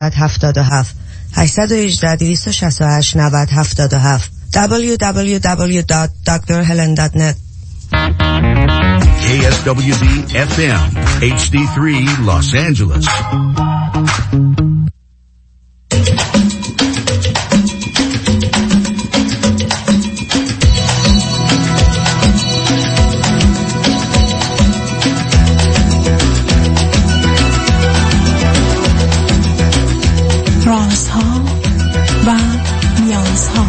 77 818 268 90 77 www.drhelen.net. KSWB FM HD3 Los Angeles. رازها و نیازها.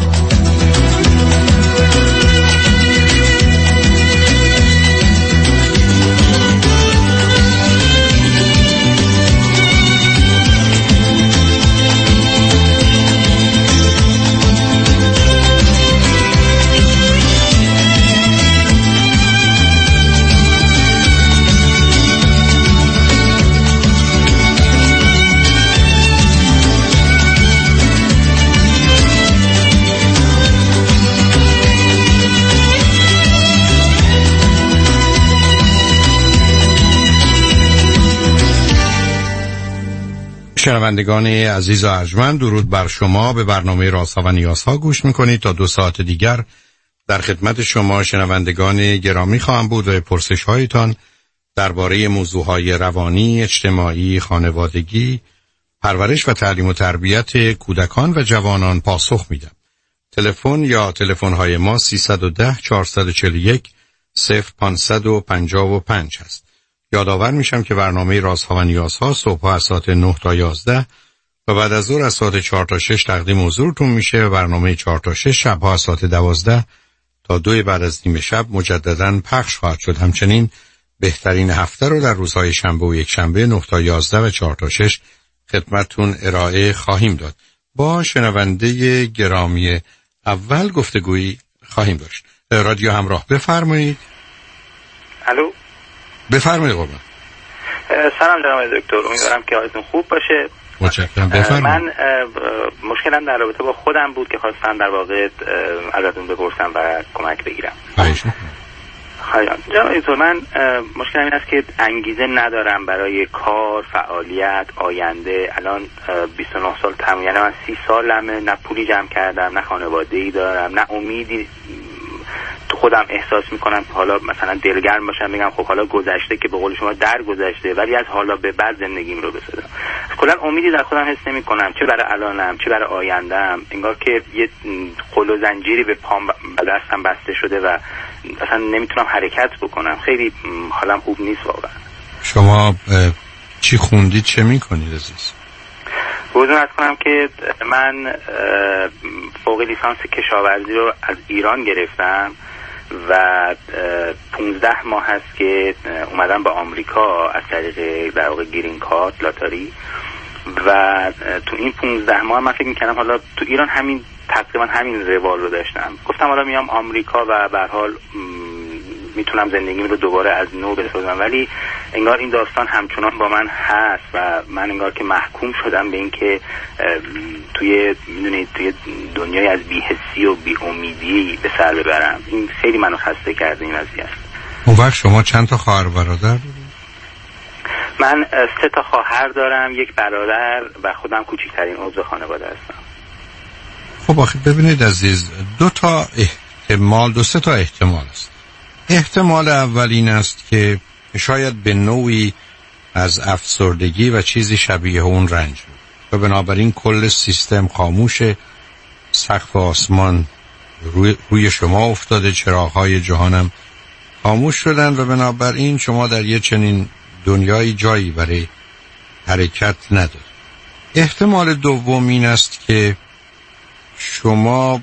شنوندگان عزیز و ارجمند، درود بر شما. به برنامه رازها و نیازها گوش میکنید. تا 2 ساعت دیگر در خدمت شما شنوندگان گرامی خواهم بود و پرسش هایتان درباره موضوعهای روانی، اجتماعی، خانوادگی، پرورش و تعلیم و تربیت کودکان و جوانان پاسخ میدم. تلفن یا تلفن های ما 310 441 0555 هست. یادآور میشم که برنامه رازها و نیازها صبح از ساعت 9 تا 11 و بعد از ظهر از ساعت 4 تا 6 تقدیم حضورتون میشه و برنامه 4 تا 6 شبها از ساعت 12 تا 2 بعد از نیم شب مجددا پخش خواهد شد. همچنین بهترین هفته رو در روزهای شنبه و یک شنبه 9 تا 11 و 4 تا 6 خدمتتون ارائه خواهیم داد. با شنونده گرامی اول گفتگویی خواهیم داشت. رادیو همراه، بفرمایید. الو، بفرمایید قربان. سلام جناب دکتر، امیدوارم که حالتون خوب باشه. متشکرم. بفرمایید. من مشکلم در رابطه با خودم بود که خواستم در واقع ازتون بپرسم و کمک بگیرم. خواهش جناب دکتر، من مشکلم این است که انگیزه ندارم برای کار، فعالیت، آینده. الان 29 سال تمام، یعنی من 30 سالمه، نه پولی جمع کردم، نه خانواده‌ای دارم، نه امیدی تو خودم احساس میکنم که حالا مثلا دلگرم باشم بگم خب حالا گذشته که به قول شما در گذشته، ولی از حالا به بعد زندگیم رو بسازم. کلا امیدی در خودم حس نمیکنم، چه برای الانم چه برای آینده‌ام. انگار که یه قل و زنجیری به پام به دستم بسته شده و اصلا نمیتونم حرکت بکنم. خیلی حالم خوب نیست واقعا. شما چی خوندید، چه میکنید عزیز؟ بودم از کنم که من فوق لیسانس کشاورزی رو از ایران گرفتم و 15 ماه هست که اومدم به آمریکا از طریق در واقع گرین کارت لاتاری و تو این 15 ماه من فکر میکنم حالا تو ایران تقریبا همین روال رو داشتم. گفتم حالا میام آمریکا و به هر حال میتونم زندگیم رو دوباره از نو بسازم، ولی انگار این داستان همچنان با من هست و من انگار که محکوم شدم به این که توی دنیای از بی‌حسی و بی‌امیدی به سر ببرم. این خیلی منو خسته کرده این وضعیت. اون وقت شما چند تا خواهر برادر دارید؟ من 3 تا خواهر دارم، 1 برادر و خودم کوچکترین عضو خانواده هستم. خب آخه ببینید عزیز، 2 سه تا احتمال است. احتمال اول این است که شاید به نوعی از افسردگی و چیزی شبیه اون رنج و بنابراین کل سیستم خاموشه، سقف آسمان روی شما افتاده، چراغ‌های جهانم خاموش شدن و بنابراین شما در یه چنین دنیای جایی برای حرکت ندارید. احتمال دوم این است که شما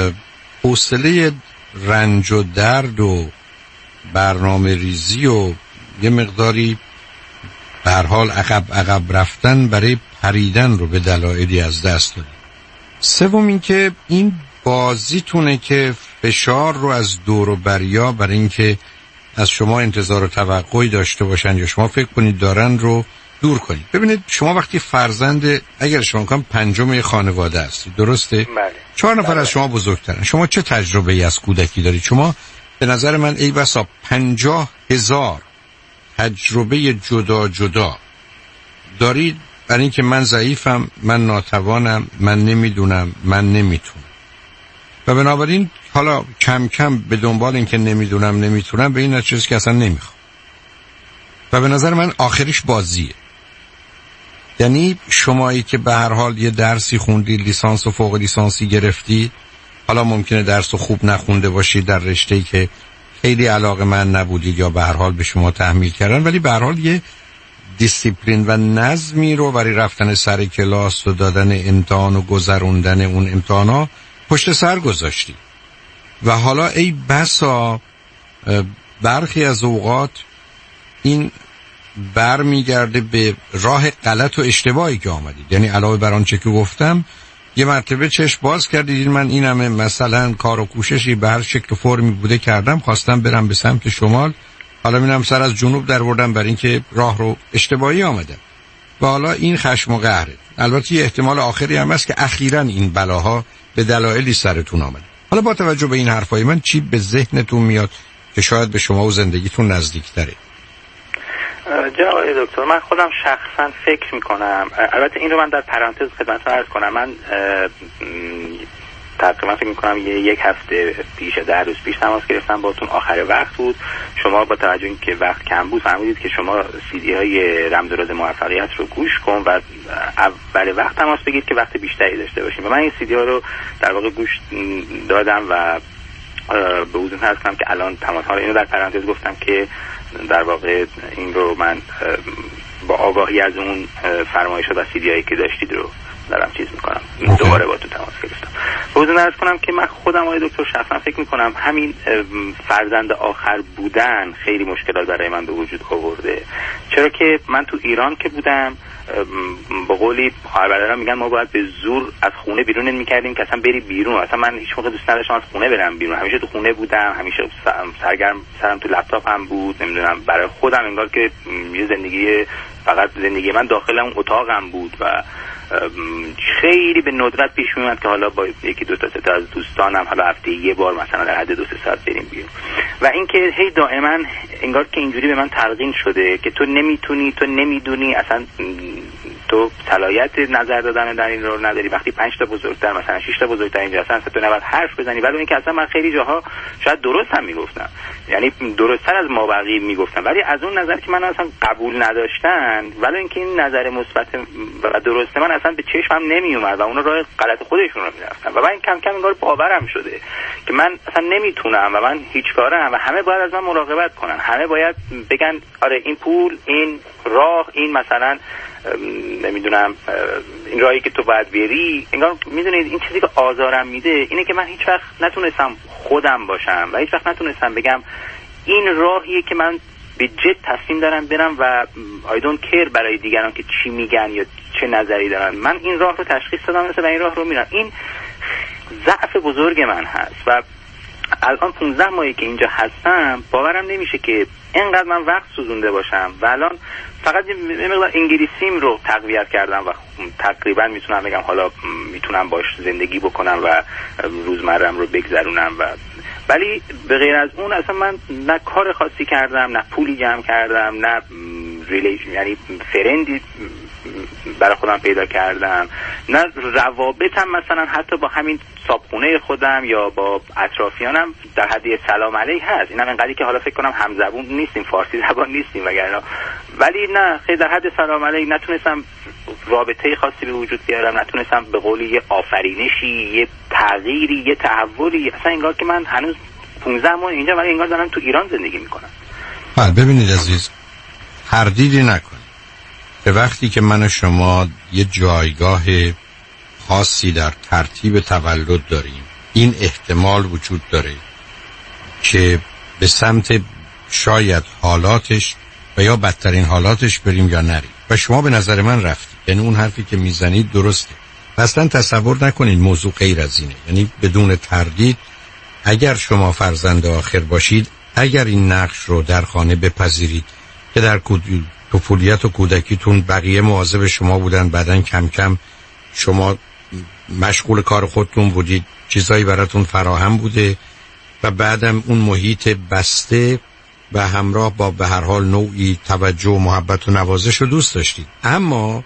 حوصله رنج و درد و برنامه ریزی و یه مقداری به هر حال عقب رفتن برای پریدن رو به دلایلی از دست دادید. سوم این که این بازیتونه که فشار رو از دور و بریا برای این که از شما انتظار و توقعی داشته باشن یا شما فکر کنید دارن رو دور کنید. ببینید شما وقتی فرزند، اگر شما کم 5م خانواده هستید، درسته؟ بله. 4 نفر از شما بزرگترن. شما چه تجربه‌ای از کودکی دارید؟ شما به نظر من ای بسا 50,000 تجربه جدا دارید برای اینکه من ضعیفم، من ناتوانم، من نمیدونم، من نمیتونم. و بنابراین حالا کم کم به دنبال اینکه نمیتونم به این نتیجه که اصلا نمیخوام. و به نظر من آخرش بازیه. یعنی شمایی که به هر حال یه درسی خوندی، لیسانس و فوق لیسانسی گرفتی، حالا ممکنه درس خوب نخونده باشید در رشته‌ای که خیلی علاقه‌مند نبودید یا به هر حال به شما تحمیل کردن، ولی به هر حال یه دیسیپلین و نظمی رو برای رفتن سر کلاس و دادن امتحان و گذروندن اون امتحانا پشت سر گذاشتی. و حالا ای بسا برخی از اوقات این برمیگرده به راه غلط و اشتباهی که آمدید. یعنی علاوه بر آنچه که گفتم، یه مرتبه چشم باز کردید من این همه مثلا کار و کوششی به هر شکل و فرمی بوده کردم، خواستم برم به سمت شمال، حالا میرم سر از جنوب در بردم برای اینکه راه رو اشتباهی آمدم. و حالا این خشم و قهره. البته یه احتمال آخری هم هست که اخیراً این بلاها به دلایلی سرتون آمده. حالا با توجه به این حرفای من چی به ذهنتون میاد که شاید به شما و زندگیتون نزدیک‌تره؟ جناب دکتر، من خودم شخصا فکر میکنم، البته این رو من در پرانتز خدمتتون عرض کنم، من تقریبا فکر میکنم یک هفته پیش 10 روز پیش تماس گرفتم باتون، آخر وقت بود. شما با توجه اینکه وقت کم بود فرمودید که شما CD های رمز و راز موفقیت رو گوش کن و اول وقت تماس بگید که وقت بیشتری داشته باشیم. و من این CD ها رو در واقع گوش دادم و به حضورتون عرض کنم که الان تماس ها رو، اینو در پرانتز گفتم که در واقع این رو من با آگاهی از اون فرمایشات و CD هایی که داشتید رو دارم چیز میکنم. دوباره با تو تماس گرفتم. بازم عرض کنم که من خودم آقای دکتر شخصا فکر میکنم همین فرزند آخر بودن خیلی مشکلات برای من به وجود آورده. چرا که من تو ایران که بودم، با قولی خواهر برادرم میگن ما باید به زور از خونه بیرون نمیکردیم که اصلا بری بیرون. اصلا من هیچ موقع دوست نداشتم از خونه برم بیرون، همیشه تو خونه بودم، همیشه سرگرم سرم تو لپتاپم بود، نمیدونم برای خودم انگار که یه زندگی، فقط زندگی من داخل اون اتاقم بود و خیلی به ندرت پیش میومد که حالا با یکی دو تا سه تا از دوستانم حالا هفته یه بار مثلا در حد 2-3 ساعت بریم بیرون. و اینکه هی دائما انگار که اینجوری به من تلقین شده که تو نمیتونی، تو نمیدونی، اصلا تو صلاحیت نظر دادن در این رو نداری. وقتی 5 تا بزرگتر مثلا 6 تا بزرگتر اینجا هستن تو نباید حرف بزنی. ولی اینکه اصلا من خیلی جاها شاید درست هم میگفتم، یعنی درست‌تر از ما بقیه میگفتم، ولی از اون نظر که من اصلا قبول نداشتن، ولی اینکه این نظر مثبت و درست من اصلا به چشمم نمیومد و اونا راه غلط خودشون رو میرفتن و من کم کم انگار باورم شده که من اصلا نمیتونم و من هیچ کارم و همه باید از من مراقبت کنن، همه باید بگن آره این پول، این راه، این مثلا نمیدونم این راهی که تو باید بری. انگار میدونید این چیزی که آزارم میده اینه که من هیچ وقت نتونستم خودم باشم و هیچ وقت نتونستم بگم این راهیه که من به جد تصمیم دارم برم و I don't care برای دیگران که چی میگن یا چه نظری دارن. من این راه رو تشخیص دادم و این راه رو میرم. این ضعف بزرگ من هست و الان 15 ماهی که اینجا هستم باورم نمیشه که اینقدر من وقت سوزونده باشم و الان فقط یه مقدار انگلیسیم رو تقویت کردم و تقریبا میتونم بگم حالا میتونم باش زندگی بکنم و روزمرم رو بگذرونم و ولی به غیر از اون اصلا من نه کار خاصی کردم، نه پولی جمع کردم، نه یعنی فرندی برای خودم پیدا کردم، نه روابطم مثلا حتی با همین صابخونه خودم یا با اطرافیانم در حد سلام علیک هست. اینم انقدری که حالا فکر کنم همزبون نیستیم، فارسی زبان نیستیم وگرنه، ولی نه خیلی در حد سلام علیک نتونستم رابطه خاصی به وجود بیارم، نتونستم به قولی یه آفرینشی، یه تغییری، یه تحولی. اصلا انگار که من هنوز 15 ماه اینجا ولی انگار دارم تو ایران زندگی میکنم. ببینید عزیز، تردیدی نکنید که وقتی که من و شما یه جایگاه خاصی در ترتیب تولد داریم، این احتمال وجود داره که به سمت شاید حالاتش و یا بدترین حالاتش بریم یا نریم و شما به نظر من رفتید. یعنی اون حرفی که میزنید درسته. اصلا تصور نکنید موضوع غیر از اینه. یعنی بدون تردید اگر شما فرزند آخر باشید، اگر این نقش رو در خانه بپذیرید که در طفولیت و کودکیتون بقیه مواظب شما بودن، بعدن کم کم شما مشغول کار خودتون بودید، چیزایی براتون فراهم بوده و بعدم اون محیط بسته و همراه با به هر حال نوعی توجه و محبت و نوازش رو دوست داشتید. اما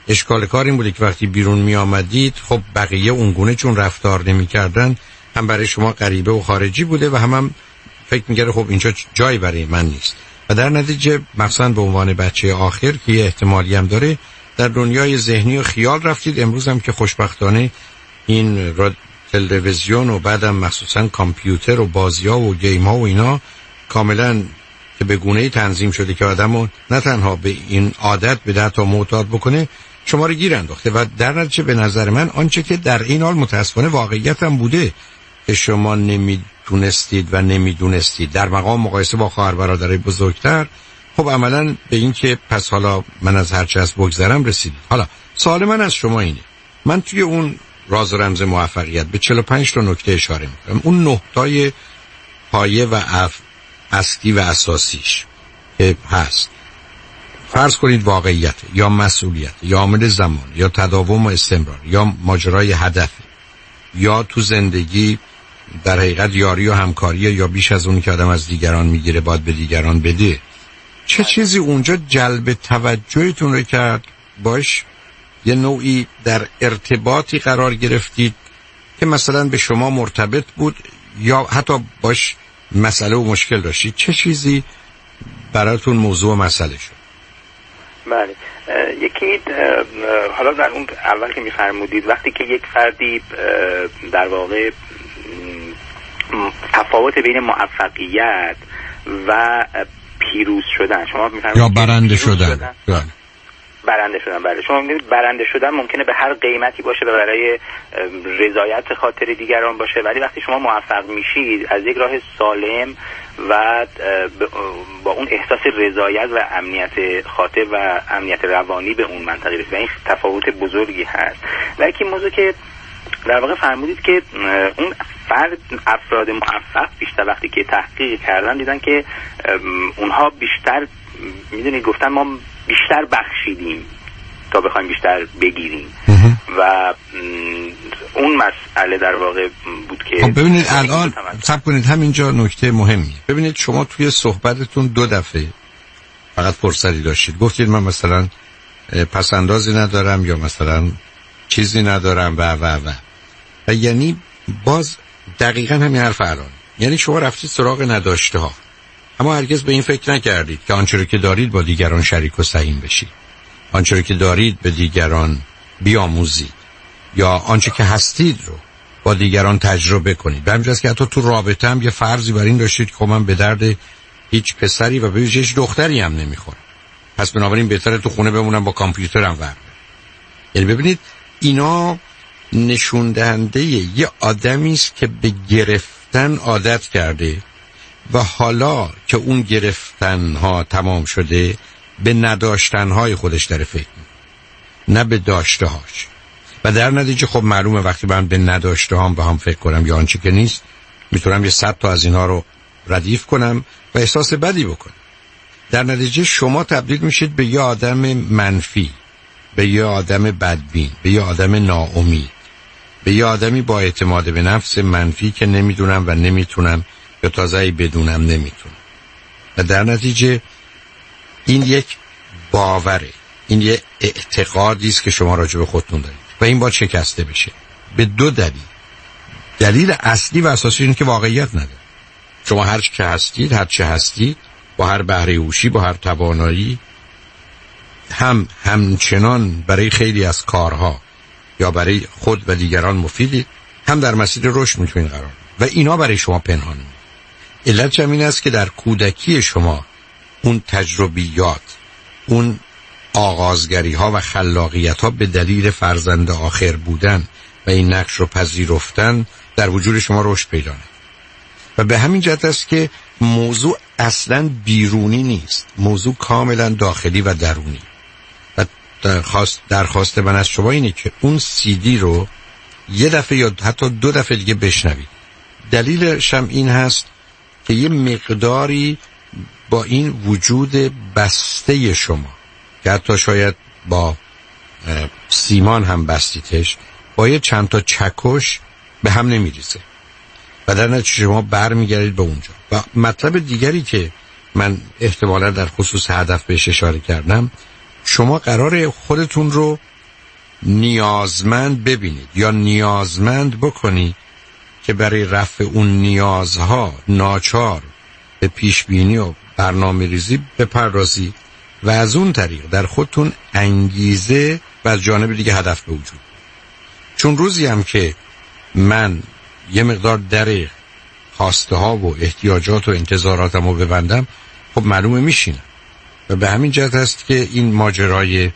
اشکال کار این بوده که وقتی بیرون می آمدید خب بقیه اونگونه چون رفتار نمی کردن هم برای شما غریبه و خارجی بوده و هم فکر می‌کرد خب اینجا جایی برای من نیست و در نتیجه مثلا به عنوان بچه آخر که یه احتمالی هم داره در دنیای ذهنی و خیال رفتید. امروز هم که خوشبختانه این تلویزیون و بعدم مخصوصا کامپیوتر و بازی‌ها و گیم‌ها و اینا کاملا که به گونه‌ای تنظیم شده که آدمو نه تنها به این عادت به ده تا معتاد بکنه شما رو گیر انداخته و در نتیجه به نظر من آنچه که در این حال متأسفانه واقعیت هم بوده که شما نمیدونستید و نمیدونستید در مقام مقایسه با خواهر برادرای بزرگتر خب عملاً به این که پس حالا من از هر چه از بگذرم رسیدید. حالا سوال من از شما اینه، من توی اون راز و رمز موفقیت به 45 تا نکته اشاره میکنم، اون 9 تای پایه و اصلی و اساسیش که هست فرض کنید واقعیت یا مسئولیت یا عامل زمان یا تداوم و استمرار یا ماجرای هدف یا تو زندگی در حقیقت یاری و همکاری یا بیش از اون که آدم از دیگران میگیره باید به دیگران بده، چه چیزی اونجا جلب توجهتون رو کرد باش یه نوعی در ارتباطی قرار گرفتید که مثلا به شما مرتبط بود یا حتی باش مسئله و مشکل داشتید؟ چه چیزی براتون موضوع و مسئله شد؟ بله، یکی حالا در اون اول که می‌فرمودید وقتی که یک فردی در واقع تفاوت بین موفقیت و پیروز شدن، شما می‌فرمایید یا برنده شدن. برنده شدن، بله شما می‌بینید برنده شدن ممکنه به هر قیمتی باشه و برای رضایت خاطر دیگران باشه، ولی وقتی شما موفق میشید از یک راه سالم و با اون احساس رضایت و امنیت خاطر و امنیت روانی به اون منطقه رسید و این تفاوت بزرگی هست. و یکی موضوع که در واقع فرمودید که اون افراد موفق بیشتر وقتی که تحقیق کردن دیدن که اونها بیشتر میدونید گفتن ما بیشتر بخشیدیم تا بخوایم بیشتر بگیریم و اون مسئله در واقع بود که خب ببینید الان صبر کنید همینجا نکته مهمیه. ببینید شما توی صحبتتون 2 دفعه فقط فرصتی داشتید گفتید من مثلا پسندازی ندارم یا مثلا چیزی ندارم و یعنی باز دقیقاً همین حرف الان، یعنی شما رفتید سراغ نداشته ها اما هرگز به این فکر نکردید که آنچه رو که دارید با دیگران شریک و سهیم بشید، آنچه رو که دارید به دیگران بیاموزید یا آنچه که هستید رو با دیگران تجربه کنید. به همین جاست که حتی تو رابطه هم یه فرضی بر این داشتید که من به درد هیچ پسری و به هیچ دختری هم نمیخورم، پس بنابراین بهتره تو خونه بمونم با کامپیوترم ورم. یعنی ببینید اینا نشون دهنده یه آدمی است که به گرفتن عادت کرده و حالا که اون گرفتن ها تمام شده به نداشتن های خودش داره فکر میکنه نه به داشته هاش و در نتیجه خب معلومه وقتی من به نداشته هام به هم فکر کنم یا آنچه که نیست میتونم یه 100 تا از اینها رو ردیف کنم و احساس بدی بکنم. در نتیجه شما تبدیل میشید به یه آدم منفی، به یه آدم بدبین، به یه آدم ناامید، به یه آدمی با اعتماد به نفس منفی که نمیدونم و نمیتونم یا تازه بدونم نمیتونم. و در نتیجه این یک باوره، این یک اعتقادی است که شما راجع به خودتون دارید و این باید شکسته بشه به 2 دلیل. دلیل اصلی و اساسی اینه که واقعیت نداره. شما هر چه هستید، هر چه هستید، با هر بهره هوشی، با هر توانایی، همچنان برای خیلی از کارها یا برای خود و دیگران مفیدید، هم در مسیر رشد میتونید قرار و اینا برای شما پنهانه. علت این است که در کودکی شما اون تجربیات، اون آغازگری ها و خلاقیت ها به دلیل فرزند آخر بودن و این نقش رو پذیرفتن در وجود شما رشد پیدا نکنه. و به همین جهت است که موضوع اصلا بیرونی نیست، موضوع کاملا داخلی و درونی. و درخواست من از شما اینه که اون CD رو 1 دفعه یا حتی 2 دفعه دیگه بشنوید. دلیلش هم این هست که یه مقداری با این وجود بسته شما که حتی شاید با سیمان هم بستیتش، با یه چند تا چکش به هم نمیریزه و در نتیجه شما برمیگردید به اونجا. و مطلب دیگری که من احتمالا در خصوص هدف بهش اشاره کردم، شما قراره خودتون رو نیازمند ببینید یا نیازمند بکنید که برای رفع اون نیازها ناچار به پیشبینی و برنامه ریزی بپردازید و از اون طریق در خودتون انگیزه و از جانب دیگه هدف به وجود. چون روزی هم که من یه مقدار در خواسته ها و احتیاجات و انتظاراتم رو ببندم، خب معلومه میشینم و به همین جهت است که این ماجرای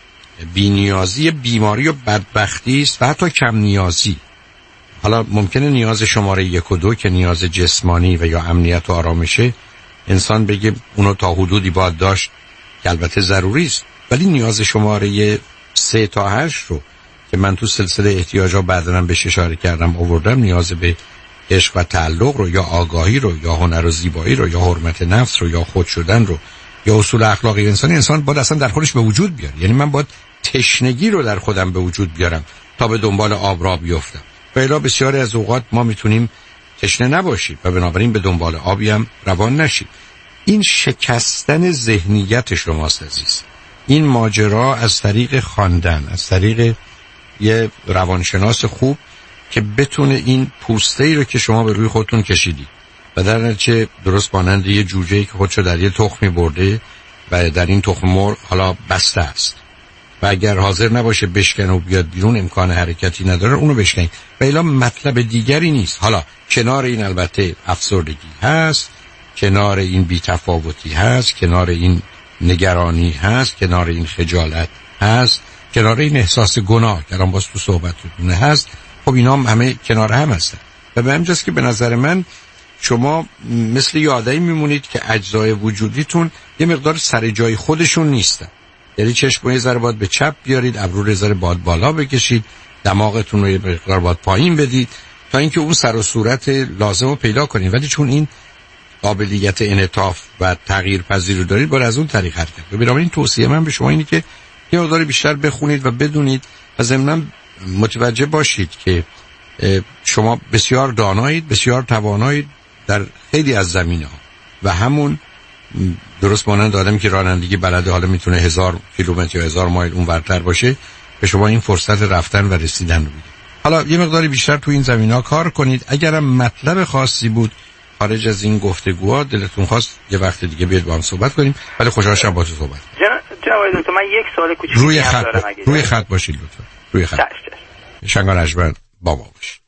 بی‌نیازی بیماری و بدبختی است و حتی کم نیازی. حالا ممکنه نیاز شماره 1 و 2 که نیاز جسمانی و یا امنیت و آرامشه انسان بگه اونو تا حدودی باید داشت که البته ضروری است، ولی نیاز شماره 3 تا 8 رو که من تو سلسله احتیاجات بعداً بهش اشاره کردم آوردم، نیاز به عشق و تعلق رو یا آگاهی رو یا هنر و زیبایی رو یا حرمت نفس رو یا خود شدن رو یا اصول اخلاقی انسان باید اصلا در خودش به وجود بیاره. یعنی من باید تشنگی رو در خودم به وجود بیارم تا به دنبال آب را بیفتم. و الا بسیاری از اوقات ما میتونیم تشنه نباشیم و بنابراین به دنبال آبی هم روان نشیم. این شکستن ذهنیت شماست عزیز. این ماجرا از طریق خواندن، از طریق یه روانشناس خوب که بتونه این پوسته‌ای رو که شما به روی خودتون کشیدی و در نتیجه درست مانند یه جوجه‌ای که خودشو در یه تخمی برده و در این تخم مرغ حالا بسته است و اگر حاضر نباشه بشکنه و بیاد بیرون، امکان حرکتی نداره، اونو بشکنید. و الا مطلب دیگری نیست. حالا کنار این البته افسردگی هست، کنار این بی‌تفاوتی هست، کنار این نگرانی هست، کنار این خجالت هست، کنار این احساس گناه که الان باز تو صحبتتون هست. خب اینا همه کنار هم هستن و به همجاست که به نظر من شما مثل یه آدمی میمونید که اجزای وجودیتون یه مقدار سر جای خودشون نیستن. یعنی چشم یه ذره باید به چپ بیارید، ابرو یه ذره باید بالا بکشید، دماغتون رو یه مقدار باید پایین بدید تا اینکه اون سر و صورت لازم رو پیدا کنید. ولی چون این قابلیت انعطاف و تغییر پذیر رو دارید، باید از اون طریق حرکت کنید. بنابراین توصیه من به شما اینه که یه مقدار بیشتر بخونید و بدونید و ضمناً متوجه باشید که شما بسیار دانایید، بسیار توانایید در خیلی از زمینه‌ها و همون درست مانند آدمی که رانندگی بلده، حالا میتونه 1000 کیلومتر یا 1000 مایل اون ورتر باشه، به شما این فرصت رفتن و رسیدن رو میده. حالا یه مقداری بیشتر تو این زمینه‌ها کار کنید. اگرم مطلب خاصی بود خارج از این گفتگوها دلتون خواست یه وقت دیگه بیاد با هم صحبت کنیم، ولی خوشحال شدم با تو صحبت. جناب دکتر من یک سوال کوچیک دارم. روی خط باشید لطفا. روی خط. شنگان اجبر با ما باشید.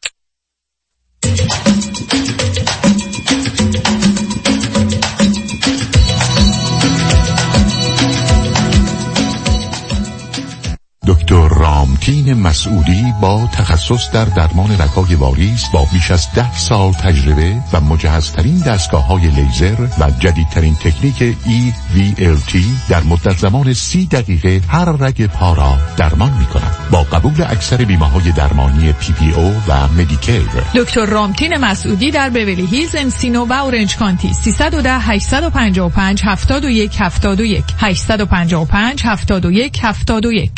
دکتر رامتین مسعودی با تخصص در درمان رگ‌های واریس با بیش از 10 سال تجربه و مجهزترین دستگاه‌های لیزر و جدیدترین تکنیک EVLT در مدت زمان 30 دقیقه هر رگ پا را درمان می‌کند. با قبول اکثر بیمه‌های درمانی PPO و مدیکیر. دکتر رامتین مسعودی در بیولی هیلز، انسینو و اورنج کانتی. 310 855 71 71 855 71 71.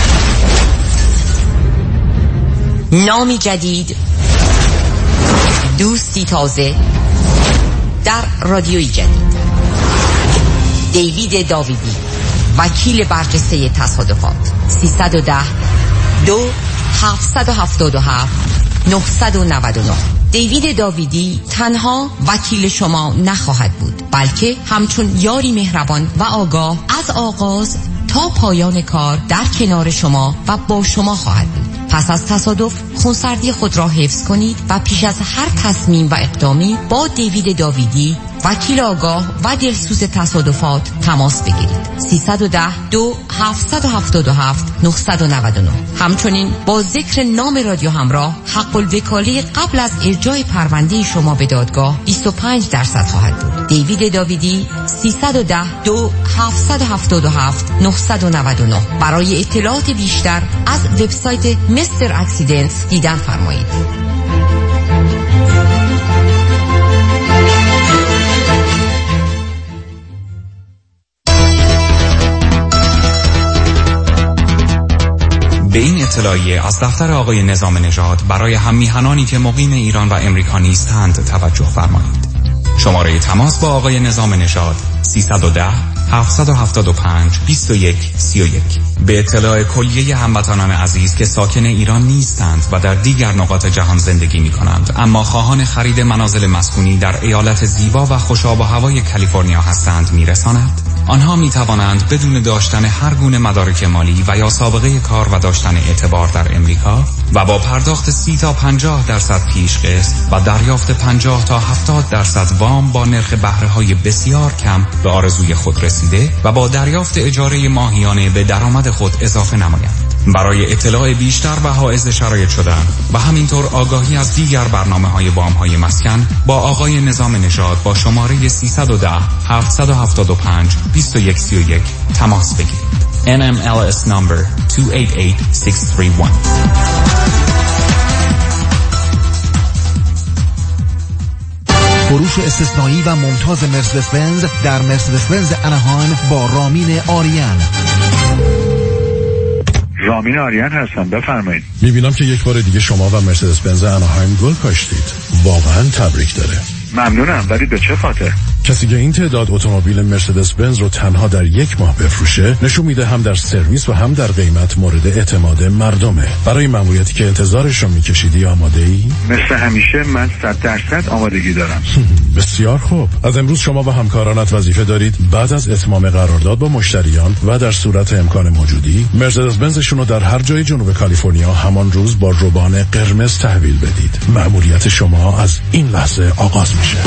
نامی جدید، دوستی تازه در رادیوی جدید. دیوید داویدی، وکیل برجسته تصادفات. 310 2 777 999. دیوید داویدی تنها وکیل شما نخواهد بود، بلکه همچون یاری مهربان و آگاه از آغاز تا پایان کار در کنار شما و با شما خواهد بود. پس از تصادف خونسردی خود را حفظ کنید و پیش از هر تصمیم و اقدامی با دیوید داویدی، وکیل آگاه و دلسوز تصادفات تماس بگیرید. 310 2 777 999. همچنین با ذکر نام رادیو همراه، حق الوکاله قبل از ارجاع پرونده شما به دادگاه 25% خواهد بود. دیوید داویدی 310 2 777 999. برای اطلاعات بیشتر از وبسایت مستر اکسیدنتس دیدن فرمایید. به این اطلاعیه از دفتر آقای نظام نژاد برای هم میهنانی که مقیم ایران و امریکا نیستند توجه فرمایید. شماره تماس با آقای نظام نژاد 310 775 2131. به اطلاع کلیه هموطنان عزیز که ساکن ایران نیستند و در دیگر نقاط جهان زندگی می کنند اما خواهان خرید منازل مسکونی در ایالت زیبا و خوشاب و هوای کالیفرنیا هستند میرساند. آنها می توانند بدون داشتن هر گونه مدارک مالی و یا سابقه کار و داشتن اعتبار در امریکا و با پرداخت 30 تا 50% پیش قسط و دریافت 50 تا 70% وام با نرخ بهره‌های بسیار کم به آرزوی خود رسیده و با دریافت اجاره ماهیانه به درآمد خود اضافه نمایند. برای اطلاع بیشتر و حائز شرایط شدن و همینطور آگاهی از دیگر برنامه‌های وام‌های مسکن با آقای نظام نژاد با شماره 310 775 2131 تماس بگیرید. NMLS number 288631. فروش استثنایی و ممتاز مرسدس بنز در مرسدس بنز اناهایم با رامین آریان. رامین آریان هستم، بفرمایید. میبینم که یک بار دیگه شما و مرسدس بنز اناهایم گل کاشتید. واقعا تبریک داره. ممنونم، ولی به چه خاطر؟ کسی که این تعداد اتومبیل مرسدس بنز رو تنها در یک ماه بفروشه نشون میده هم در سرویس و هم در قیمت مورد اعتماد مردمه. برای ماموریتی که انتظارش رو میکشیدی آماده ای؟ مثل همیشه من 100% آمادگی دارم. بسیار خوب. از امروز شما و همکارانت وظیفه دارید بعد از اتمام قرارداد با مشتریان و در صورت امکان موجودی مرسدس بنزشون رو در هر جای جنوب کالیفرنیا همان روز با روبان قرمز تحویل بدید. ماموریت شما از این لحظه آغاز میشه.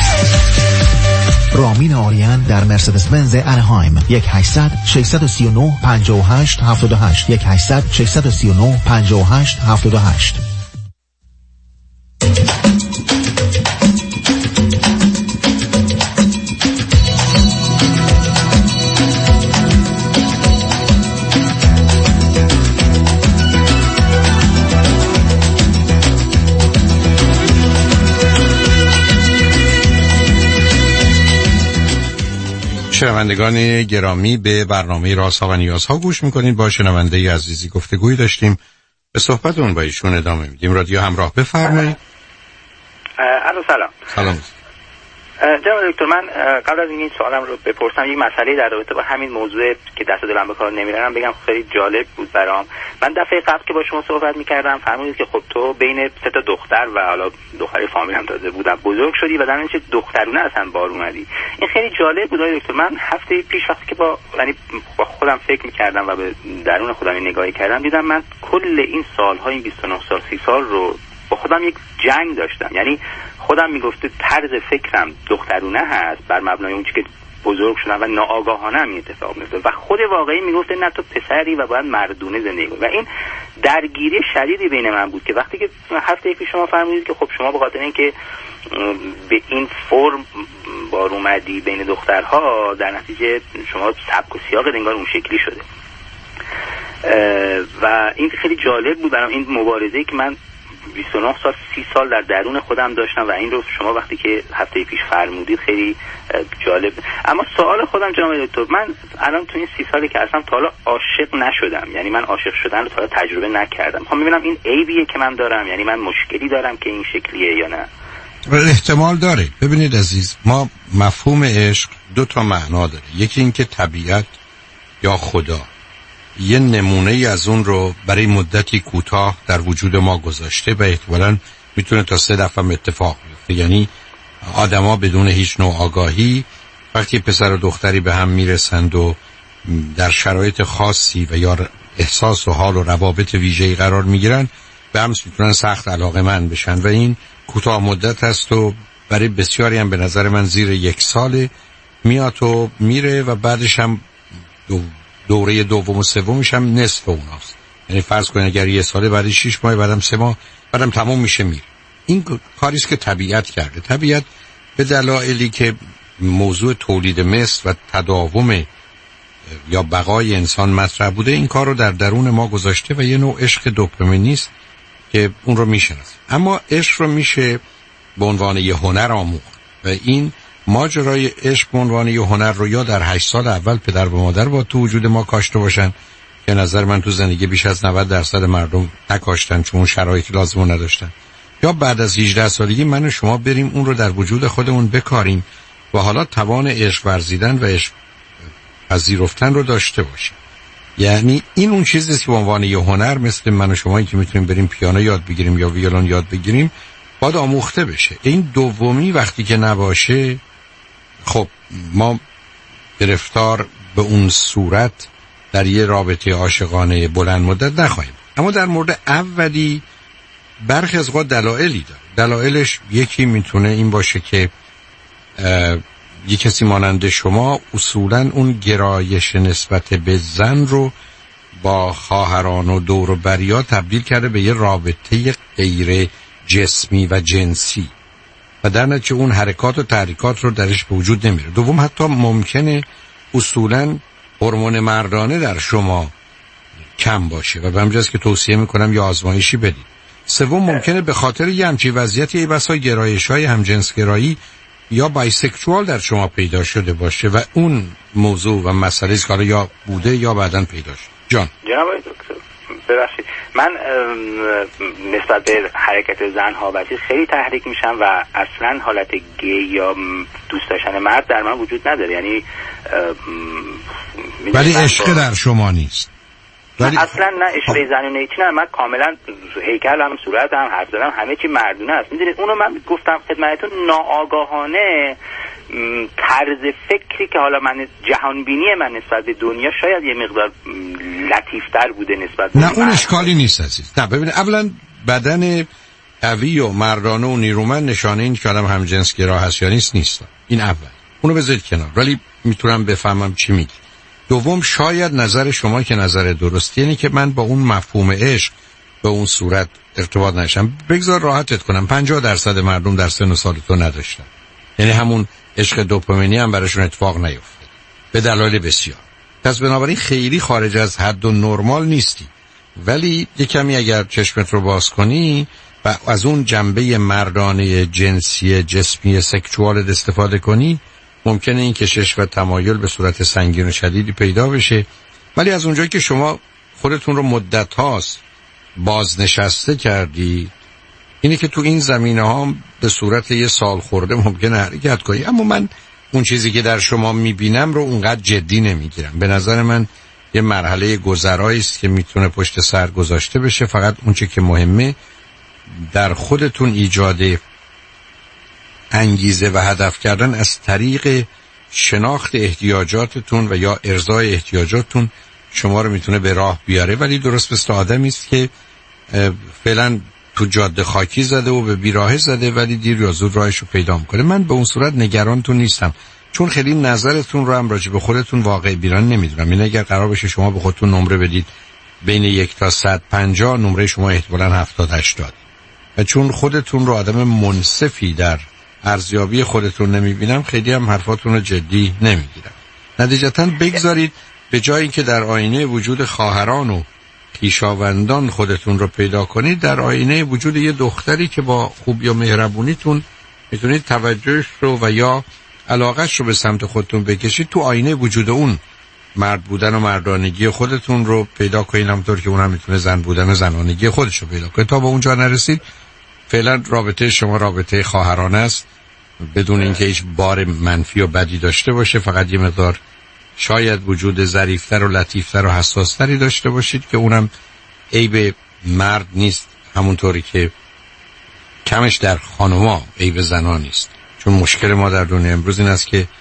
رامین آریان در مرسدس بنز اناهایم 1-800-639-58-78 1-800-639-58-78. شنوندگان گرامی، به برنامه رازها و نیازها گوش میکنید. با شنونده عزیزی گفتگویی داشتیم، به صحبتون با ایشون ادامه میدیم. رادیو همراه، بفرمایید. سلام. سلام جناب دکتر، من قبل از این سوالم رو بپرسم یک مسئله در رابطه با همین موضوع که دست و دلم به کار نمیارم بگم خیلی جالب بود برام. من دفعه قبل که با شما صحبت میکردم فرمودید که خب تو بین 3 تا دختر و حالا دختری فامیل هم داده بودم بزرگ شدی و در نتیجه دخترونه اصلا بار اومدی. این خیلی جالب بود دکتر. من هفته پیش وقتی که با خودم فکر میکردم و به درون خودم نگاهی کردم دیدم من کل این سال‌ها، این 29 سال 30 سال رو با خودم یک جنگ داشتم. یعنی خودم میگفته طرز فکرم دخترونه هست بر مبنای اون چیزی که بزرگ شدم و ناآگاهانه این اتفاق میفته و خود واقعی میگفته نه تو پسری و باید مردونه زندگی کنی. و این درگیری شدیدی بین من بود که وقتی که هفته پیش شما فرمودید که خب شما به خاطر اینکه به این فرم بار اومدی بین دخترها در نتیجه شما سبک و سیاق انگار اون شکلی شده و این خیلی جالب بود برام، این مبارزه‌ای که من 29 سال 30 سال در درون خودم داشتم و این رو شما وقتی که هفته پیش فرمودید خیلی جالب. اما سوال خودم جناب دکتر، من الان تو این 30 سالی که هستم تا حالا عاشق نشدم، یعنی من عاشق شدن رو تا حالا تجربه نکردم. میخوام ببینم این عیبیه که من دارم، یعنی من مشکلی دارم که این شکلیه یا نه؟ احتمال داره. ببینید عزیز، ما مفهوم عشق 2 تا معنا داره. یکی این که طبیعت یا خدا یه نمونه ای از اون رو برای مدتی کوتاه در وجود ما گذاشته و احتمالاً میتونه تا 3 دفعه اتفاق بیفته. یعنی آدما بدون هیچ نوع آگاهی وقتی پسر و دختری به هم میرسند و در شرایط خاصی و یا احساس و حال و روابط ویژه‌ای قرار میگیرن به هم میتونن سخت علاقه‌مند بشن و این کوتاه مدت است و برای بسیاری هم به نظر من زیر 1 سال میاد و میره و بعدش هم دوره دوم و سومش هم نصف اوناست. یعنی فرض کنید اگر 1 ساله بعد 6 ماه بعدم 3 ماه بعدم تموم میشه میره. این کاری است که طبیعت کرده. طبیعت به دلایلی که موضوع تولید مثل و تداوم یا بقای انسان مطرح بوده این کار رو در درون ما گذاشته و یه نوع عشق دوپامینی است که اون رو میشناسه. اما عشق رو میشه به عنوان یه هنر آموخت و این ماجرای عشق به عنوان یه هنر رو یا در 8 سال اول پدر و مادر با تو وجود ما کاشته باشن که نظر من تو زندگی بیش از 90% مردم نکاشتن چون اون شرایطی لازم نداشتن، یا بعد از 18 سالگی من و شما بریم اون رو در وجود خودمون بکاریم و حالا توان عشق ورزیدن و عشق پذیرفتن رو داشته باشیم. یعنی این اون چیزیست که به عنوان یه هنر مثل من و شمایی که میتونیم بریم پیانو یاد بگیریم یا ویولون یاد بگیریم باید آموخته بشه. این دومی وقتی که نباشه خب ما گرفتار به اون صورت در یه رابطه عاشقانه بلند مدت نخواهیم. اما در مورد اولی برخی از اوقات دلایلی داره. دلایلش یکی میتونه این باشه که یک کسی مانند شما اصولاً اون گرایش نسبت به زن رو با خواهران و دور و بریا تبدیل کرده به یه رابطه غیر جسمی و جنسی و در نتیجه اون حرکات و تحریکات رو درش به وجود نمیره. دوم حتی ممکنه اصولاً هورمون مردانه در شما کم باشه و به همجاست که توصیه میکنم یا آزمایشی بدید. سوم ممکنه به خاطر یه همچین وضعیتی ای بسا گرایش‌های همجنسگرایی یا بایسکشوال در شما پیدا شده باشه و اون موضوع و مسئله است که یا بوده یا بعداً پیدا شده. جان جناب دکتر ببخشید من نسبت به حرکت زنها و خیلی تحریک میشم و اصلا حالت گی یا دوست داشتن مرد در من وجود نداره. یعنی ولی عشق در شما نیست. ولی اصلا نه عشق زنونه نه، من کاملا هیکلم صورتم حرف زدم همه چی مردونه است. میدونید اونو من گفتم خدمتتون ناآگاهانه طرز فکری که حالا من جهانبینی من نسبت به دنیا شاید یه مقدار لطیفتر بوده نسبت به نه اون اشکالی نیست عزیز. نه ببینید اولا بدن قوی و مردانه و نیرومند نشانه این که آدم همجنسگرا هست یا نیست. این اول اونو بذارید کنار ولی میتونم بفهمم چی میگی. دوم شاید نظر شما که نظر درستی اینه که من با اون مفهوم عشق به اون صورت ارتباط نشم. بگذار راحتت کنم 50% مردم در سن و سال تو نداشتن، یعنی همون عشق دوپامینی هم براشون اتفاق نیفتاد به دلایل بسیار. پس بنابراین خیلی خارج از حد و نرمال نیستی، ولی یه کمی اگر چشمت رو باز کنی و از اون جنبه مردانه جنسی جسمی سکشوال استفاده کنی ممکنه این کشش و تمایل به صورت سنگین و شدیدی پیدا بشه. ولی از اونجایی که شما خودتون رو مدت هاست بازنشسته کردی اینه که تو این زمینه ها به صورت یه سال خورده ممکنه حرکت کنی. اما من اون چیزی که در شما میبینم رو اونقدر جدی نمیگیرم. به نظر من یه مرحله گذرایی است که میتونه پشت سر گذاشته بشه. فقط اون چیزی که مهمه در خودتون ایجاد انگیزه و هدف کردن از طریق شناخت احتیاجاتتون و یا ارضای احتیاجاتتون شما رو میتونه به راه بیاره. ولی درست مثل آدمی است که فعلا تو جاده خاکی زده و به بیراهه زده ولی دیر یا زود راهش رو پیدا میکنه. من به اون صورت نگرانتون نیستم چون خیلی نظرتون رو هم راجع به خودتون واقع بیران نمیدونم. این اگر قرار بشه شما به خودتون نمره بدید بین 1 تا 150 نمره شما احتمالاً 70-80 و چون خودتون رو آدم منصفی در ارزیابی خودتون نمیبینم خیلی هم حرفاتون رو جدی نمیگیرم. نتیجتاً بگذارید به جای اینکه در آینه وجود خواهران و خویشاوندان خودتون رو پیدا کنید در آینه وجود یه دختری که با خوبی و مهربونیتون میتونید توجهش رو و یا علاقهش رو به سمت خودتون بکشید. تو آینه وجود اون مرد بودن و مردانگی خودتون رو پیدا کنید همونطور که اونم میتونه زن بودن و زنانگی خودش رو پیدا کنه. تا به اونجا نرسید فعلا رابطه شما رابطه خواهرانه است بدون اینکه هیچ بار منفی و بدی داشته باشه. فقط یه مقدار شاید وجود ظریفتر و لطیفتر و حساستری داشته باشید که اونم عیب مرد نیست همونطوری که کمش در خانوما عیب زنان نیست. چون مشکل ما در دنیا امروز این است که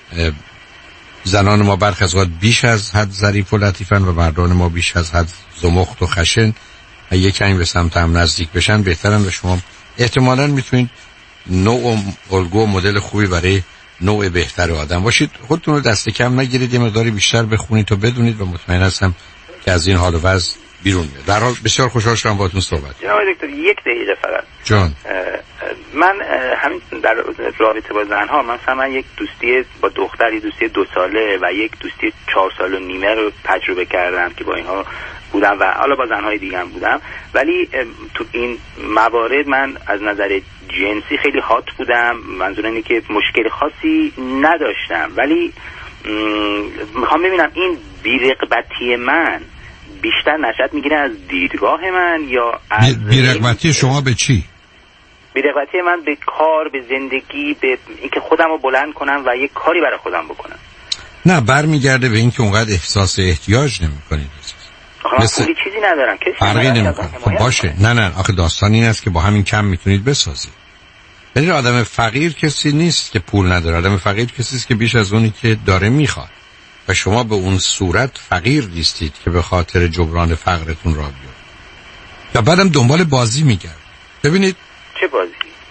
زنان ما برخی از اوقات بیش از حد ظریف و لطیفن و مردان ما بیش از حد زمخت و خشن و یک کمی به سمت هم نزدیک بشن بهترن و شما احتمالاً میتونید نوع الگو و مدل خوبی برای نوع بهتر آدم باشید. خودتون رو دست کم نگیرید، یه مقداری بیشتر بخونید و بدونید و مطمئن هستم که از این حال و وضع بیرون میاد. در حال بسیار خوشحال شدم باهاتون صحبت. جناب دکتر 1 دقیقه فقط. جان من همین در رابطه با زنها من یک دوستی با دختری دوستی 2 ساله و یک دوستی 4 سال و نیمه رو تجربه کردم که با اینها بودم و حالا با زنهای دیگه هم بودم. ولی تو این موارد من از نظر جنسی خیلی هات بودم. منظور اینه که مشکل خاصی نداشتم ولی میخوام ببینم این بی‌رغبتی من بیشتر نشأت میگیره از دیدگاه من یا از بی‌رغبتی شما به چی؟ بی‌رغبتی من به کار، به زندگی، به اینکه خودم رو بلند کنم و یک کاری برای خودم بکنم. نه، برمیگرده به اینکه اونقدر احساس احتیاج نمی‌کنید. مثل چیزی ندارم که فرقی نمی‌کنه. خب باشه. نه آخه داستان این است که با همین کم میتونید بسازید. یعنی آدم فقیر کسی نیست که پول نداره. آدم فقیر کسی است که بیش از اونی که داره میخواد. و شما به اون صورت فقیر نیستید که به خاطر جبران فقرتون را بیارید. و بعدم دنبال بازی میگرد. ببینید چه بازی؟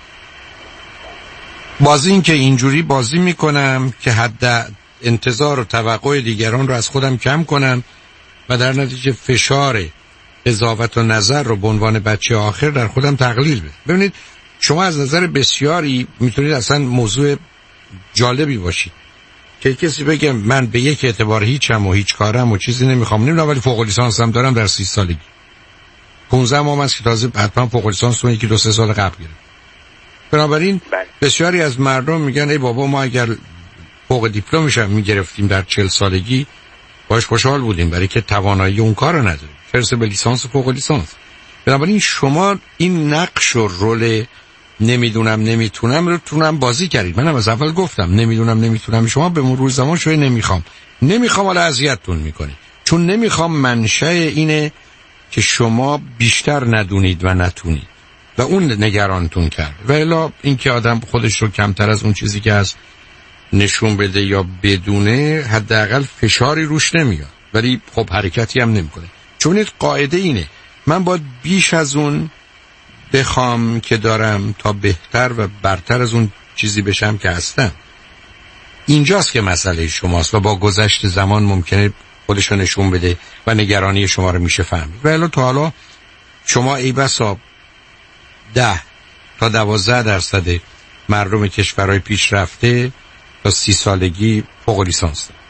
بازی این که اینجوری بازی میکنم که حد انتظار و توقع دیگران رو از خودم کم کنم و در نتیجه فشار قضاوت و نظر رو به عنوان بچه آخر در خودم تقلیل بدم. ببینید شما از نظر بسیاری میتونید اصلا موضوع جالبی باشید که کسی بگه من به یک اعتبار هیچم و هیچ کارم و چیزی نمیخوام ولی فوق لیسانسم دارم در 30 سالگی 15 ماه است که تازه حتما فوق لیسانس رو 1-2 سال قبل گرفتم. بنابراین بسیاری از مردم میگن ای بابا ما اگر فوق دیپلمش هم میگرفتیم در 40 سالگی باش خوشحال بودیم، برای که توانایی اون کار رو نداریم، چرا به لیسانس و فوق لیسانس. بنابراین شما این نقش و رول نمیدونم رو تونم بازی کردید. منم از اول گفتم نمیدونم شما به مرور زمان شوی نمیخوام حالا اذیتتون میکنه، چون نمیخوام منشأ اینه که شما بیشتر ندونید و نتونید و اون نگرانتون کرد. و الا اینکه آدم خودش رو کمتر از اون چیزی که از نشون بده یا بدونه، حداقل فشاری روش نمیاد ولی خب حرکتی هم نمیکنه. چون این قاعده اینه من باید بیش از اون بخوام که دارم تا بهتر و برتر از اون چیزی بشم که هستم. اینجاست که مسئله شماست و با گذشت زمان ممکنه خودشو نشون بده و نگرانی شما رو میشه فهمید. و الا تا حالا شما ای بسا 10 تا 12% مردم کشورهای پیشرفته تا 30 سالگی فوق لیسانس دارن.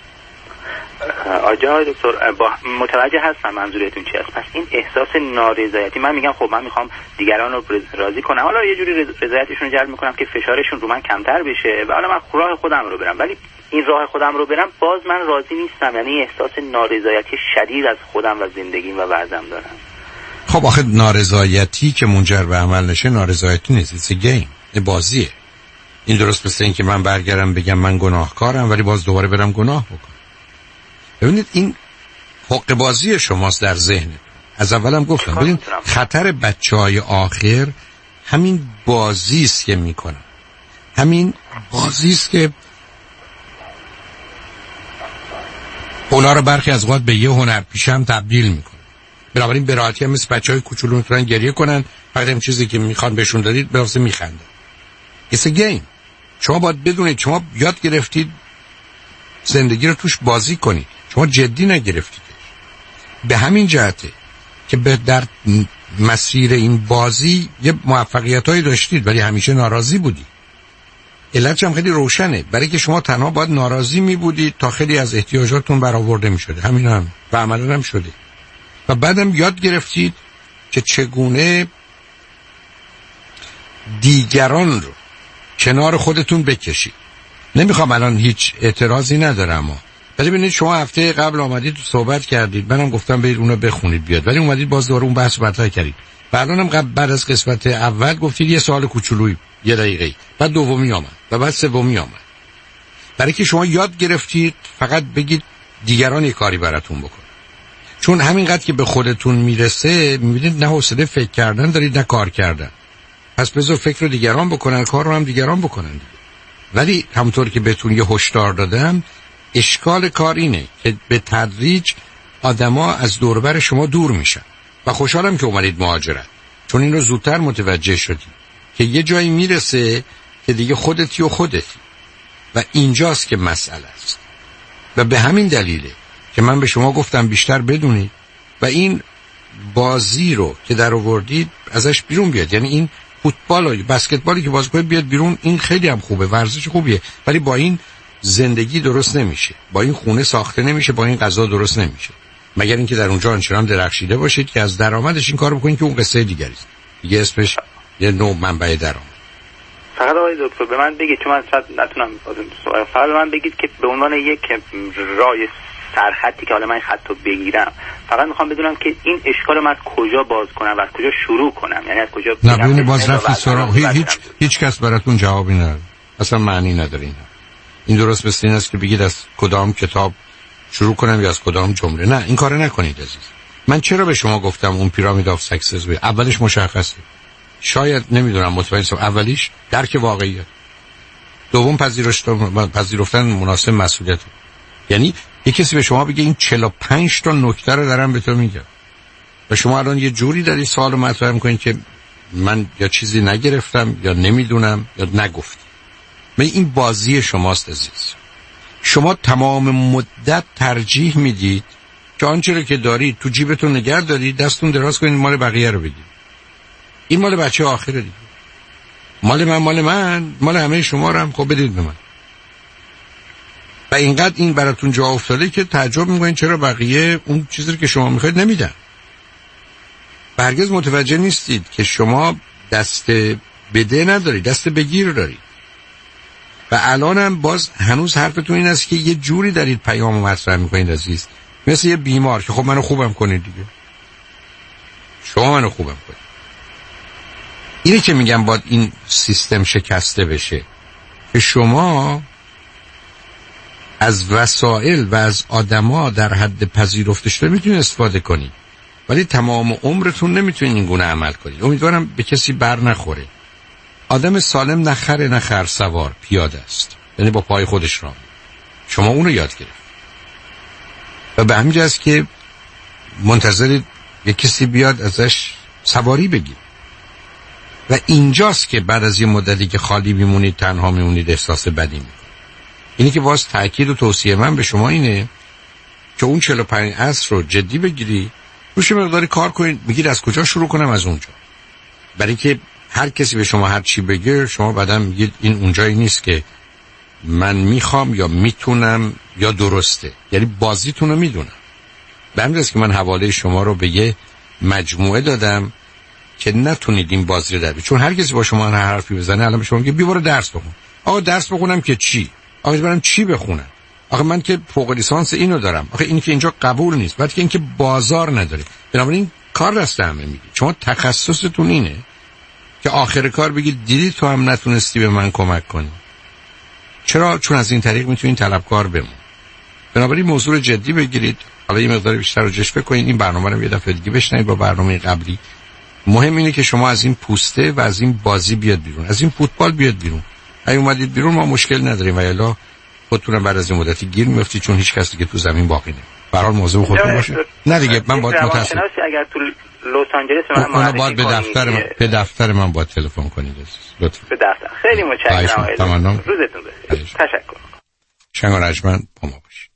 آقای دکتر متوجه هستم منظورتون چی است. پس این احساس نارضایتی، من میگم خب من میخوام دیگران رو راضی کنم، حالا یه جوری رضایتشون رو جلب میکنم که فشارشون رو من کمتر بشه و حالا من راه خودم رو برم، ولی این راه خودم رو برم باز من راضی نیستم. یعنی احساس نارضایتی شدید از خودم و زندگیم و وضعم دارم. خب آخه نارضایتی که منجر به عمل نشه نارضایتی نیست، it's a game، بازیه. این درست مثل این که من برگردم بگم من گناهکارم ولی باز دوباره برم گناه بکنم. ببینید این حق بازی شماست در ذهن. از اولم گفتم ببینید خطر بچهای آخر همین بازی است که میکنن، همین بازی است که اونا رو برخی از اوقات به یه هنرپیشه هم تبدیل میکنه. بنابراین به راحتی هم مثل بچهای کوچولو میتونن گریه کنن، فقط این چیزی که میخوان بهشون دادید به واسه میخندن. It's a game. شما باید بدونید شما یاد گرفتید زندگی رو توش بازی کنید، شما جدی نگرفتید. به همین جهته که در مسیر این بازی یه موفقیتایی داشتید ولی همیشه ناراضی بودید. علتش هم خیلی روشنه، برای که شما تنها باید ناراضی می بودید تا خیلی از احتیاجاتون برآورده می شده. همین هم و عملا هم شده. و بعدم یاد گرفتید که چگونه دیگران رو کنار خودتون بکشید. نمیخوام الان هیچ اعتراضی ندارم ولی ببینید شما هفته قبل آمدید صحبت کردید، منم گفتم برید اونو بخونید بیاد، ولی اومدید باز دوباره اون بحث مطرح کردید. بعدم بعد از قسمت اول گفتید یه سوال کوچولویی 1 دقیقه، بعد دومی آمد و بعد سومی آمد. برای که شما یاد گرفتید فقط بگید دیگران یه کاری براتون بکن. چون همینقدر که به خودتون میرسه میبینید نه حوصله فکر کردن دارید نه کار کردن. پس بذار فکر رو دیگران بکنن، کار رو هم دیگران بکنن دیگه. ولی همونطور که بهتون یه هشدار دادم، اشکال کار اینه که به تدریج آدما از دور و بر شما دور میشن. و خوشحالم که اومدید مهاجرت، چون این رو زودتر متوجه شدید که یه جایی میرسه که دیگه خودتی و خودتی و اینجاست که مسئله است. و به همین دلیله که من به شما گفتم بیشتر بدونید و این بازی رو که در آوردید ازش بیرون بیاد. یعنی این فوتبال و بسکتبالی که بازی کنید بیاد بیرون، این خیلی هم خوبه، ورزش خوبیه، ولی با این زندگی درست نمیشه، با این خونه ساخته نمیشه، با این غذا درست نمیشه، مگر اینکه در اونجا آنچنان درخشیده باشید که از درآمدش این کارو بکنید که اون قصه دیگری است دیگه، اسمش یه نوع منبع درآمد. فقط آقای دکتر به من بگید، چون من شاید نتونم فقط به من بگید که به عنوان یک رای سرخطی که حالا من این خط رو بگیرم، فقط میخوام بدونم که این اشکال من از کجا باز کنم و از کجا شروع کنم، یعنی از کجا نه ببینید باز رفتی سراغ هیچ کس براتون جوابی نداره، اصلا معنی نداره این درست مثل این است که بگید از کدام کتاب شروع کنم یا از کدام جمله. نه این کارو نکنید عزیز. من چرا به شما گفتم اون پیرامید آف سکسس اولش مشخصه، شاید نمیدونم مطمئن نیستم، اولیش درک واقعیه، دوم پذیرفتن مناسب مسئولیت. یعنی یک کسی به شما بگه این 45 تا نکته رو دارم به تو میگم و شما الان یه جوری داری سوال مطرح میکنید که من یا چیزی نگرفتم یا نمیدونم یا نگفتم. این بازی شماست عزیز. شما تمام مدت ترجیح میدید که آنچه رو که دارید تو جیبتون نگه دارید، دستتون دراز کنید مال بقیه رو بدید. این مال بچه آخره دیگه. مال من مال همه شما رو هم خب بدید به من. و اینقدر این براتون جا افتاده که تعجب میکنید چرا بقیه اون چیزی رو که شما میخواید نمیدن. هرگز متوجه نیستید که شما دست بده ندارید، دست بگیر دارید. و الان هم باز هنوز حرفتون این است که یه جوری دارید پیامو مطرح میکنید عزیز، مثل یه بیمار که خب منو خوبم کنید دیگه، شما منو خوبم کنید. اینه که میگم باید این سیستم شکسته بشه که شما از وسایل و از آدما در حد پذیرفته شده میتونید استفاده کنید، ولی تمام عمرتون نمیتونید این گونه عمل کنید. امیدوارم به کسی بر نخوره. آدم سالم نخره نخر سوار پیاده است، یعنی با پای خودش راه. شما اونو یاد گرفت و به همین جاست که منتظرید یک کسی بیاد ازش سواری بگیر. و اینجاست که بعد از یه مدتی که خالی میمونید، تنها میمونید، احساس بدی میکنید. اینی که باز تأکید و توصیه من به شما اینه که اون 45 عصر رو جدی بگیری، روش مقداری کار کنید. میگید از کجا شروع کنم؟ از اونجا. برای که هر کسی به شما هر چی بگه شما بعدم میگید این اونجایی نیست که من میخوام یا میتونم یا درسته. یعنی بازیتون رو میدونم. به همین جاست که من حواله شما رو به یه مجموعه دادم که نتونید این بازی رو دربید. چون هر کسی با شما هر حرفی بزنه الان به شما میگه بیا برو درس بخون. آقا درس بخونم که چی؟ آقا برم چی بخونم؟ آقا من که فوق لیسانس اینو دارم. آقا این که اینجا قبول نیست. بعد که اینکه بازار نداره. بنابراین کار دست همه میگی. شما تخصصتون اینه که آخر کار بگید دیدی تو هم نتونستی به من کمک کنی. چرا؟ چون از این طریق میتونین طلبکار بمون. بنابراین موضوع رو جدی بگیرید. حالا یه مقدار بیشتر رو جشن بکنید. این برنامه رو یه دفعه دیگه بشنوید با برنامه قبلی. مهم اینه که شما از این پوسته و از این بازی بیاد بیرون، از این فوتبال بیاد بیرون. اگه اومدید بیرون ما مشکل نداریم و الا خودتون بعد از این مدتی گیر میافتید، چون هیچ کسی که تو زمین باقی نمیمونه. به هر حال موضوع خودتون باشه. نه دیگه من باید متاسفم اگر تو لس آنجلس من باید به دفتر من باید تلفن کنید لطفا. به دفتر. خیلی متشکرم. روزتون بخیر. تشکر. شنگ و رجمند با ما باشید.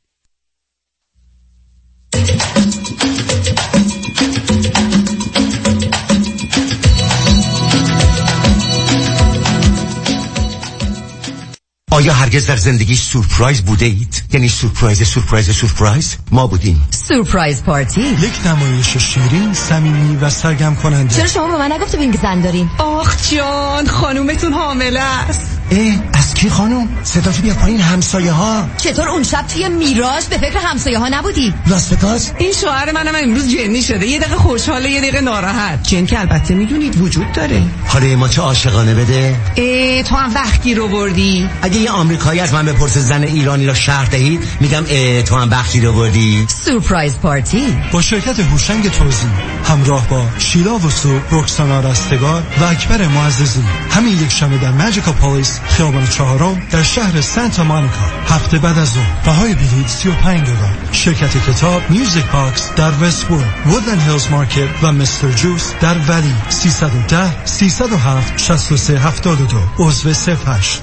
آیا هرگز در زندگی سورپرایز بوده اید؟ یعنی سورپرایز ما بودیم. سورپرایز پارتی، یک نمایش شیرین، صمیمی و سرگرم کننده. چرا شما به من نگفتید زن دارین؟ آخ جان، خانومتون حامله است. از کی خانم؟ صداتو بیا پایین. همسایه ها. چطور اون شب توی میراج به فکر همسایه ها نبودی؟ لاس وگاس. این شوهر منم امروز جنی شده، یه دقیقه خوشحاله یه دقیقه ناراحت. جن که البته میدونید وجود داره. حالا ما چه عاشقانه بده. تو هم وقتی رو بردی. اگه یه آمریکایی از من بپرسه زن ایرانی را شرح دهید، میگم تو هم وقتی رو بردی. سورپرایز پارتی با شرکت هوشنگ توزیع، همراه با شیلا وسو، رکسانا رستگار و اکبر معززی. همین یک شنبه در ماجیکا پالیس خیابان 4 در شهر سانتا مونیکا. هفته بعد از ظهر بهای بلیط $35. شرکت کتاب میوزیک باکس در وست وود، وودلند هیلز مارکت و مستر جوس در ولی. 310 307 6372 عضو 08.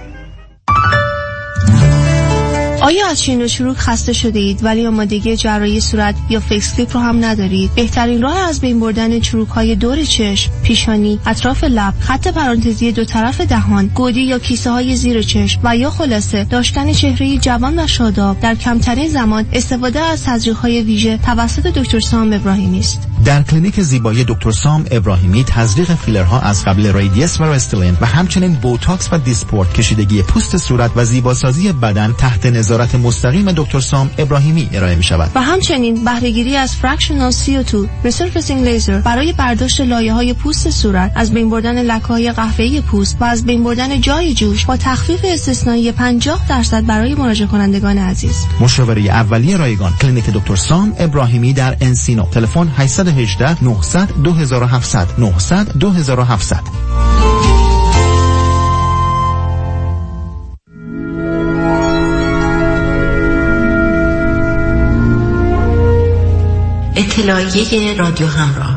آیا از چین و چروک خسته شده اید ولی آمادگی جراحی صورت یا فیس لیفت رو هم ندارید؟ بهترین راه از بین بردن چروک‌های دور چشم، پیشانی، اطراف لب، خط پرانتزی دو طرف دهان، گودی یا کیسه‌های زیر چشم و یا خلاصه داشتن چهره جوان و شاداب در کمترین زمان، استفاده از تزریق‌های ویژه توسط دکتر سام ابراهیمی است. در کلینیک زیبایی دکتر سام ابراهیمی تزریق فیلرها از قبل ریدیس و رستلین و همچنین بوتاکس و دیسپورت، کشیدگی پوست صورت و زیباسازی بدن تحت نظارت مستقیم دکتر سام ابراهیمی ارائه می شود. و همچنین بهره‌گیری از فراکشنال CO2 ریسرفیسینگ لیزر برای برداشت لایه‌های پوست صورت، از بین بردن لکه‌های قهوه‌ای پوست و از بین بردن جای جوش با تخفیف استثنایی 50% برای مراجعه کنندگان عزیز. مشاوره اولیه رایگان کلینیک دکتر سام ابراهیمی در انسینو. تلفن 818 900 2700 900 2700. اطلاعیه رادیو همراه.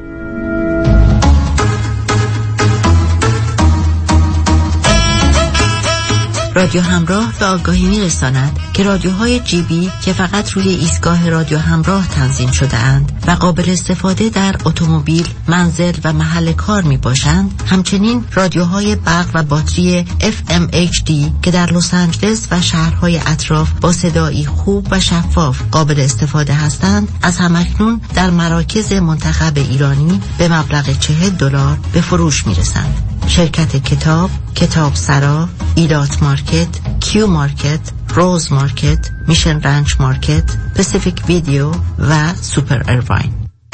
رادیو همراه به آگاهی می‌رساند که رادیوهای جیبی که فقط روی ایستگاه رادیو همراه تنظیم شده اند و قابل استفاده در اتومبیل، منزل و محل کار میباشند، همچنین رادیوهای برق و باتری FM HD که در لس آنجلس و شهرهای اطراف با صدایی خوب و شفاف قابل استفاده هستند، از همکنون در مراکز منتخب ایرانی به مبلغ $40 به فروش میرسند. شرکت کتاب، کتاب سرا، ایلات مارکت، کیو مارکت، روز مارکت، میشن رنچ مارکت، پسیفیک ویدیو و سوپر ارواین.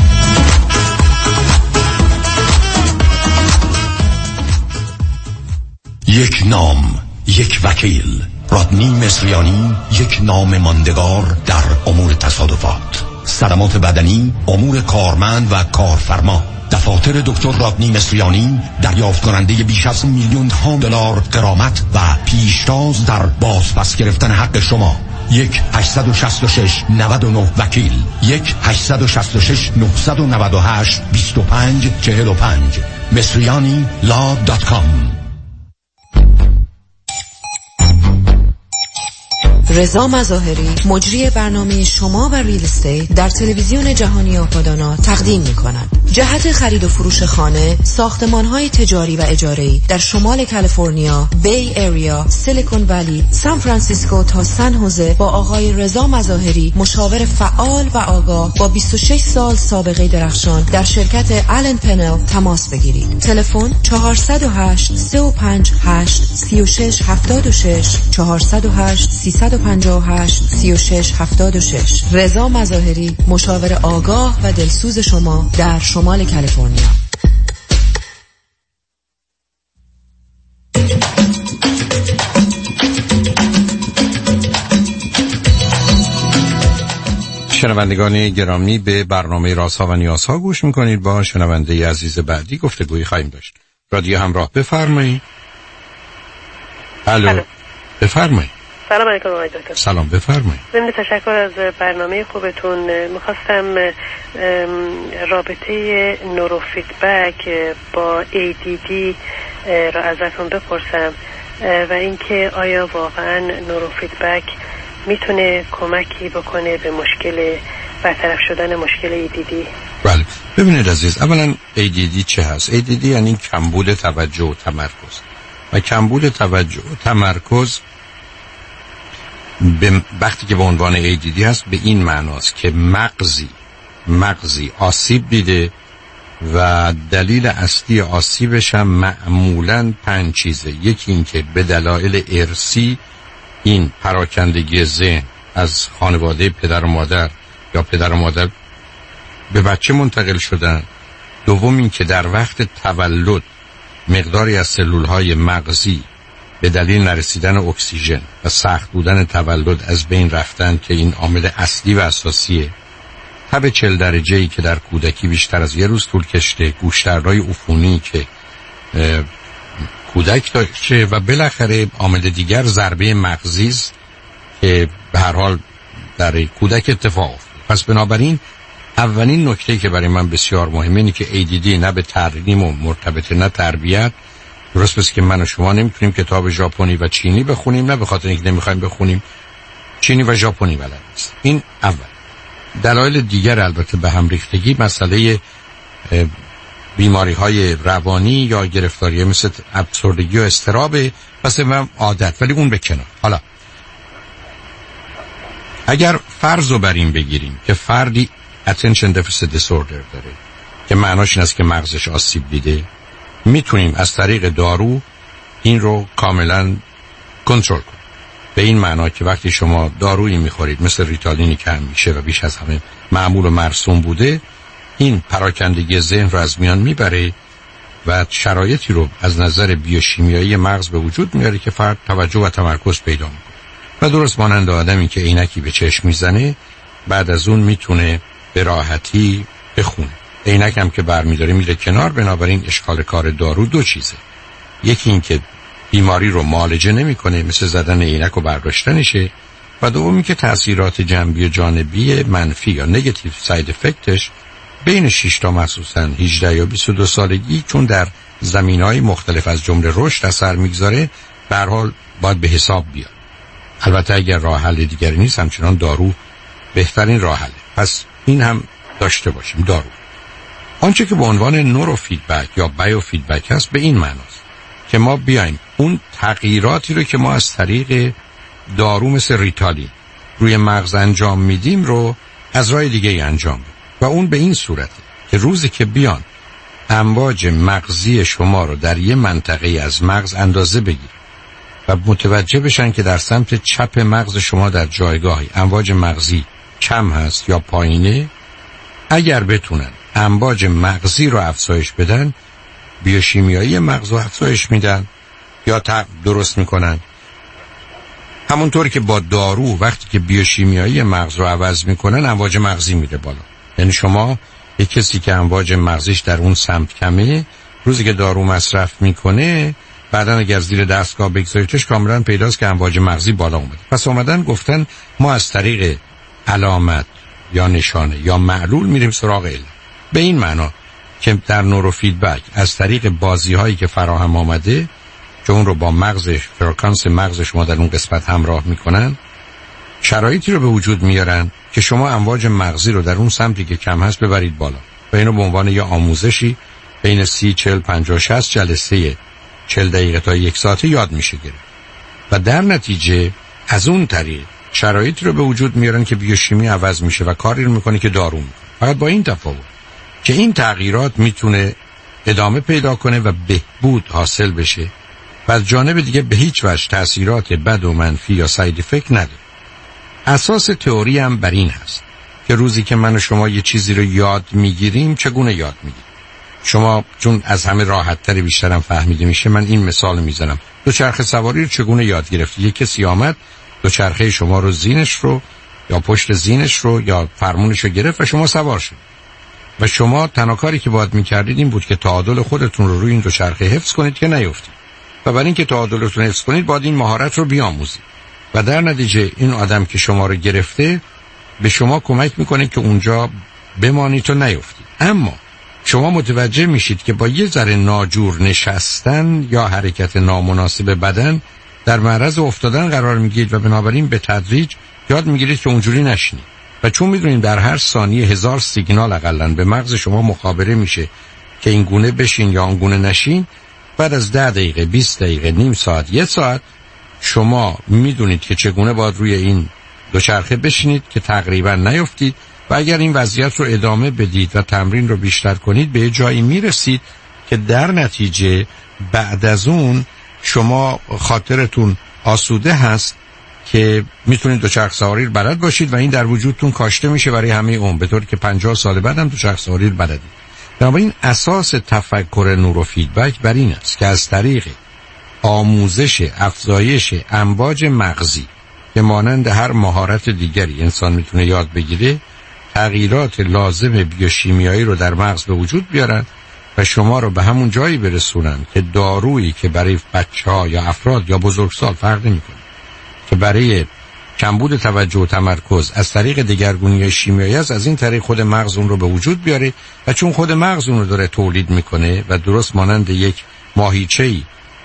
یک نام، یک وکیل. رادنی مصریانی، یک نام ماندگار در امور تصادفات، صدمات بدنی، امور کارمند و کارفرما. دفاتر دکتر رادنی مصریانی دریافت کننده بیش از $1,000,000 غرامت و پیشتاز در بازپس گرفتن حق شما. 1-866-99 وکیل، 1-866-998-2545 مصریانی.law.com. رضا مظاهری، مجری برنامه شما و ریل استیت در تلویزیون جهانی آپادانا تقدیم می‌کند. جهت خرید و فروش خانه، ساختمان‌های تجاری و اجاره‌ای در شمال کالیفرنیا، بی ایریا، سیلیکون ولی، سان فرانسیسکو تا سن هوزه با آقای رضا مظاهری، مشاور فعال و آگاه با 26 سال سابقه درخشان در شرکت آلن پنل تماس بگیرید. تلفن 408-358-3676 408-358-3676. رضا مظاهری، مشاور آگاه و دلسوز شما در شمال کالیفرنیا. شنوندگان گرامی، به برنامه رازها و نیازها گوش میکنید. با شنونده عزیز بعدی گفتگویی خواهیم داشت. رادیو همراه، بفرمایید. الو، بفرمایید. سلام علیکم آقای دکتر. سلام، بفرمایید. ضمن تشکر از برنامه خوبتون، میخواستم رابطه نورو فیدبک با ADD را ازتون بپرسم و اینکه آیا واقعا نورو فیدبک میتونه کمکی بکنه به مشکل برطرف شدن مشکل ADD؟ بله، ببینید عزیز، اولا ADD چه هست؟ ADD یعنی کمبود توجه و تمرکز. و کمبود توجه و تمرکز وقتی که به عنوان ADD هست به این معناست که مغزی آسیب دیده و دلیل اصلی آسیبش هم معمولاً 5 چیزه. یکی این که به دلایل ارثی این پراکندگی ذهن از خانواده پدر و مادر یا پدر و مادر به بچه منتقل شدن. دوم این که در وقت تولد مقداری از سلولهای مغزی به دلیل نرسیدن اکسیژن و سخت بودن تولد از بین رفتن که این عامل اصلی و اساسیه. تب 40 درجه‌ای که در کودکی بیشتر از یه روز طول کشته، گوشترهای عفونی که کودک داشته و بالاخره عامل دیگر ضربه مغزی است که به هر حال در کودک اتفاق افتاد. پس بنابراین اولین نکته که برای من بسیار مهمه اینه که ADD نه به تعلیم و مرتبطه نه تربیت. درست بس که من و شما نمیتونیم کتاب ژاپنی و چینی بخونیم، نه به خاطر اینکه نمیخوایم بخونیم، چینی و ژاپنی بلد نیست. این اول. دلایل دیگر البته به هم ریختگی مسئله بیماری‌های روانی یا گرفتاری مثل افسردگی و اضطراب، پس من عادت، ولی اون به کنار. حالا اگر فرض رو بر این بگیریم که فردی attention deficit disorder داره که معناش این است که مغزش آسیب دیده، میتونیم از طریق دارو این رو کاملا کنترل کنیم. به این معنا که وقتی شما دارویی میخورید مثل ریتالینی که هم میشه و بیش از همه معمول و مرسوم بوده، این پراکندگی ذهن رو از میان میبره و شرایطی رو از نظر بیوشیمیایی مغز به وجود میاره که فرد توجه و تمرکز پیدا میکنه و درست مانند آدمی که عینکی به چشم میزنه بعد از اون میتونه به راحتی بخونه. عینک هم که برمیداره میره کنار. بنابراین اشکال کار دارو دو چیزه، یکی این که بیماری رو معالجه نمیکنه، مثل زدن عینک و برداشتنشه، و دومی که تاثیرات جنبی و جانبی منفی یا نگاتیو ساید افکتش بین 6 تا مخصوصا 18 یا 22 سالگی چون در زمینهای مختلف از جمله رشد اثر میگذاره به هر حال باید به حساب بیاد. البته اگر راه حل دیگری نیست همچنان دارو بهترین راه حله. پس این هم داشته باشیم دارو. آنچه که به عنوان نورو فیدبک یا بایو فیدبک هست به این معناست که ما بیایم اون تغییراتی رو که ما از طریق دارو مثل ریتالین روی مغز انجام میدیم رو از راه دیگه انجام بدیم و اون به این صورته که روزی که بیان امواج مغزی شما رو در یه منطقه از مغز اندازه بگیرن و متوجه بشن که در سمت چپ مغز شما در جایگاهی امواج مغزی کم هست یا پایینه، اگر بتونن امواج مغزی رو افزایش بدن، بیوشیمیایی مغز رو افزایش میدن یا درست میکنن. همونطور که با دارو وقتی که بیوشیمیایی مغز رو عوض میکنن امواج مغزی میره بالا. یعنی شما یک کسی که امواج مغزیش در اون سمت کمه روزی که دارو مصرف میکنه بعدن اگر زیر دستگاه بگذاریدش کاملا پیداست که امواج مغزی بالا اومده. پس اومدن گفتن ما از طریق علامت یا نشانه یا معلول میریم سراغ علم. به این معنا که در نورو فیدبک از طریق بازی هایی که فراهم آمده که اون رو با مغز فرکانس مغز شما در اون قسمت همراه میکنن شرایطی رو به وجود میارن که شما امواج مغزی رو در اون سمتی که کم هست ببرید بالا و اینو به عنوان یه آموزشی بین 30 40 50 60 جلسه 40 دقیقه تا 1 ساعت یاد میشه گرفت و در نتیجه از اون طریق شرایطی رو به وجود میارن که بیوشیمی عوض میشه و کاری رو میکنه که دارو میکنه. فقط با این تفاوت که این تغییرات میتونه ادامه پیدا کنه و بهبود حاصل بشه و از جانب دیگه به هیچ وجه تأثیرات بد و منفی یا ساید افکت نداره. اساس تئوری هم بر این هست که روزی که من و شما یه چیزی رو یاد میگیریم چگونه یاد میگیریم. شما چون از همه راحت‌تر بیشترم فهمیده میشه من این مثال میزنم. دوچرخه سواری رو چگونه یاد گرفتی؟ یک کسی آمد دوچرخه شما رو زینش رو یا پشت زینش رو یا فرمونش رو گرفت و شما سوار شد و شما تنها کاری که باید میکردید این بود که تعادل خودتون رو روی این دوچرخه حفظ کنید که نیفتید و برای اینکه تعادلتون حفظ کنید باید این مهارت رو بیاموزید و در نتیجه این آدم که شما رو گرفته به شما کمک میکنه که اونجا بمانید و نیفتید. اما شما متوجه میشید که با یه ذره ناجور نشستن یا حرکت نامناسب بدن در معرض افتادن قرار میگیرید و بنابراین به تدریج یاد میگیرید که اونجوری نشینید و چون میدونید در هر ثانیه 1000 سیگنال حداقل به مغز شما مخابره میشه که این گونه بشین یا اون گونه نشین، بعد از 10 دقیقه 20 دقیقه نیم ساعت 1 ساعت شما میدونید که چگونه باید روی این دوچرخه بشینید که تقریبا نیفتید و اگر این وضعیت رو ادامه بدید و تمرین رو بیشتر کنید به جایی میرسید که در نتیجه بعد از اون شما خاطرتون آسوده هست که میتونید دوچرخ سواری رو بلد باشید و این در وجودتون کاشته میشه برای همه عمر، به طوری که 50 سال بعد هم دوچرخ سواری رو بلدید. بنابراین اساس تفکر نورو فیدبک بر این است که از طریق آموزش افزایش امواج مغزی که مانند هر مهارت دیگری انسان میتونه یاد بگیره تغییرات لازم بیوشیمیایی رو در مغز به وجود بیارن و شما رو به همون جایی برسونن که دارویی که برای بچه‌ها یا افراد یا بزرگسال فرق نمی‌کنه که برای کمبود توجه و تمرکز از طریق دگرگونی شیمیایی است، از این طریق خود مغز اون رو به وجود بیاره و چون خود مغز اون رو داره تولید میکنه و درست مانند یک ماهیچه‌ای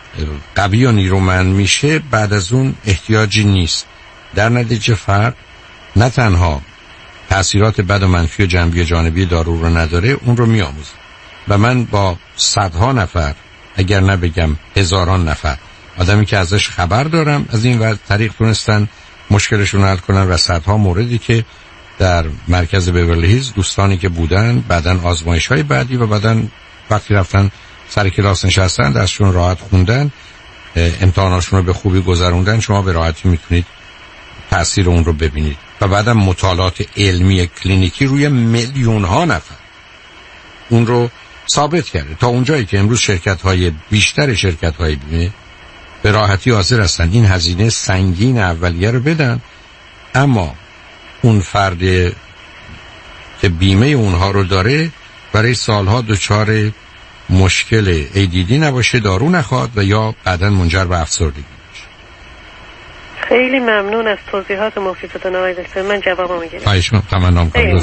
قوی و نیرومند میشه بعد از اون احتیاجی نیست. در نتیجه فرد نه تنها تأثیرات بد و منفی و جنبی و جانبی دارو رو نداره، اون رو میآموزه و من با صدها نفر اگر نبگم هزاران نفر آدمی که ازش خبر دارم از این طریق تونستن مشکلشون حل کنن و صدها موردی که در مرکز بیورلی هیلز دوستانی که بودن بعدن آزمایش‌های بعدی و بعدن وقتی رفتن سر کلاس نشستن دستشون راحت خوندن امتحاناشون رو به خوبی گذروندن، شما به راحتی میتونید تأثیر اون رو ببینید و بعدم مطالعات علمی کلینیکی روی میلیون ها نفر اون رو ثابت کرده تا اونجایی که امروز بیشتر شرکت‌های بیمه به راحتی حاضر هستن این هزینه سنگین اولیه رو بدن، اما اون فرد که بیمه اونها رو داره برای سالها دچار مشکل ADD نباشه، دارو نخواد و یا بعداً منجر به افسردگی بشه. خیلی ممنون از توضیحات مفیدتون آقای دکتر. من جوابم میگیرم. خواهش می‌کنم. تمنا می‌کنم.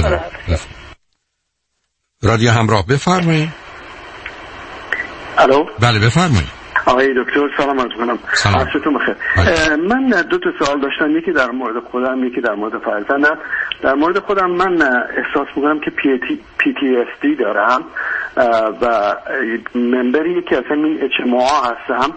رادیو همراه بفرمایید. الو. بله بفرمایید. آقای دکتر سلام عرض می‌کنم. عصرتون بخیر. من دو تا سوال داشتم، یکی در مورد خودم، یکی در مورد فرزندم. در مورد خودم من احساس می‌کنم که PTSD دارم و ممبری که از همین HMO هستم.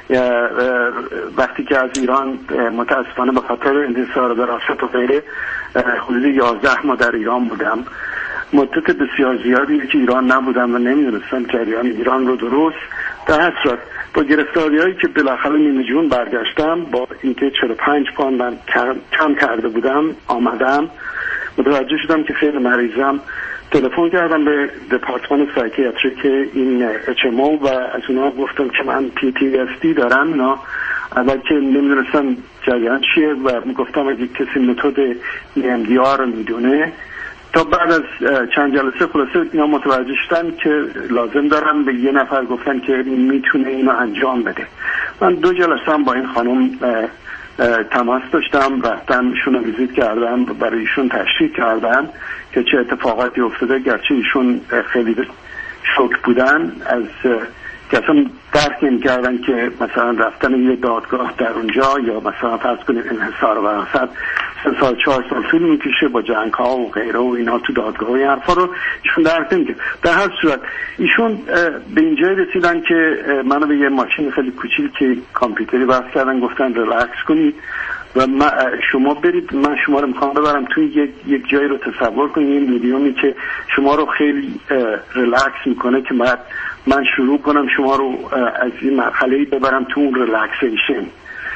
وقتی که از ایران متاسفانه به خاطر انحصار وراثت و غیره حدود 11 ماه در ایران بودم. مدت بسیار زیادی که ایران نبودم و نمیدونستم جریان ایران رو درست. در هر صورت با گرفتاری هایی که بالاخره نیمه جون برگشتم، با اینکه 45 پوند من کم کرده بودم آمدم، متوجه شدم که خیلی مریضم. تلفن کردم به دپارتمان سایکیاتری که این HMO و از اونا گفتم که من PTSD دارم. اینا اول که نمیدونستم جریان چیه و گفتم اگه کسی متد EMDR رو میدونه. تا بعد از چند جلسه خلاصه اینا متوجه شدن که لازم دارن، به یه نفر گفتن که میتونه اینو انجام بده. من 2 جلسه هم با این خانم تماس داشتم، رفتم ایشون رو ویزیت کردم، برای ایشون تشریح کردم که چه اتفاقاتی افتاده، گرچه ایشون خیلی شوک بودن از که اصلا درک نمی‌کردن که مثلا رفتن یه دادگاه در اونجا یا مثلا فرض کنید انحصار وراثت 3 سال 4 سال طول میکشه با جنگ‌ها و غیره و اینا تو دادگاه و این حرفا رو ایشون درک نمی‌کرد. در هر صورت ایشون به اینجای رسیدن که منو به یه ماشین خیلی کوچیک که کامپیوتری وصل کردن، گفتن ریلکس کنید و شما برید، من شما رو میخوام ببرم توی یک جایی رو تصور کنید، یه میدیومی که شما رو خیلی ریلکس میکنه که من شروع کنم شما رو از این مرحله‌ای ببرم تو اون ریلکسیشن.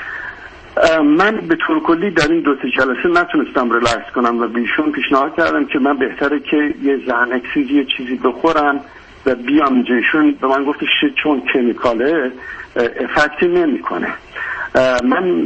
من به طور کلی در این 2 جلسه نتونستم ریلکس کنم و بیشون پیشنهاد کردم که من بهتره که یه زهنکسیز یه چیزی بخورم و بیام اینجایشون. به من گفت چون کمیکاله افکتی نمیکنه. من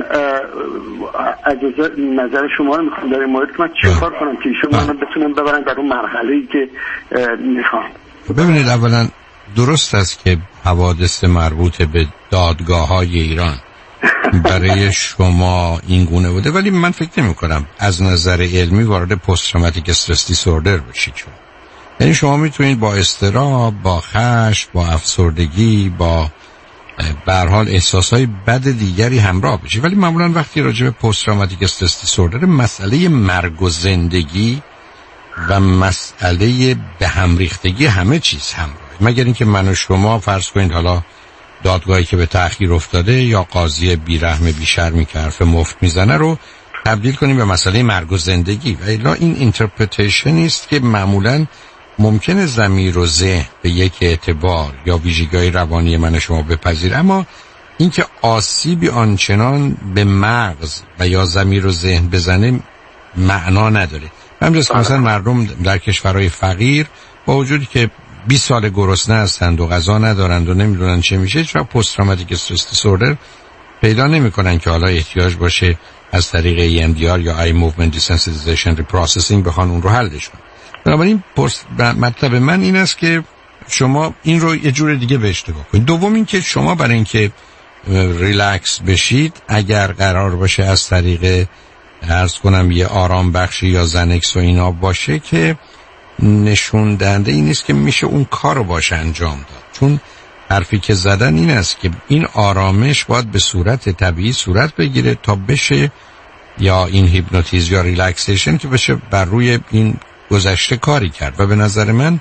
از نظر شما رو میخوام در این مورد من چه کار کنم که ایشون منو بتونم ببرن در اون مرحله‌ای که میخوام. ببینید، اولا درست است که حوادث مربوط به دادگاه‌های ایران برای شما این گونه بوده، ولی من فکر نمی کنم از نظر علمی وارد پست تروماتیک استرس دیسوردر بشید. یعنی شما میتونید با اضطراب، با خشم، با افسردگی، با به هر حال احساسهای بد دیگری همراه بشید، ولی معمولا وقتی راجع به پست تروماتیک استرس دیسوردر مسئله مرگ و زندگی و مسئله به هم ریختگی همه چیز همراه، مگر اینکه من و شما فرض کنید حالا دادگاهی که به تأخیر افتاده یا قاضی بیرحم بیشرمی که حرف مفت میزنه رو تبدیل کنیم به مسئله مرگ و زندگی. و الا این اینترپریتیشن است که معمولا ممکنه ضمیر و ذهن به یک اعتبار یا ویژگی‌های روانی من شما بپذیره، اما اینکه آسیبی آنچنان به مغز و یا ضمیر و ذهن بزنه معنا نداره. همینجاست که مثلا مردم در کشورهای فقیر با وجودی که 20 سال گرسنه هستند و غذا ندارند و نمیدونن چه میشه، چرا پست تروماتیک استرس دیسوردر پیدا نمیکنن که حالا احتیاج باشه از طریق EMDR یا ای موومنت دیسنسیتیزیشن ریپروسسینگ بخوان اون رو حلش کنن. بنابراین مطلب من این است که شما این رو یه جور دیگه بهش نگاه کنید. دوم این که شما برای اینکه ریلکس بشید، اگر قرار باشه از طریق عرض کنم یه آرام بخشی یا زنکس و اینا باشه، که نشون دهنده این نیست که میشه اون کار رو باشه انجام داد. چون حرفی که زدن این است که این آرامش باید به صورت طبیعی صورت بگیره تا بشه، یا این هیپنوتیزم یا ریلکسیشن که بشه بر روی این گذشته کاری کرد. و به نظر من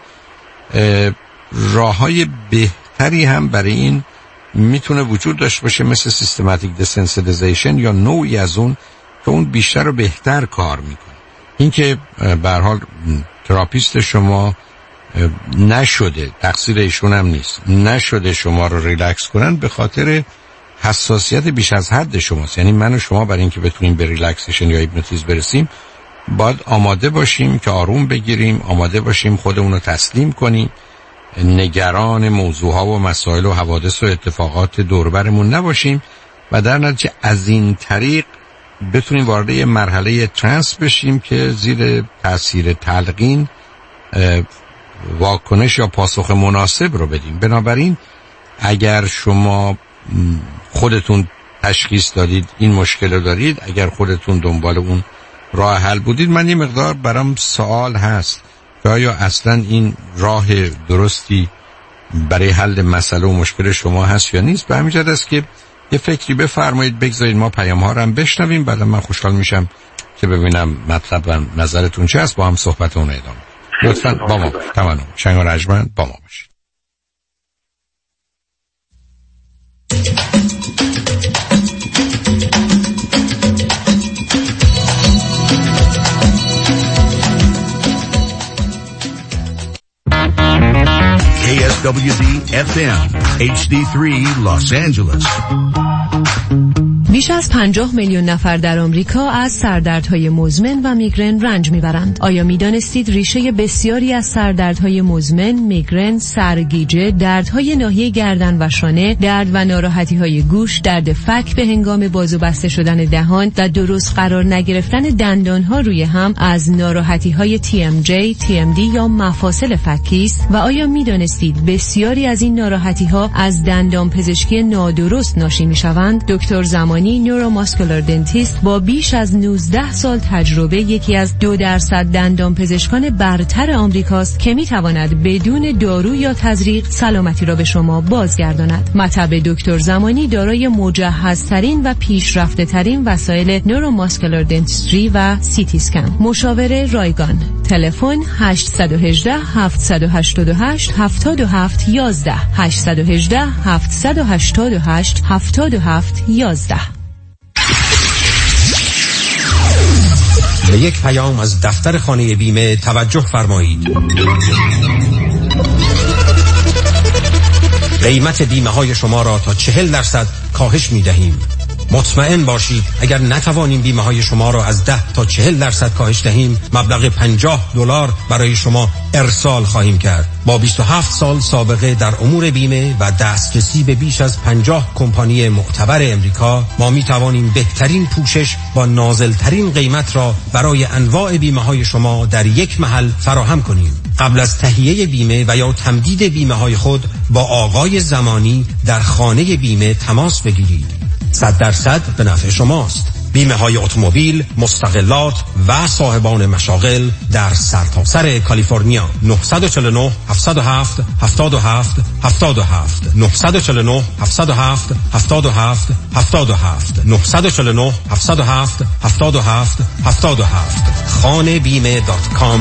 راه‌های بهتری هم برای این میتونه وجود داشته باشه، مثل سیستماتیک دیسنسیتیزیشن یا نوعی از اون که اون بیشتر و بهتر کار میکنه. اینکه به هر حال تراپیست شما نشده، تقصیر ایشون هم نیست، نشده شما رو ریلکس کنن به خاطر حساسیت بیش از حد شماست. یعنی من و شما برای اینکه بتونیم به ریلکسیشن یا هیپنوتیزم برسیم باید آماده باشیم که آروم بگیریم، آماده باشیم خودمون رو تسلیم کنیم، نگران موضوعها و مسائل و حوادث و اتفاقات دوربرمون نباشیم و در نتیجه از این طریق بتونیم وارد یه مرحله ترانس بشیم که زیر تاثیر تلقین واکنش یا پاسخ مناسب رو بدیم. بنابراین اگر شما خودتون تشخیص دادید این مشکل رو دارید، اگر خودتون دنبال اون راه حل بودید، من یه مقدار برام سوال هست که آیا اصلا این راه درستی برای حل مسئله و مشکل شما هست یا نیست. به همین جهت است که یه فکری بفرمایید، بگذارید ما پیام ها رو هم بشنویم، بعد من خوشحال میشم که ببینم مطلب و نظرتون چه است، با هم صحبت اون ادامه. لطفاً با ما تمام شنگ و رجمند با ما باشید. KSWD FM HD3 Los Angeles. بیش از 50 میلیون نفر در آمریکا از سردردهای مزمن و میگرن رنج میبرند. آیا میدانستید ریشه بسیاری از سردردهای مزمن، میگرن، سرگیجه، دردهای ناحیه گردن و شانه، درد و ناراحتی‌های گوش، درد فک به هنگام باز و بسته شدن دهان و درست قرار نگرفتن دندانها روی هم از ناراحتی‌های TMJ، TMD یا مفاصل فکی است؟ و آیا میدانستید بسیاری از این ناراحتی‌ها از دندان پزشکی نادرست ناشی میشوند؟ دکتر زمانی نوروماسکولار دنتیست با بیش از 19 سال تجربه یکی از 2% دندان پزشکان برتر آمریکاست که میتواند بدون دارو یا تزریق سلامتی را به شما بازگرداند. مطب دکتر زمانی دارای مجهزترین و پیشرفته ترین وسایل نوروماسکولار دنتیستری و سیتی اسکن. مشاوره رایگان. تلفن 818 788 77 11 818 788 77 11. به یک پیام از دفتر خانه بیمه توجه فرمایید. قیمت بیمه های شما را تا 40% کاهش می دهیم. مطمئن باشید اگر نتوانیم بیمه های شما را از 10 تا 40% کاهش دهیم، مبلغ $50 برای شما ارسال خواهیم کرد. با 27 سال سابقه در امور بیمه و دسترسی به بیش از 50 کمپانی معتبر امریکا، ما می توانیم بهترین پوشش با نازلترین قیمت را برای انواع بیمه های شما در یک محل فراهم کنیم. قبل از تهیه بیمه و یا تمدید بیمه های خود با آقای زمانی در خانه بیمه تماس بگیرید. 100% به نفع شماست. بیمه های اتومبیل، مستقلات و صاحبان مشاغل در سرتاسر کالیفرنیا. 949 707 77 77 949 707 77 77 949 707 77 77 khanebime.com.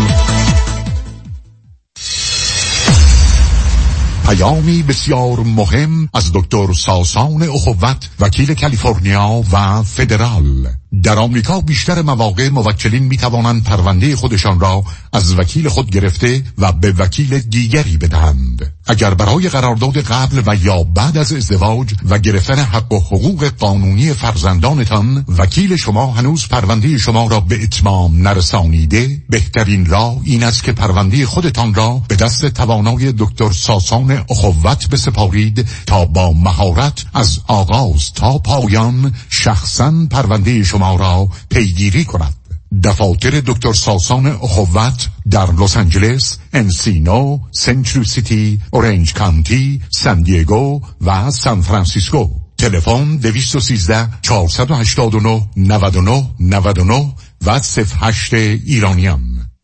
پیامی بسیار مهم از دکتر ساسان اخوت، وکیل کالیفرنیا و فدرال. در آمریکا بیشتر مواقع موکلین می توانند پرونده خودشان را از وکیل خود گرفته و به وکیل دیگری بدهند. اگر برای قرارداد قبل و یا بعد از ازدواج و گرفتن حق و حقوق قانونی فرزندانتان وکیل شما هنوز پرونده شما را به اتمام نرسانیده، بهترین راه این است که پرونده خودتان را به دست توانای دکتر ساسان اخوت بسپارید تا با مهارت از آغاز تا پایان شخصاً پرونده شما را پیگیری کند. دفاتر دکتر ساسان اخوت در لس آنجلس، انسینو، سنترال سیتی، اورنج کانتی، سان دیگو و سان فرانسیسکو. تلفن 213 489 99 99 و 08 ایرانیان.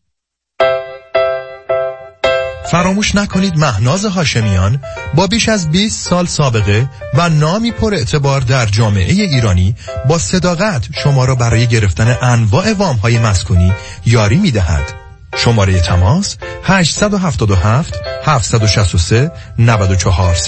فراموش نکنید مهناز هاشمیان با بیش از 20 سال سابقه و نامی پر اعتبار در جامعه ایرانی با صداقت شما را برای گرفتن انواع وام‌های مسکونی یاری می‌دهد. شماره تماس 877 763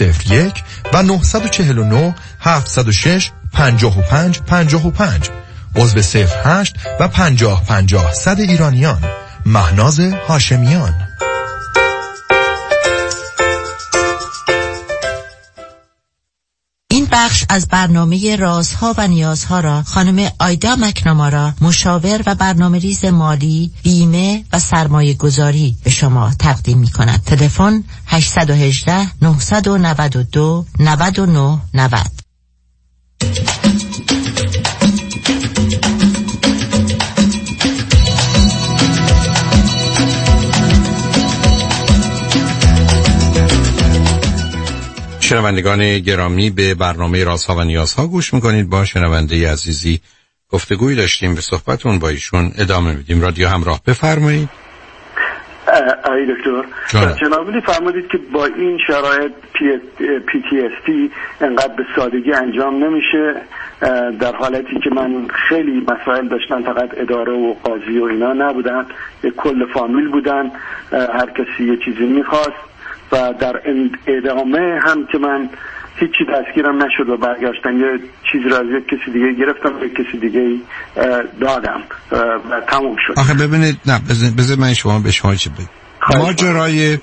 9401 و 949 706 5555. عضو 08 و 50 100 ایرانیان. مهناز هاشمیان. این بخش از برنامه رازها و نیازها را خانم آیدا مکنامارا، مشاور و برنامه‌ریز مالی، بیمه و سرمایه گذاری به شما تقدیم می کند. تلفن 818 992 99 90. شنوندگان گرامی، به برنامه رازها و نیازها گوش میکنید. با شنونده عزیزی گفتگوی داشتیم، به صحبتون با ایشون ادامه میدیم. رادیو همراه، بفرمایید. آقای دکتر، جنابالی فرمودید که با این شرایط PTSD انقدر به سادگی انجام نمیشه، در حالتی که من خیلی مسائل داشتم، فقط اداره و قاضی و اینا نبودن، کل فامیل بودن، هر کسی یه چیزی میخواست و در ادامه هم که من هیچی دستگیرم نشد و برگشتم یه چیز را از یک کسی دیگه گرفتم و یک کسی دیگه دادم و تموم شد. آخه ببینید، نه بذار من شما به شما چی بگم. ماجرای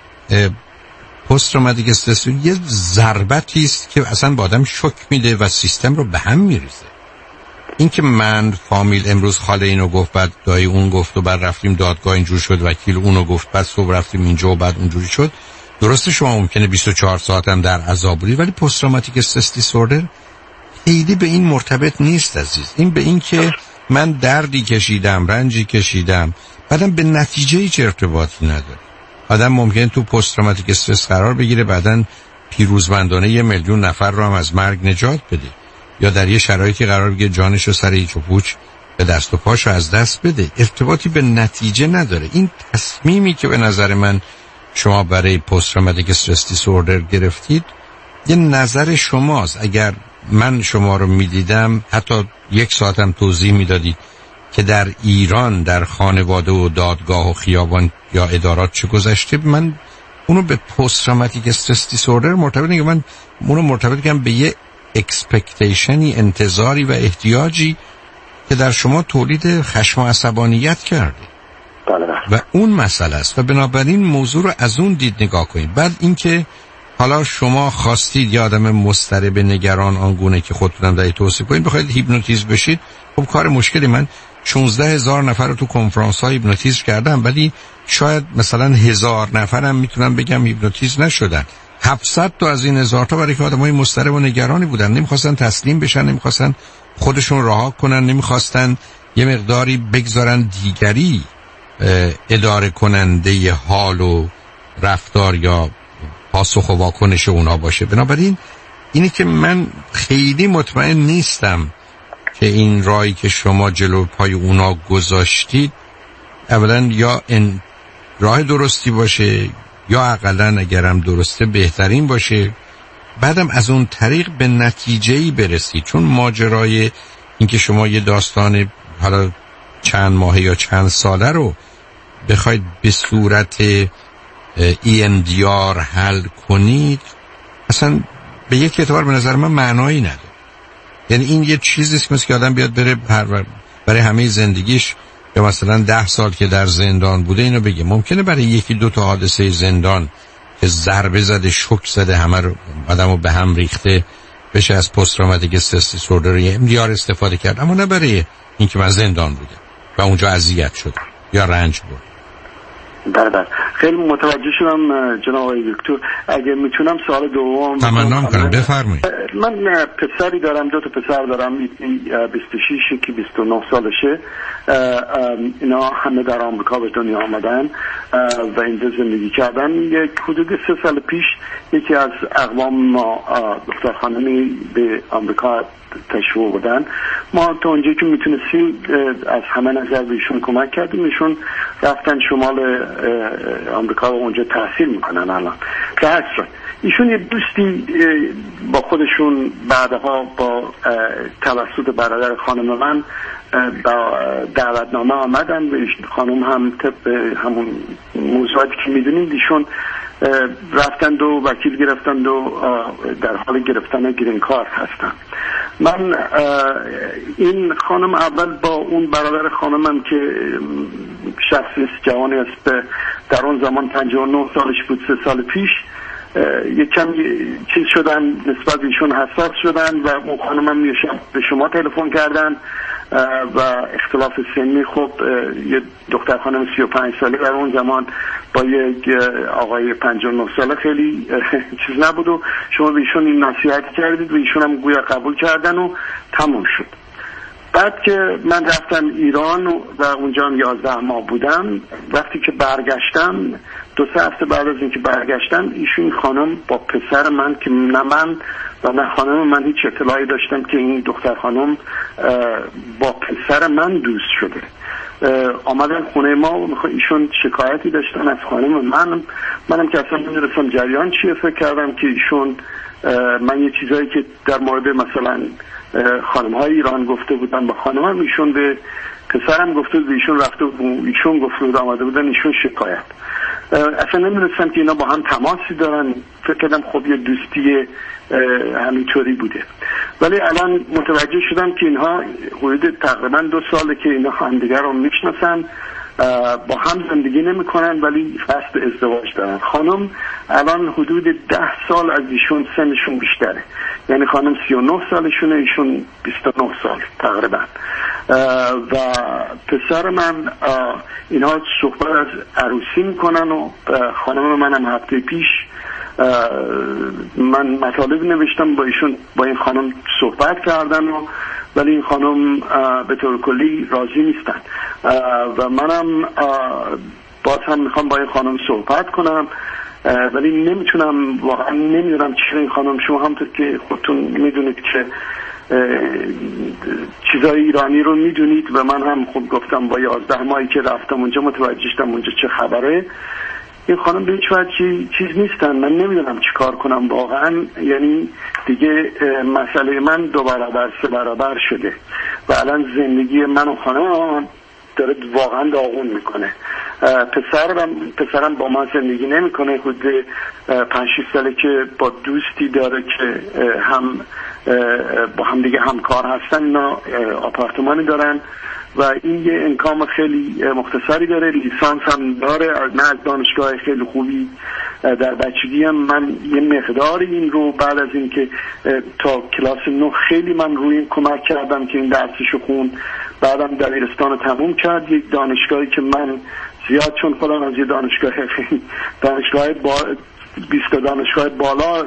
پست تروماتیک استرس یه ضربتی است که اصلا با آدم شوک میده و سیستم رو به هم میریزه. این که من فامیل امروز خاله اینو گفت، بعد دایی اون گفت و بعد رفتیم دادگاه اینجور شد، وکیل اونو گفت، بعد صبح رفتیم اینجا و بعد اونجوری شد. درسته شما ممکنه 24 ساعت هم در عذاب بودید، ولی پست تروماتیک استرس دیسوردر خیلی به این مرتبط نیست عزیز. این به این که من دردی کشیدم، رنجی کشیدم، بعدم به نتیجه هیچ ارتباطی نداره. آدم ممکنه تو پست تروماتیک استرس قرار بگیره، بعدن پیروزمندانه 1 میلیون نفر رو هم از مرگ نجات بده، یا در یه شرایطی قرار بگیره جانش رو سر هیچ و پوچ به دست و پاش از دست بده. ارتباطی به نتیجه نداره. این تصمیمی که به نظر من شما برای پست تروماتیک استرس دیسوردر گرفتید یه نظر شماست. اگر من شما رو میدیدم، حتی 1 ساعتم توضیح میدادید که در ایران در خانواده و دادگاه و خیابان یا ادارات چه گذشته، من اونو به پست تروماتیک استرس دیسوردر مرتبط نگم. من اونو مرتبط کنم به یه اکسپکتیشنی، انتظاری و احتیاجی که در شما تولید خشم و عصبانیت کرده و اون مسئله است و بنابراین موضوع رو از اون دید نگاه کنید. بعد اینکه حالا شما خواستید یه آدم مضطرب نگران آنگونه که خودتونم دارید توصیف کنید بخواید هیپنوتیزم بشید، خب کار مشکلی. من 16,000 نفر رو تو کنفرانس ها هیپنوتیزم کردم، ولی شاید مثلا 1000 نفرم میتونم بگم هیپنوتیزم نشدن. 700 تا از این 1000 تا برای که آدمای مضطرب و نگرانی بودن، نمیخواستن تسلیم بشن، نمیخواستن خودشون رها کنن، نمیخواستن یه مقداری بگذارن دیگری اداره کننده حال و رفتار یا پاسخ و واکنش اونا باشه. بنابراین اینی که من خیلی مطمئن نیستم که این راهی که شما جلو پای اونا گذاشتید اولا یا راه درستی باشه یا اقلن اگرم درسته بهترین باشه، بعدم از اون طریق به نتیجه‌ای برسید. چون ماجرای این که شما یه داستان حالا چند ماهه یا چند ساله رو بخواید به صورت EMDR حل کنید اصلا به یک اعتبار به نظر من معنایی نداره. یعنی این یه چیزیست که مثل که آدم بیاد بره برای همه زندگیش یا مثلا 10 سال که در زندان بوده اینو بگه. ممکنه برای 1-2 تا حادثه زندان که ضربه زده، شوک زده، همه رو آدمو به هم ریخته بشه از پست تروماتیک استرس دیسوردر EMDR استفاده کرد، اما نه برای اینکه من زندان بودم و اونجا اذیت شدم یا رنج بردم. بله خیلی متوجه شدم جناب آقای دکتر. اگه میتونم سوال دوم تمنا کنم، بفرمایید. من پسری دارم، 2 تا پسر دارم، 26 که 29 سالشه. اینا همه در آمریکا به دنیا آمدن و اینجا زندگی کردن. یک حدود 3 سال پیش یکی از اقوام ما دختر خانمی به آمریکا تشریف بودن. ما تا اونجایی که میتونستیم از همه نظر بهشون کمک کردیم. ایشون رفتن شمال آمریکا و اونجا تحصیل میکنن الان. در ایشون یه دوستی با خودشون بعدها با توسط برادر خانم من با دعوتنامه آمدن. خانم هم طبق همون موضوعاتی که میدونیم ایشون رفتند و وکیل گرفتند و در حال گرفتن گرین کارت هستن. من این خانم اول با اون برادر خانمم که شخصی جوانی است، در اون زمان 59 سالش بود، 3 سال پیش یک کم چیز شدن نسبت بهشون حساس شدن و اون خانمم یه شب به شما تلفن کردن و اختلاف سنی. خب یه دختر خانم 35 ساله در اون زمان با یک آقای 59 ساله خیلی چیز نبود و شما به ایشون این نصیحت کردید و ایشون هم گویا قبول کردن و تموم شد. بعد که من رفتم ایران و اونجا 11 ماه بودم، وقتی که برگشتم 2-3 هفته بعد از اینکه برگشتم ایشون خانم با پسر من که نه من و نه خانم من هیچ اطلاعی داشتم که این دختر خانم با پسر من دوست شده، آمدن خونه ما و ایشون شکایتی داشتن از خانم منم که اصلا نمی‌دونستم جریان چیه. فکر کردم که ایشون من یه چیزایی که در مورد مثلا خانم‌های ایران گفته بودن با خانمم ایشون به پسرم گفته بود، ایشون رفته بود ایشون گفته بود آمده بودن ایشون شکایت. اصلا نمی‌دونستم که اینا با هم تماسی دارن. فکر کردم خب یه دوستی همینطوری بوده، ولی الان متوجه شدم که اینها حدود تقریبا 2 ساله که اینا همدیگر رو میشناسن، با هم زندگی نمی‌کنن ولی قصد ازدواج دارن. خانم الان حدود 10 سال از ایشون سنشون بیشتره، یعنی خانم 39 سالشونه، ایشون 29 سال تقریبا. و پسر من اینها صحبت از عروسی میکنن و خانم منم هفته پیش من مطالب نوشتم با ایشون، با این خانم صحبت کردن و ولی این خانم به طور کلی راضی نیستن و منم باز هم میخوام با این خانم صحبت کنم ولی نمیتونم، واقعا نمیدونم چرا این خانم، شما همونطور که خودتون میدونید که چیزای ایرانی رو میدونید و من هم خود گفتم با 11 ماهی که رفتم اونجا متوجه شدم اونجا چه خبره. این خانم به هیچ وجه چیز نیستن، من نمیدونم چی کار کنم واقعا. یعنی دیگه مسئله من 2 برابر 3 برابر شده و الان زندگی من و خانم داره واقعا داغون میکنه. پسرم با ما زندگی نمیکنه، حدود 5-6 ساله که با دوستی داره که هم با هم دیگه همکار هستن، اینا آپارتمانی دارن و این یه انکام خیلی مختصری داره، لیسانس هم داره، نه از دانشگاه خیلی خوبی. در بچگی هم من یه مقداری این رو بعد از این که تا کلاس 9 خیلی من روی این کمک کردم که این درسشو خون، بعدم دبیرستان رو تموم کرد. یک دانشگاهی که من زیاد چون خودم از یه دانشگاه 20 دانشگاه بالا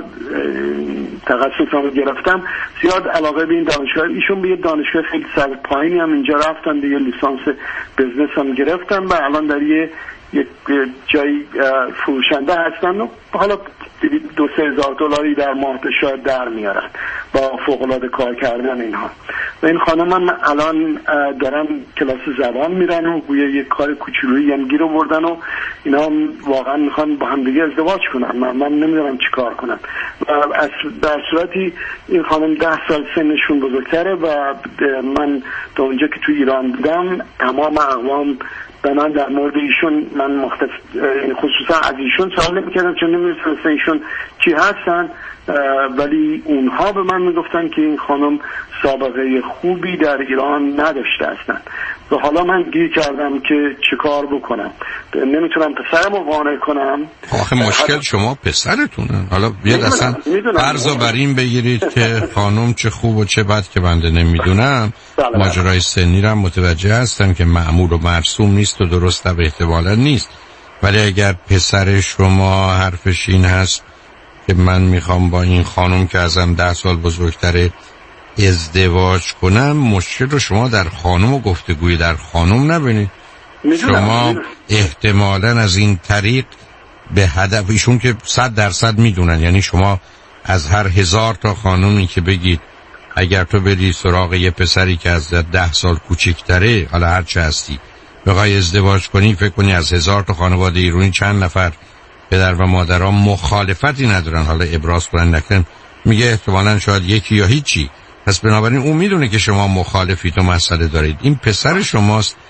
تخصصم رو گرفتم، زیاد علاقه به این دانشگاه. ایشون به یه دانشگاه خیلی سر پایینی هم اینجا رفتن، دیگه لیسانس بزنس هم گرفتن و الان در یه جایی فروشنده هستن و حالا 2-3 هزار دلاری در ماه شاید در میارن با فوق‌العاده کار کردن اینها. و این خانم هم الان دارن کلاس زبان میرن و گویا یک کار کوچولویی هم گیر آوردن و اینا هم واقعا میخوان با هم دیگه ازدواج کنن. من نمیدونم چی کار کنم. در صورتی این خانم 10 سال سنشون بزرگتره و من تا اونجا که تو ایران بودم تمام اقوام به من در مورد ایشون من خصوصا از ایشون سوال نمی‌کردم چون نمی‌دونستم ایشون چی هستن، ولی اونها به من میگفتن که این خانم سابقه خوبی در ایران نداشته هستن و حالا من گیر کردم که چه کار بکنم. نمیتونم پسرم رو قانع کنم. آخه مشکل شما پسرتونه. حالا بیاد اصلا فرضا بر این بگیرید که خانم چه خوب و چه بد که بنده نمیدونم، ماجرای سنی رو متوجه هستم که معمول و مرسوم نیست و درست و احتمالا نیست، ولی اگر پسر شما حرفش این هست که من میخوام با این خانم که ازم 10 سال بزرگتره ازدواج کنم، مشکل رو شما در خانم و گفتگوی در خانم نبینید. شما احتمالاً از این طریق به هدف ایشون که 100% میدونن، یعنی شما از هر 1000 تا خانومی که بگید اگر تو بری سراغ یه پسری که از 10 سال کوچکتره، حالا هر چه هستی، بخوای ازدواج کنی، فکر کنی از 1000 تا خانواده ایرانی چند نفر پدر و مادرها مخالفتی ندارن، حالا ابراز کنن نکنن، میگه احتمالاً شاید یکی یا هیچی. پس بنابراین اون میدونه که شما مخالفید و مسئله دارید. این پسر شماست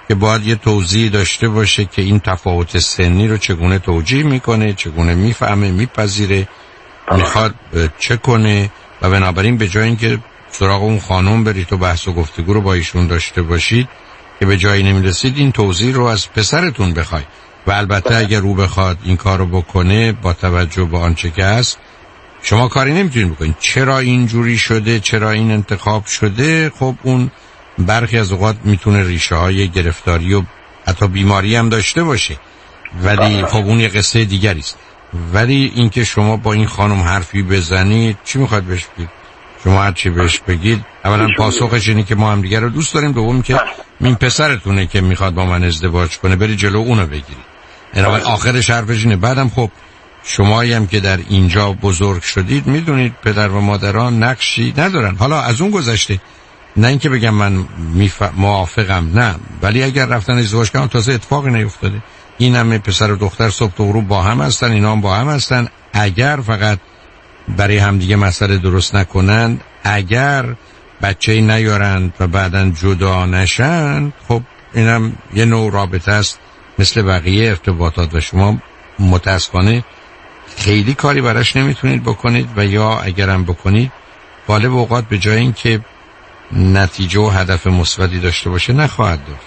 که باید یه توضیح داشته باشه که این تفاوت سنی رو چگونه توجیه میکنه، چگونه میفهمه، میپذیره، میخواد چه کنه. و بنابراین به جای اینکه سراغ اون خانم برید و بحث و گفتگو رو با ایشون داشته باشید که به جایی نمیرسید، این توضیح رو از پسرتون بخواید. و البته اگر او بخواد این کار رو بکنه با توجه به آنچه که هست، شما کاری نمیتونید بکنید. چرا اینجوری شده، چرا این انتخاب شده، خب اون برخی از اوقات میتونه ریشه های گرفتاری و حتی بیماری هم داشته باشه، ولی خب اون یه قصه دیگری است. ولی اینکه شما با این خانم حرفی بزنید، چی میخواد بهش بگید؟ شما هر چی بهش بگید، اولا پاسخش اینه که ما هم دیگه رو دوست داریم، دوم که این پسرتونه که میخواد با من ازدواج کنه، بری جلو اونو بگیرید. آخرش حرفش اینه. بعدم خب شمایی هم که در اینجا بزرگ شدید میدونید پدر و مادران نقشی ندارن. حالا از اون گذشته، نه اینکه بگم من موافقم، نه، ولی اگر رفتن ازدواج کردن تازه اتفاقی نیفتاده، این همه پسر و دختر صبح تا غروب با هم هستن، اینا هم با هم هستن. اگر فقط برای همدیگه مسئله درست نکنند، اگر بچه‌ای نیارند و بعداً جدا نشن، خب اینم یه نوع رابطه است مثل بقیه ارتباطات و شما متاسفانه خیلی کاری براش نمیتونید بکنید و یا اگرم بکنید غالب اوقات به جای اینکه نتیجه و هدف مثبتی داشته باشه نخواهد داشت.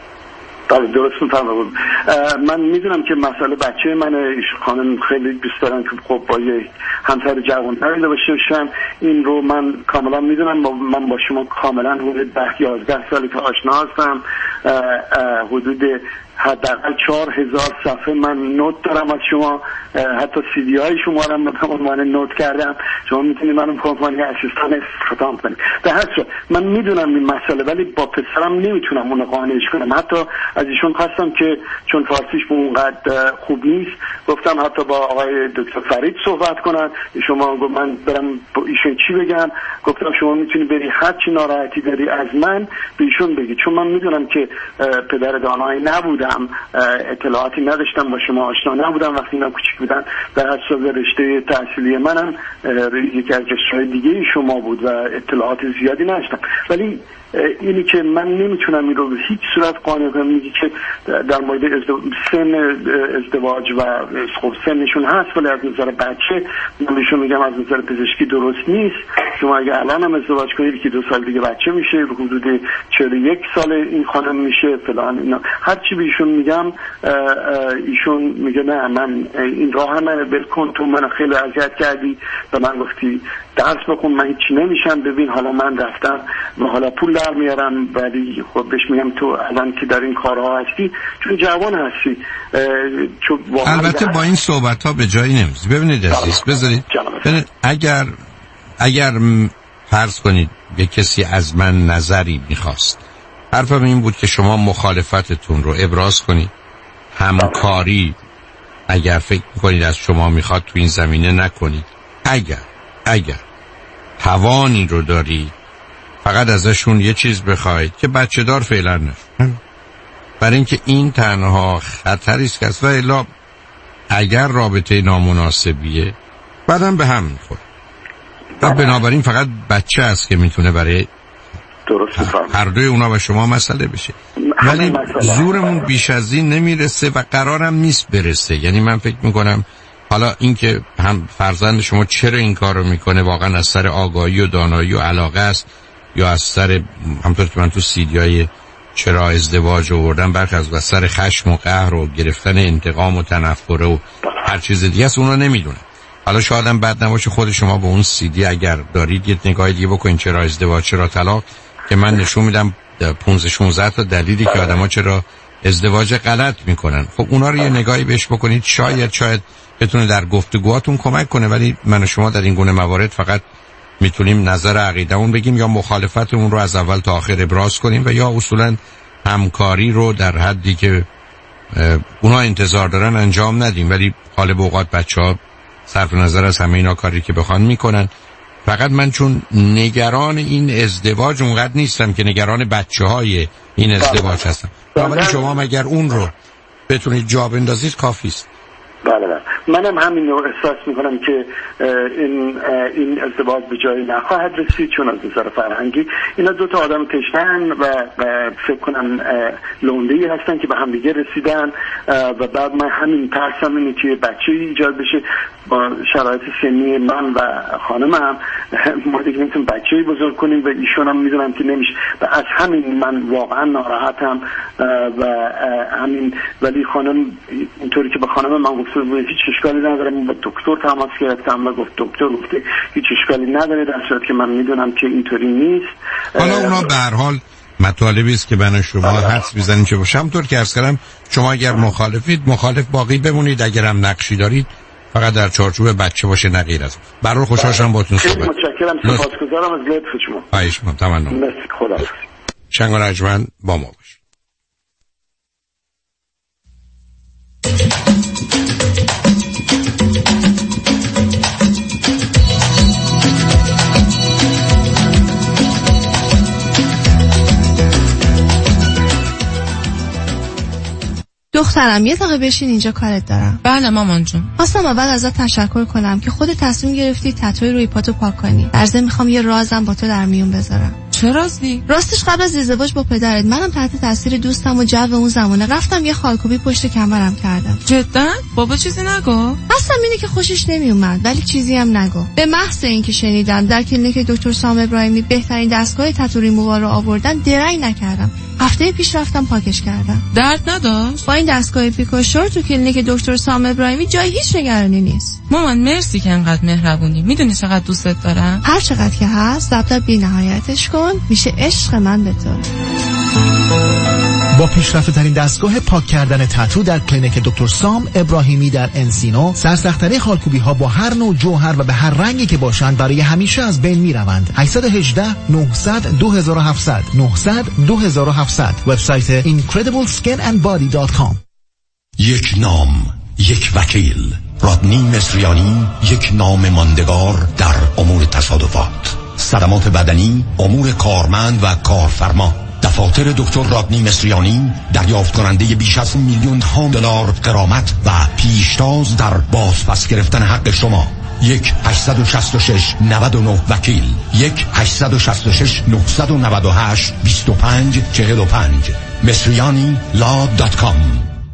درست می‌فهمم. من میدونم که مسئله بچه من خانم خیلی دوست دارن که خب با یه همسر جوان داشته باشن. این رو من کاملا میدونم. من با شما کاملا حدود 10-11 سالی که آشنا هستم. حدود حداقل 4000 صفحه من نوت دارم از شما، حتی CD های شما رو من نوت کردم. شما میتونید منو به عنوان اسیستان استفاده کنید. به هر صورت من میدونم این مسئله، ولی با پسرم نمیتونم اونو قانعش کنم. حتی از ایشون خواستم که چون فارسیش به اونقدر خوب نیست، گفتم حتی با آقای دکتر فرید صحبت کنن. شما من برم با ایشون چی بگم؟ گفتم شما میتونی بری هر چی ناراحتی داری از من به ایشون بگی، چون من میدونم که پدر دانایی نبودم، اطلاعاتی نداشتم، با شما آشنا نبودم وقتی اینا کوچیک بودن. در حساب رشته تحصیلی منم یکی از رشته‌های دیگه شما بود و اطلاعات زیادی نداشتم. ولی اینی که من نمیتونم این رو به هیچ صورت قانع کنم. میگی که در مورد سن ازدواج و خب سنشون هست، ولی از نظر بچه من بهشون میگم از نظر پزشکی درست نیست. شما اگه الان هم ازدواج کنید که 2 سال دیگه بچه میشه، حدود 41 سال این خانم میشه فلان اینا، هر چی بهشون میگم ایشون میگه نه من این راه من بل کن، تو من خیلی اذیت کردی و من گفتی درس بخون، من هیچ نمیشم. ببین حالا من رفتم و حالا پول در میارم، ولی خب بهش میگم تو الان که در این کارها هستی چون جوان هستی. البته با این صحبت ها به جایی نمیرسی. ببینید عزیز، بذارید اگر فرض کنید یه کسی از من نظری میخواست، حرفم این بود که شما مخالفتتون رو ابراز کنید، همکاری اگر فکر میکنید از شما میخواد تو این زمینه نکنید. اگر توانی رو دارید، فقط ازشون یه چیز بخواید که بچه دار فعلا نشون، برای اینکه این تنها خطری است که است. و الا اگر رابطه نامناسبیه بعدم به هم میخوره و بنابراین فقط بچه است که میتونه برای هر دوی اونا و شما مسئله بشه. ولی زورمون بیش از این نمیرسه و قرارم نیست برسه. یعنی من فکر میکنم حالا اینکه هم فرزند شما چرا این کار رو میکنه واقعا از سر آگاهی و دانایی و علاقه است، یا از سر همطور که من تو سیدیای چرا ازدواج آوردم برخی از سر خشم و قهر و گرفتن انتقام و تنفر و هر چیز دیگه است، اونو نمیدونم. حالا شاید هم بد نباشه خود شما به اون CD اگر دارید یه نگاه دیگه بکنین، چرا ازدواج چرا طلاق، که من نشون میدم 15-16 تا دلیلی که آدما چرا ازدواج غلط میکنن. خب اونا رو یه نگاهی بهش بکنید، شاید بتونه در گفتگوهاتون کمک کنه. ولی من و شما در این گونه موارد فقط میتونیم نظر عقیده‌مون بگیم، یا مخالفتمون رو از اول تا آخر ابراز کنیم و یا اصولا همکاری رو در حدی که اونا انتظار دارن انجام ندیم. ولی غالب اوقات بچه‌ها صرف نظر از همه اینا کاری که بخوان میکنن. فقط من چون نگران این ازدواج اونقدر نیستم که نگران بچه‌های این ازدواج هستم. ولی شما مگر اون رو بتونید جا بندازید کافیست. بله. منم همین رو احساس میکنم که این ازدواج به جایی نخواهد رسید، چون از نظر فرهنگی اینا دو تا آدم تشنن و فکر کنم لونده‌ای هستن که به هم دیگه رسیدن و بعد من همین ترسم اینه که بچه ایجاد بشه با شرایط سنی من و خانمم، ما دیگه نمیتونیم بچه‌ای بزرگ کنیم و ایشون هم میدونم که نمیشه و از همین من واقعا ناراحتم و همین. ولی خانم اینطوری که به خانم من گفته بود هیچ اشکالی نداره، من با دکتر تماس گرفتم و دکتر گفته هیچ اشکالی نداره، در صورتی که من میدونم که اینطوری نیست. حالا اونا به هر حال مطالبی است که بنا شما حدس میزنید که باشه. همونطور که عرض کردم شما اگر مخالفید مخالف باقی بمونید، اگر هم نقشی دارید فقط در چارچوب بچه باشه، نه غیر از اون. برای خوشحال شدم باهاتون صحبت. خیلی متشکرم، سپاسگزارم از لطف شما. خواهش می‌کنم. تمام. مرسی، خدا. شنگ و رجمن با ما باش. دخترم یه دقیقه بشین اینجا، کارت دارم. بله مامان جون. خواستم اول ازت تشکر کنم که خودت تصمیم گرفتی تتوی روی پاتو پاک کنی. در ضمن میخوام یه رازم با تو در میون بذارم. چه رازی؟ راستش قبل از ازدواج با پدرت منم تحت تاثیر دوستم و جو اون زمانه رفتم یه خالکوبی پشت کمرم کردم. جدا؟ بابا چیزی نگو؟ اصلا اینه که خوشش نمیومد، ولی چیزی هم نگو. به محض اینکه شنیدم در کلینیک دکتر سام ابراهیمی بهترین دستگاه تتو ریمووال رو آوردن، درنگ نکردم. هفته پیش رفتم پاکش کردم. درد نداشت؟ با این دستگاه پیکوشور تو کلینیک دکتر سام ابراهیمی جای هیچ نگرانی نیست. مامان مرسی که انقدر مهربونی. میدونی چقدر دوستت دارم؟ هر چقدر که هست ضبط بی‌نهایتش کن، میشه عشق من به تو. با پیشرفته ترین دستگاه پاک کردن تتو در کلینیک دکتر سام ابراهیمی در انسینو، سرسخت‌ترین خالکوبی ها با هر نوع جوهر و به هر رنگی که باشند برای همیشه از بین میروند. 818 900 2700 900 2700. وبسایت incredibleskinandbody.com. یک نام، یک وکیل. رادنی مصریانی، یک نام ماندگار در امور تصادفات، صدمات بدنی، امور کارمند و کارفرما. دفاتر دکتر رادنی مصریانی دریافت کننده بیش از $1,000,000 غرامت و پیشتاز در بازپس گرفتن حق شما. 1-866-99 وکیل 1-866-998-2545 مصریانی.law.com.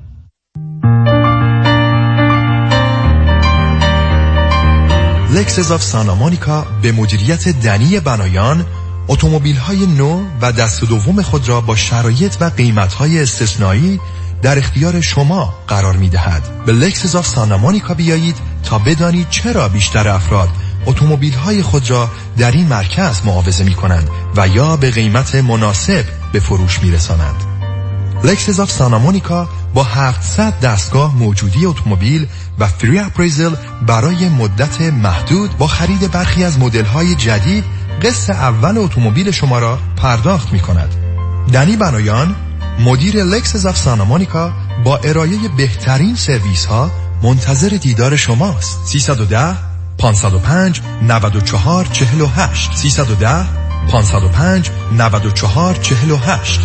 لکسس آف سانتا مونیکا به مدیریت دنی بنایان اتومبیل‌های نو و دست دوم خود را با شرایط و قیمت‌های استثنایی در اختیار شما قرار می‌دهد. به لکسس آف سانتا مونیکا بیایید تا بدانید چرا بیشتر افراد اتومبیل‌های خود را در این مرکز معاوضه می‌کنند و یا به قیمت مناسب به فروش می‌رسانند. لکسس آف سانتا مونیکا با 700 دستگاه موجودی اتومبیل و فری اپریزل برای مدت محدود با خرید برخی از مدل‌های جدید قسط اول اتومبیل شما را پرداخت می‌کند. دنی بنایان مدیر لکسس آف سانتا مونیکا با ارائه بهترین سرویس‌ها منتظر دیدار شماست. 310 505 94 48 310 505 94 48.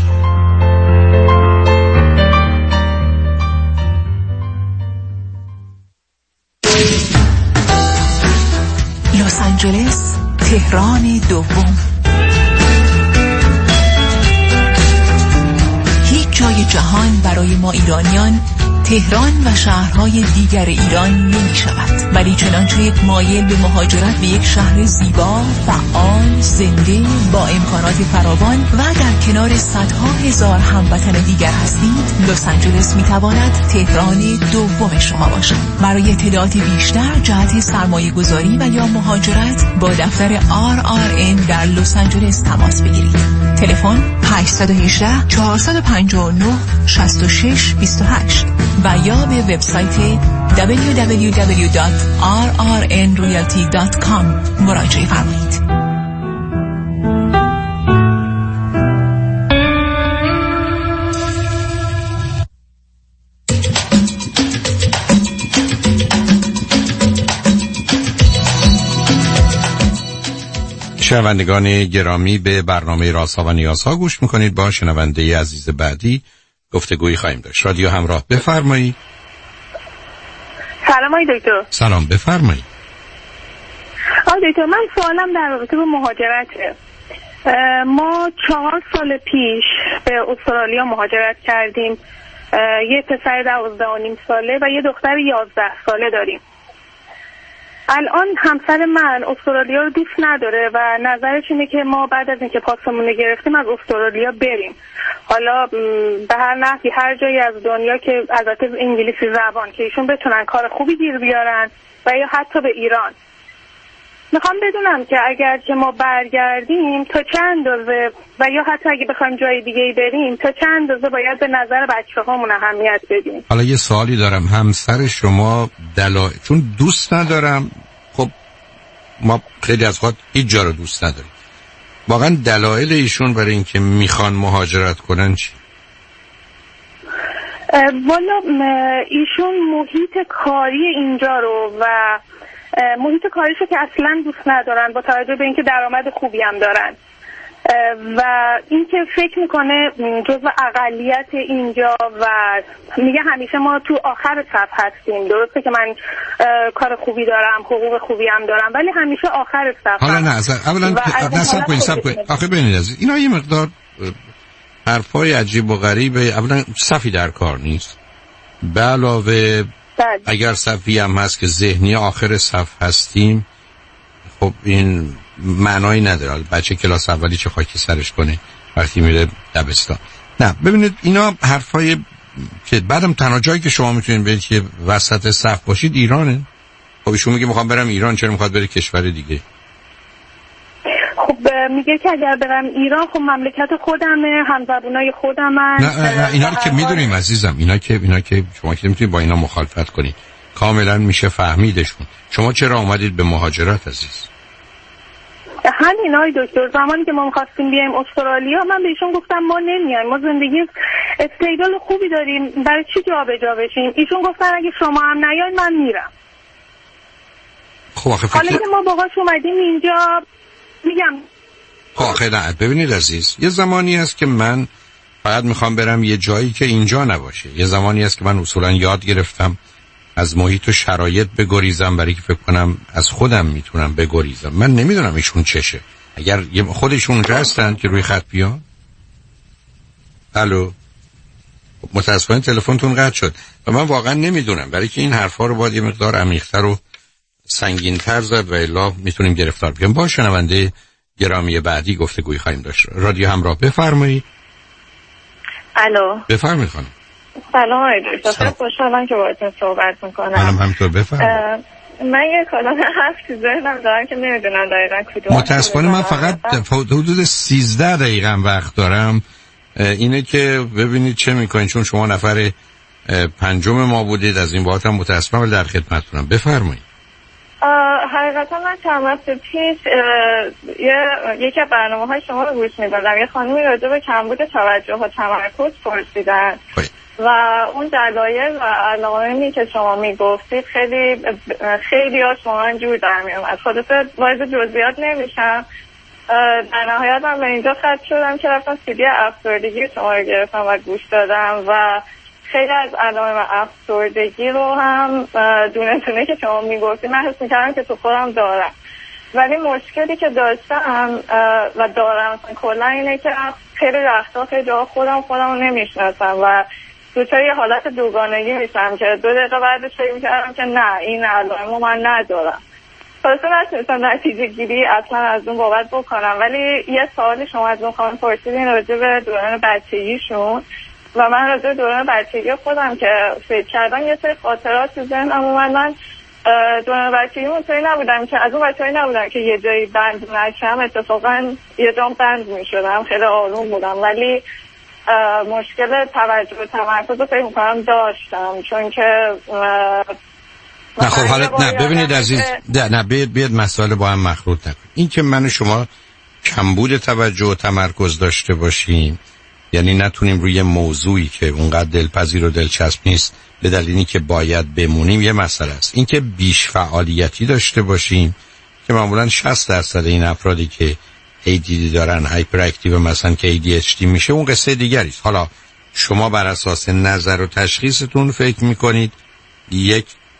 لس آنجلس، تهران دوم. هیچ جای جهان برای ما ایرانیان تهران و شهرهای دیگر ایران نمی شود، ولی چنانچه یک مایل به مهاجرت به یک شهر زیبا، فعال، زنده، با امکانات فراوان و در کنار صدها هزار هموطن دیگر هستید، لس آنجلس می تواند تهران دوم شما باشد. برای اطلاعات بیشتر جهت سرمایه گذاری و یا مهاجرت با دفتر RRN در لس آنجلس تماس بگیرید. تلفن 818 459 6628 و یا به وبسایت www.rrnrealty.com مراجعه فرمایید. شنوندگان گرامی، به برنامه رازها و نیازها گوش میکنید. با شنونده عزیز بعدی گفتگویی خواهیم داشت. رادیو همراه، بفرمایید. سلام آقای دکتر. سلام، بفرمایید. آقای دکتر، من سوالم در رابطه با مهاجرته. ما 4 سال پیش به استرالیا مهاجرت کردیم. یه پسر 12.5 ساله و یه دختر 11 ساله داریم. الان همسر من استرالیا رو دوست نداره و نظرش اینه که ما بعد از اینکه پاسمون رو گرفتیم از استرالیا بریم. حالا به هر نحوی هر جایی از دنیا که البته انگلیسی زبان که ایشون بتونن کار خوبی گیر بیارن و یا حتی به ایران. میخوام بدونم که اگر که ما برگردیم تا چه اندازه و یا حتی اگه بخوایم جای دیگه بریم تا چه اندازه باید به نظر بچه‌هامون اهمیت بدیم. حالا یه سوالی دارم، همسر شما چون دوست ندارم، خب ما خیلی از وقت هیچ جا رو دوست نداریم، واقعا دلایل ایشون برای اینکه میخوان مهاجرت کنن چی؟ والا ایشون محیط کاری اینجا رو و محیط کاریشو که اصلا دوست ندارن با توجه به اینکه درآمد خوبی هم دارن و اینکه فکر میکنه جزو اقلیت اینجا و میگه همیشه ما تو آخر صف هستیم. درسته که من کار خوبی دارم، حقوق خوبی هم دارم، ولی همیشه آخر صف. حالا نه اولا نصب کنید آخه ببینید از اینا یه مقدار حرفای عجیب و غریبه. اولا صفی در کار نیست، به علاوه اگر صفی هم هست که ذهنی آخر صف هستیم، خب این معنایی نداره. بچه کلاس اولی چه خاکی سرش کنه وقتی میره دبستان؟ نه ببینید اینا حرفای که بعدم تنها جایی که شما میتونید برید که وسط صف باشید ایرانه. خب ایشون میگه میخوام برم ایران، چرا میخواد بره کشور دیگه؟ خب میگه که اگر برم ایران خب مملکت خودمه، همزبونای خودمن. نه اینا رو که میدونیم عزیزم، اینا که شما که نمیتونید با اینا مخالفت کنید، کاملا میشه فهمیدشون. شما چرا اومدید به مهاجرت عزیز؟ همین آقای دکتر، زمانی که ما می‌خواستیم بیایم استرالیا من بهشون گفتم ما نمیایم، ما زندگی استیبل خوبی داریم، برای چی جابجا بشیم؟ ایشون گفتن اگه شما هم نیاید من میرم. خب آخه حالا که ما باهاش اومدیم اینجا میگم آخه نه ببینید عزیز، یه زمانی هست که من فقط میخوام برم یه جایی که اینجا نباشه. یه زمانی هست که من اصولا یاد گرفتم از محیط و شرایط بگریزم برای که فکر کنم از خودم میتونم بگریزم. من نمیدونم ایشون چشه. اگر خودشون اونجا هستن که روی خط بیان. الو، متاسفانه تلفنتون قطع شد و من واقعا نمیدونم، برای که این حرفا رو باید یه مقدار عمیق‌تر و سنگین‌تر زد و الا میتونیم گرفتار بشیم. با شنونده گرامی بعدی گفتگوی خواهیم داشت. رادیو همراه، بفرمایید. الو، بفرمایید خانم. سلام آقای دکتر، خوشحالم که باهاتون صحبت میکنم. منم همینطور، بفرمایید. من یه کلام حرف تو ذهنم دارم که نمیدونم دقیقاً کدوم. متاسفانه من فقط حدود 13 دقیقه وقت دارم. اینه که ببینید چه میکنید، چون شما نفر پنجم ما بودید، از این بابت هم متاسفم ولی در خدمتتونم. بفرمایید. حقیقتا من چند وقت پیش یکی از برنامه‌های شما رو گوش می‌دادم. یه خانمی راجع به کمبود توجه و تمرکز پرسیدن و اون دلایل و علائمی که شما میگفتید خیلی ها شما جور در میومد. خلاصه وارد جزئیات نمیشم. در نهایت من به اینجا ختم شدم که رفتم CD افسردگی شما رو گرفتم و گوش دادم و خیلی از علائم افسردگی رو هم دونه دونه که شما میگفتید من حس میکردم که تو خودم دارم، ولی مشکلی که داشتم و دارم کلا اینه که خیلی وقتا خیلی جا خودم رو نمیشناسم و دوچار یه حالت دوگانگی میشم که 2 دقیقه بعدش فکر میکردم که نه این علائم رو من ندارم. خلاصه نتونستم نتیجه گیری اصلا از اون بابت بکنم. ولی یه سوالی شما از اون خانم پرسیدین راجع به دوران بچگیشون و من راجع به دوران بچگی خودم که فکر کردم یه سری خاطرات تو ذهنم اومد. من دوران بچگی اونطوری نبودم که از اون بچه‌ای نبودم که یه جایی بند نشم، اتفاقا یه جام بند میشدم، خیلی آروم بودم، ولی مشکل توجه و تمرکز رو فکر می‌کنم داشتم چون که نه خب حالا نه ببینید عزیز، نه بیاد مسائل با هم مخلوط نکن. این که من و شما کمبود توجه و تمرکز داشته باشیم یعنی نتونیم روی موضوعی که اونقدر دلپذیر و دلچسب نیست به دلیلی که باید بمونیم یه مسئله است. این که بیش فعالیتی داشته باشیم که معمولا 60% این افرادی که ADD دارن هایپر اکتیو مثلا که ADHD میشه اون قصه دیگری است. حالا شما بر اساس نظر و تشخیصتون فکر میکنید یک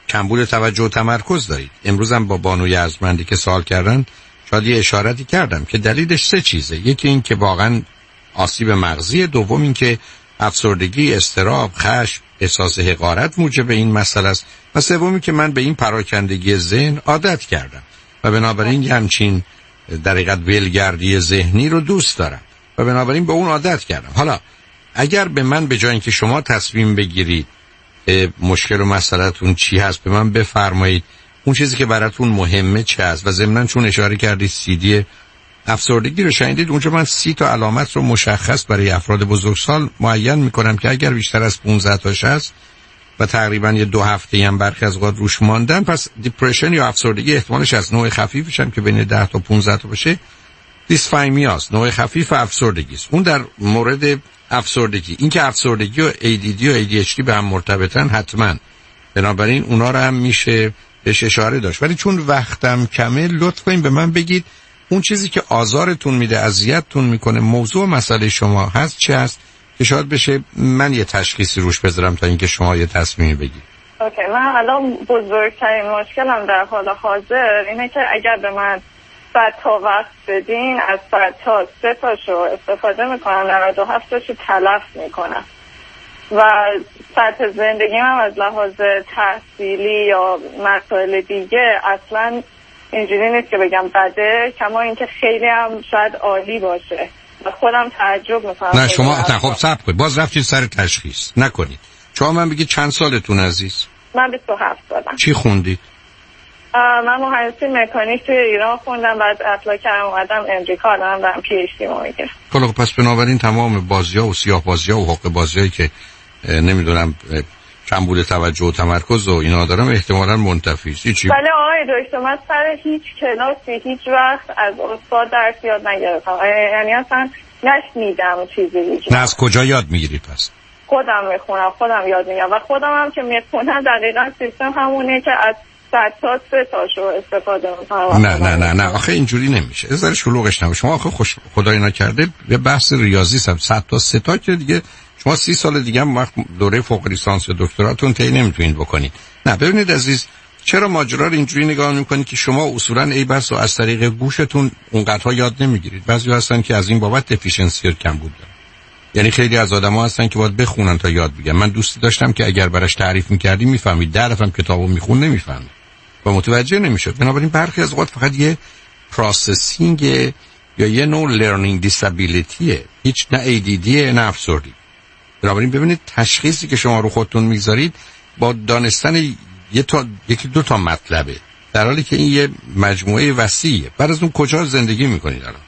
کمبود توجه و تمرکز دارید. امروز هم با بانوی ارجمندی که سوال کردن شاید یه اشارتی کردم که دلیلش 3 چیزه. یکی این که واقعا آسیب مغزی، دوم این که افسردگی، اضطراب، خشم، احساس حقارت موجب این مسئله است و سومی که من به این پراکندگی ذهن عادت کردم و بنابراین همچین در حقیقت ولگردی ذهنی رو دوست دارم و بنابراین به اون عادت کردم. حالا اگر به من به جای اینکه شما تصمیم بگیرید مشکل و مسئله‌تون چی هست به من بفرمایید، اون چیزی که براتون مهمه چه است، و ضمناً چون اشاره کردید CD افسردگی رو شنیدید، اونجا من 30 تا علامت رو مشخص برای افراد بزرگسال معین میکنم که اگر بیشتر از 15 تاش هست و تقریبا یه 2 هفته هم برخی از اوقات روش ماندن، پس دیپرشن یا افسردگی احتمالش از نوع خفیفش هم که بین 10 تا 15 تا باشه دیسفایمیاست، نوع خفیف افسردگی است. اون در مورد افسردگی. این که افسردگی و ADD و ADHD به هم مرتبطن حتما، بنابراین اونا رو هم میشه بهش اشاره داشت. ولی چون وقتم کمه لطف کنید به من بگید اون چیزی که آزارتون میده، اذیتتون میکنه، موضوع مسئله شما هست چه هست که شاید بشه من یه تشخیصی روش بذارم تا اینکه شما یه تصمیمی بگید. اوکی، من الان بزرگترین مشکلم در حال حاضر اینه که اگر به من 100 تا وقت بدین از 100 تا 3 تاشو استفاده میکنم، 97 تاشو تلف میکنم و سطح زندگیم هم از لحاظ تحصیلی یا مسائل دیگه اصلا اینجوری نیست که بگم بده، کما اینکه خیلی هم شاید عالی باشه و خودم تعجب میکنم. نه شما خب صبر کنید، باز رفتید سر تشخیص نکنید. شما من بگید چند سالتون عزیز؟ من 27 سالم. چی خوندید؟ من مهندسی مکانیک توی ایران خوندم، بعد اپلای کردم اومدم امریکا، الان دارم PhD مو میگیرم. خب پس بنابراین تمام بازی‌ها و سیاه بازی‌ها و حق بازی‌هایی که نمیدونم کمبود توجه و تمرکز و اینا دارم احتمالاً منتفی است. بله آقای دکتر، من سر هیچ کلاسی هیچ وقت از استاد درس یاد نگرفتم، یعنی اصلا نشنیدم چیزی هیچ. نه از کجا یاد میگیرید پس؟ خودم میخونم، خودم یاد میگیرم و خودم هم که میخونم دقیقاً سیستم همونه که از 100 تا 3 تاشو استفاده میکنم. نه آخه اینجوری نمیشه. از در شلوغش نمیشه. شما آخه خدای نکرده یه بحث ریاضی است. 100 تا 3 تا که دیگه شما 30 سال دیگه هم وقت دوره فوق لیسانس یا دکتراتون طی نمیتونید بکنید. نه ببینید عزیز، چرا ماجرا رو اینجوری نگاه میکنید که شما اصولا ای بس و از طریق گوشتون اونقدرها یاد نمیگیرید. بعضی هستن که از این بابت دفیشنسی کم بود دارن. یعنی خیلی از آدما هستن که باید بخونن تا یاد بگیرن. من دوستی داشتم که اگر براش تعریف می‌کردی میفهمید، 10 دفعه کتابو میخون نمیفهمید و متوجه نمیشد. بنابراین برخی از اوقات فقط یه پروسسینگ یا یه نوع لرنینگ دیسابیلیتیه، هیچ نه ADD نه افسردگی. بنابراین ببینید تشخیصی که شما رو خودتون میگذارید با دانستن یکی دو تا مطلبه، در حالی که این یه مجموعه وسیعه. بعد از اون کجا زندگی میکنید الان؟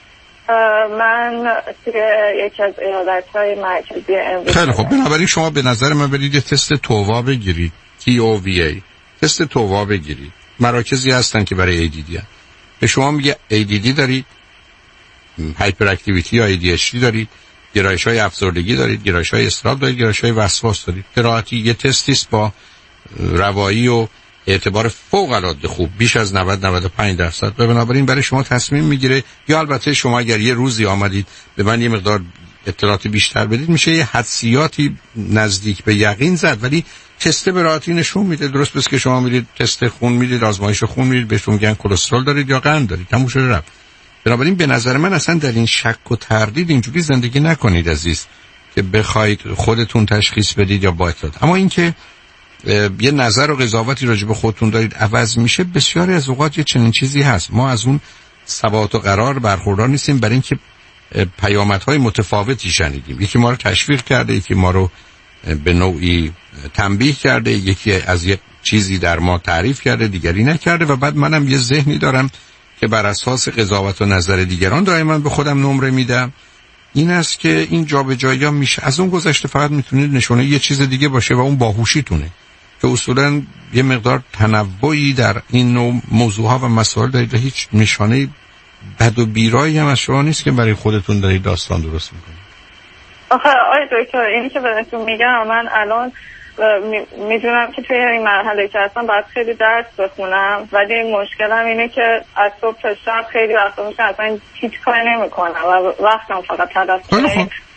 من یکی از ایالت‌های مرکزی امریکا. خیلی خب، بنابراین شما به نظر من برید یه تست تووا بگیرید، TOVA، تست تووا بگیرید. مراکزی هستن که برای ADD هست. به شما میگه ADD دارید، هایپر اکتیویتی یا ADHD دارید، گرایش‌های افسردگی دارید، گرایش‌های اضطراب دارید، گرایش‌های وسواس دارید. قرائتی یه تستی است با روایی و اعتبار فوق‌العاده خوب، بیش از 90-95%. و بنابراین برای شما تصمیم میگیره. یا البته شما اگر یه روزی آمدید به من یه مقدار اطلاعات بیشتر بدید، میشه یه حدسیاتی نزدیک به یقین زد، ولی تست به راحتی نشون میده. درست بس که شما میرید تست خون میدید، آزمایش خون میدید، بهتون میگن کلسترول دارید یا قند دارید، تموم شده رفت. بنابراین به نظر من اصلا در این شک و تردید اینجوری زندگی نکنید عزیز که بخواید خودتون تشخیص بدید یا با اطلاعات. اما اینکه یه نظر و قضاوتی راجع به خودتون دارید عوض میشه، بسیاری از اوقات یه چنین چیزی هست. ما از اون ثبات و قرار برخوردار نیستیم، برای اینکه پیامدهای متفاوتی شنیدیم. یکی ما رو تشویق کرده، یکی ما رو به نوعی تنبیه کرده، یکی از یک چیزی در ما تعریف کرده، دیگری نکرده. و بعد منم یه ذهنی دارم که بر اساس قضاوت و نظر دیگران دائما به خودم نمره میدم. این است که این جابجایی‌ها میشه. از اون گذشته فقط میتونید نشونه یه چیز دیگه باشه و اون باهوشیتونه که اصولا یه مقدار تنوعی در این نوع موضوعها و مسائل دارید و هیچ نشانه بد و بیرایی هم از شما نیست که برای خودتون دارید داستان درست میکنید. آخه آقای دکتر، اینی که بهتون میگم، من الان میدونم که توی این مرحله که هستم باید خیلی درس بخونم، ولی مشکلم اینه که از صبح تا شب خیلی وقتا میشه اصلا هیچ کاری نمیکنم و وقتم فقط تلف کنم.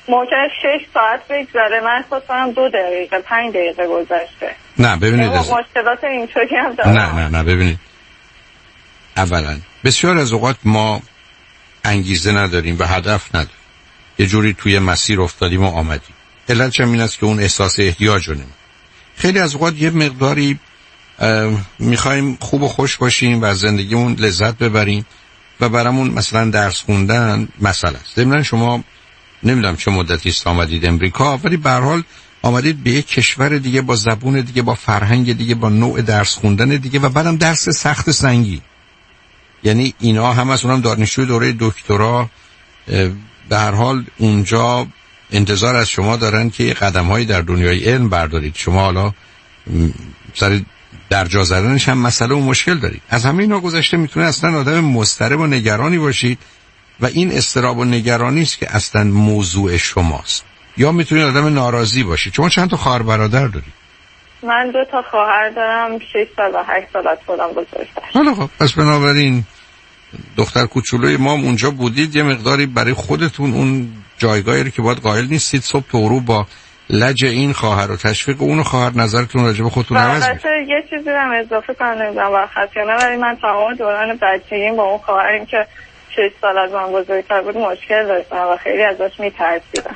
ممکنه 6 ساعت بگذره، من خواستم 2 دقیقه 5 دقیقه گذشته. نه ببینید مشکلات اینطوری هم دارم. نه ببینید، اولا بسیار از اوقات ما انگیزه نداریم و هدف نداریم، یه جوری توی مسیر افتادیم و آمدیم. علتش این است که اون احساس احتیاج رو نمیم. خیلی از اوقات یه مقداری میخوایم خوب و خوش باشیم و از زندگیمون لذت ببریم و برامون مثلا درس خوندن مسئله است. ضمن شما نمیدونم چه مدتی است آمدید امریکا، ولی به هر حال آمدید به یک کشور دیگه با زبون دیگه، با فرهنگ دیگه، با نوع درس خوندن دیگه و بعدم درس سخت سنگین. یعنی اینا هم از اونم دانشجوی دوره دکترا به هر حال اونجا انتظار از شما دارن که قدم‌هایی در دنیای علم بردارید. شما حالا سر درجا زدنش هم مسئله و مشکل دارید. از همه اینا گذشته میتونه اصلا آدم مضطرب و نگرانی باشید و این اضطراب و نگرانی است که اصلا موضوع شماست. یا میتونید آدم ناراضی باشید. شما چند تا خواهر برادر دارید؟ من 2 تا خواهر دارم، 6 سال و 8 سال از خودم بزرگتر. حالا خب پس بنابراین دختر کوچولوی ما اونجا بودید، یه مقداری برای خودتون اون جایگاهی رو که باید قائل نیستید صبح تو غروب با لج این خواهر و تشویق اون خواهر نظرتون راجع به خودتون عوض میشه. یه چیزی هم اضافه کنم، نمیدونم وقت یا نه، ولی من تمام دوران بچگیم با اون خواهریم که 6 سال از من بزرگتر بود مشکل داشتم و خیلی ازش میترسیدم.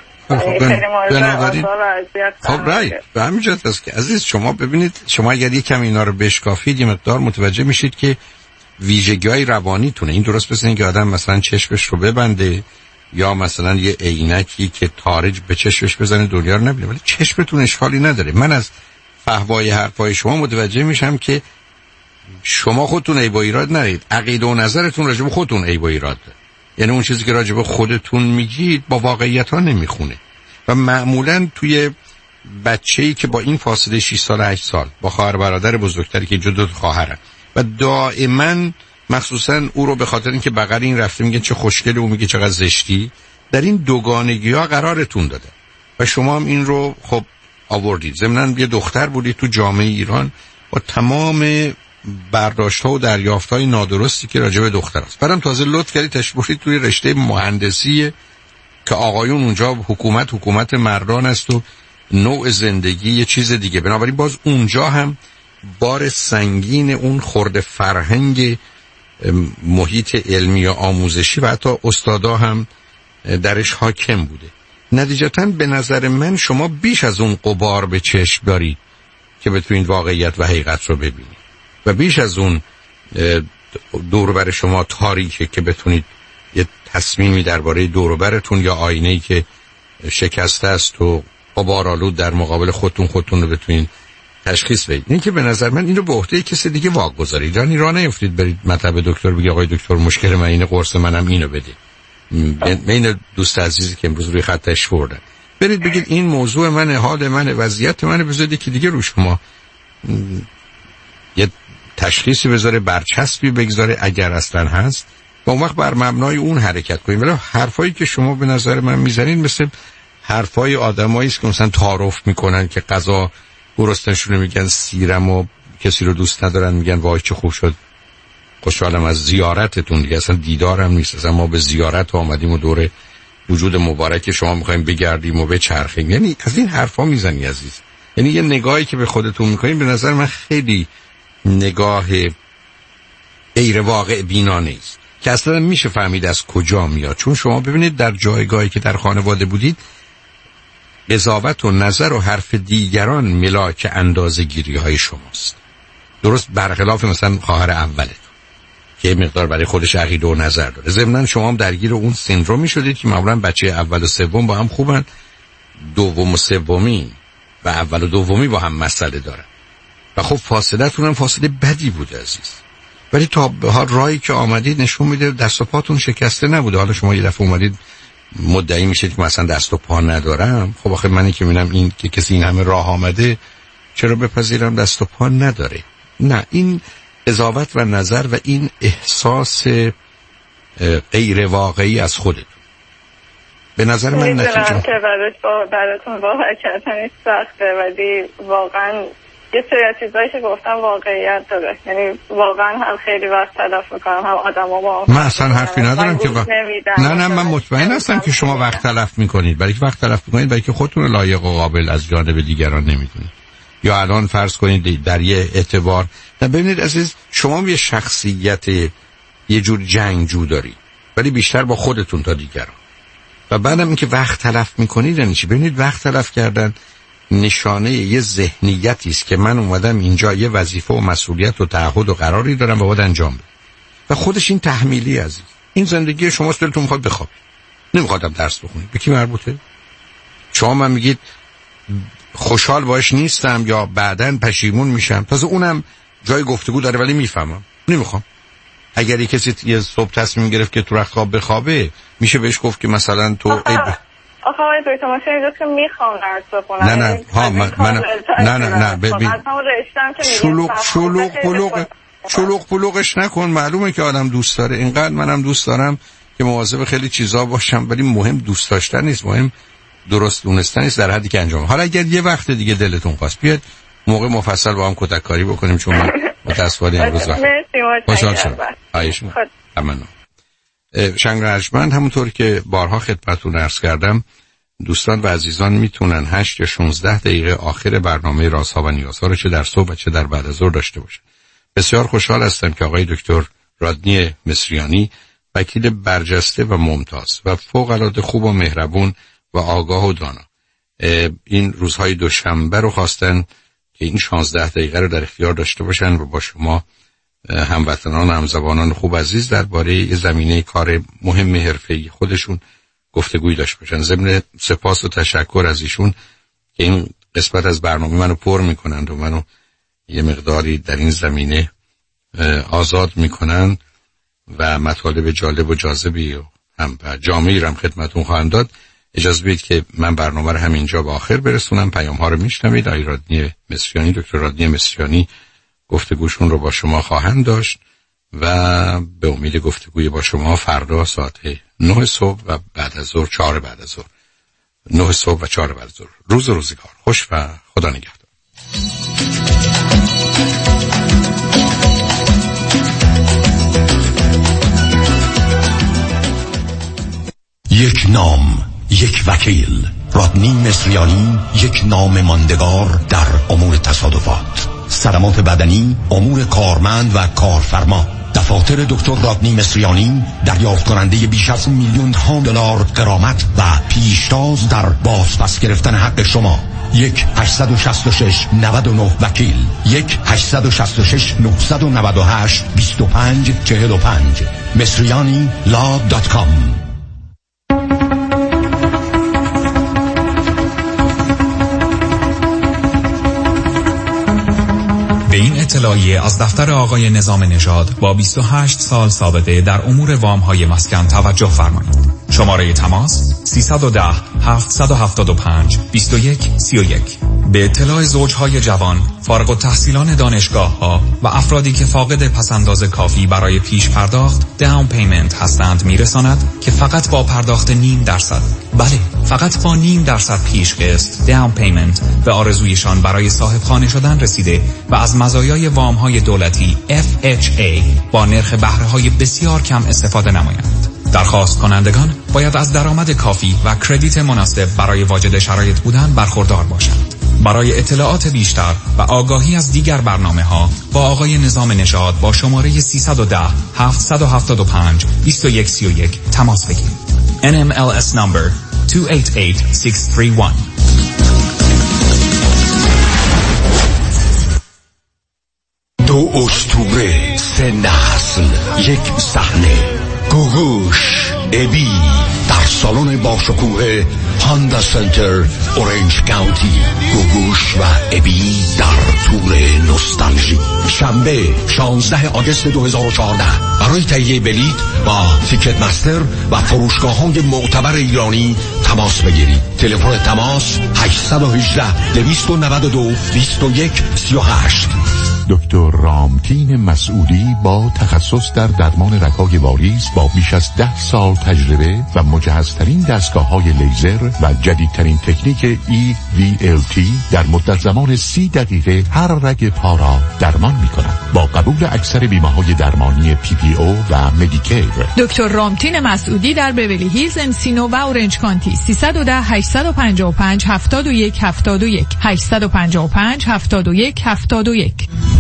خب رایت به همین جهت است که عزیز شما ببینید، شما اگر یکم اینا رو بشکافید یه مقدار متوجه میشید که ویژگی‌های روانیتونه. این درست مثل اینکه آدم مثلا چشمش رو ببنده یا مثلا یه عینکی که تارج به چشمش بزنه دنیا رو نبینه، ولی چشمتون اشکالی نداره. من از فحوای حرفای شما متوجه میشم که شما خودتون عیب و ایراد ندارید، عقیده و نظرتون راجع به خودتون عیب و ایراد داره. یعنی اون چیزی که راجع به خودتون میگید با واقعیت ها نمیخونه و معمولا توی بچه‌ای که با این فاصله 6 سال 8 سال با خواهر برادر بزرگتری که جدا خواهرن و دائما مخصوصا او رو به خاطر اینکه بغل این رفته میگن چه خوشگله، او میگه چقدر زشتی، در این دوگانگی ها قرارتون داده و شما هم این رو خب آوردید. ضمناً یه دختر بودید تو جامعه ایران با تمام برداشت ها و دریافت های نادرستی که راجع به دختر است. برام تازه لطف کردید تشبیهید توی رشته مهندسی که آقایون اونجا حکومت مردان است و نوع زندگی یه چیز دیگه. بنابراین باز اونجا هم بار سنگین اون خرد فرهنگ محیط علمی و آموزشی و حتی استادا هم درش حاکم بوده. نتیجتاً به نظر من شما بیش از اون غبار به چشم دارید که بتونید واقعیت و حقیقت رو ببینید و بیش از اون دور و بر شما تاریکه که بتونید یه تصمیمی درباره دور و برتون یا آینه‌ای که شکسته است و غبارآلود در مقابل خودتون رو بتونید تشخیص بدید. این که به نظر من اینو به عهده کسی دیگه واگذارید. یعنی راه نیفتید برید مطب دکتر بگید آقای دکتر مشکل من اینه، قرص منم اینو بده. این دوست عزیزی که امروز روی خطش بردن برید بگید این موضوع منه، حال منه، وضعیت منه، بذارید که دیگه رو شما یه تشخیصی بذاره، برچسبی بگذاره اگر اصلا هست و اون وقت بر مبنای اون حرکت کنید. ولی حرفایی که شما به نظر من میزنید مثل حرفای آدمایی است که مثلا تعارف میکنن که غذا گرسنه‌شون میگن سیرم و کسی رو دوست ندارن میگن وای چه خوب شد خوشحالم از زیارتتون. دیگه اصلا دیدارم نیست، اصلا ما به زیارت آمدیم و دور وجود مبارک شما میخوایم بگردیم و بچرخیم. یعنی از این حرفا میزنی عزیز. یعنی یه نگاهی که به خودتون میکنین به نظر من خیلی نگاه غیر واقع بینانه است که اصلا میشه فهمید از کجا میاد. چون شما ببینید در جایگاهی که در خانواده بودید قضاوت و نظر و حرف دیگران ملاک اندازه‌گیری های شماست، درست برخلاف مثلا خواهر اولتون که مقدار برای خودش عقیده و نظر داره. ضمناً شما هم درگیر اون سندرومی شدید که معمولا بچه اول و سوم با هم خوبن، دوم و سومی و اول و دومی با هم مسئله دارن و خب فاصلتون هم فاصله بدی بوده عزیز. ولی تا به حال راهی که آمدید نشون میده دست و پاتون شکسته نبوده. حالا شما یه دفعه اومدید مدعی میشید که مثلا دست و پا ندارم. خب آخه منی که میبینم این که کسی این همه راه آمده چرا بپذیرم دست و پا نداره؟ نه، این قضاوت و نظر و این احساس غیر واقعی از خودتون به نظر من نتیجه که براتون باور کردن سخته، ولی واقعا یه سری چیزایی که گفتم واقعیت داره، یعنی واقعا هم خیلی وقت تلف میکنم، هم آدما با من اصلا حرفی ندارم که نه من مطمئن هستم که شما وقت تلف میکنید، برای که وقت تلف میکنید برای که خودتون لایق و قابل از جانب دیگران نمیدونید. یا الان فرض کنید در یه اعتبار، ببینید عزیز، شما یه شخصیت یه جور جنگجو دارید ولی بیشتر با خودتون تا دیگران. و بعدم اینکه وقت تلف میکنید یعنی چی؟ ببینید وقت تلف کردن نشانه یه ذهنیتی است که من اومدم اینجا یه وظیفه و مسئولیت و تعهد و قراری دارم و باید انجام بدم و خودش این تحمیلی عزیز. این زندگی شماست، دلتون میخواد بخوابید، نمیخوادم درس بخونید، به کی مربوطه؟ شما من میگید خوشحال باش نیستم یا بعداً پشیمون میشم، تازه اونم جای گفتگو داره ولی میفهمم نمیخوام. اگر یک کسی یه صبح تصمیم گرفت که تو رخت خواب بخوابه، میشه بهش گفت که مثلا تو آخه آقای دکتر ما اینجاست که میخوام درس بخونم. نه شلوغ پلوغش نکن. معلومه که آدم دوست داره، اینقدر منم دوست دارم که مواظب خیلی چیزا باشم، ولی مهم دوست داشتن نیست، مهم درست دونستن نیست در حدی که انجام. حالا اگر یه وقت دیگه دلتون خواست بیاد موقع مفصل با هم کتک کاری بکنیم، چون من متاسفانه امروز وقت خوشحال شدم. عایشون ممنون. شنگ ارجمند، همونطور که بارها خدمتتون عرض کردم، دوستان و عزیزان میتونن 8 یا 16 دقیقه آخر برنامه رازها و نیازها رو چه در صبح و چه در بعد از ظهر داشته باشن. بسیار خوشحال هستم که آقای دکتر رادنی مصریانی، وکیل برجسته و ممتاز و فوق العاده خوب و مهربون و آگاه و دانا، این روزهای دوشنبه رو خواستن که این 16 دقیقه رو در اختیار داشته باشن و با شما هموطنان و همزبانان خوب عزیز درباره زمینه کار مهم حرفه‌ای خودشون گفتگوی داشته باشن. ضمن سپاس و تشکر از ایشون که این قسمت از برنامه منو پر میکنند و منو یه مقداری در این زمینه آزاد میکنن و مطالب جالب و جاذبی و هم جامعی رو هم خدمتون خواهم داد. اجازه بدید که من برنامه رو همینجا به آخر برسونم. پیام ها رو میشنوید. آقای رادنی مصریانی، دکتر رادنی مصریانی گفتگوشون رو با شما خواهند داشت و به امید گفتگوی با شما فردا ساعت 9 صبح و بعد از ظهر 4 بعد از ظهر، 9 صبح و 4 بعد از ظهر. روز روزگار خوش و خدا نگهدار. یک نام، یک وکیل. رادنی مصریانی، یک نام ماندگار در امور تصادفات، صدمات بدنی، امور کارمند و کارفرما. دفاتر دکتر رادنی مصریانی دریافت کننده بیش از $1,000,000 غرامت و پیشتاز در بازپس گرفتن حق شما. 1-866-99 وکیل، 1-866-998-2545 مصریانی.com. به این اطلاعیه از دفتر آقای نظام نژاد با 28 سال سابقه در امور وام‌های مسکن توجه فرمایید. شماره تماس 310-775-2131. به اطلاع زوجهای جوان، فارغ التحصیلان دانشگاه‌ها و افرادی که فاقد پس‌انداز کافی برای پیش پرداخت داون پیمنت هستند میرساند که فقط با پرداخت 0.5%، بله فقط با 0.5% پیش قسط داون پیمنت به آرزویشان برای صاحب خانه شدن رسیده و از مزایای وام‌های دولتی FHA با نرخ بهره‌های بسیار کم استفاده نمایند. درخواست کنندگان باید از درآمد کافی و کردیت مناسب برای واجد شرایط بودن برخوردار باشند. برای اطلاعات بیشتر و آگاهی از دیگر برنامه‌ها با آقای نظام نژاد با شماره 310-775-2131 تماس بگیرید. NMLS number 288631. دو اسطوره، 3 نسل، یک صحنه. گوگوش، ابی در سالن باشکوه هاندا سنتر اورنج کانتی. گوگوش و ابی در تور نوستالژی. شنبه 16 آگوست 2014. برای تهیه بلیط با تیکت مستر و فروشگاه‌های معتبر ایرانی تماس بگیرید. تلفن تماس 818-292-2138. دکتر رامتین مسعودی با تخصص در درمان رگ‌های واریس با بیش از 10 سال تجربه و مجهزترین دستگاه‌های لیزر و جدیدترین تکنیک EVLT در مدت زمان 30 دقیقه هر رگ پا را درمان می‌کند. با قبول اکثر بیمه‌های درمانی PPO و مدیکیر. دکتر رامتین مسعودی در بیولی هیلز، انسینو و اورنج کانتی. 310 855 71 71 855 71 71.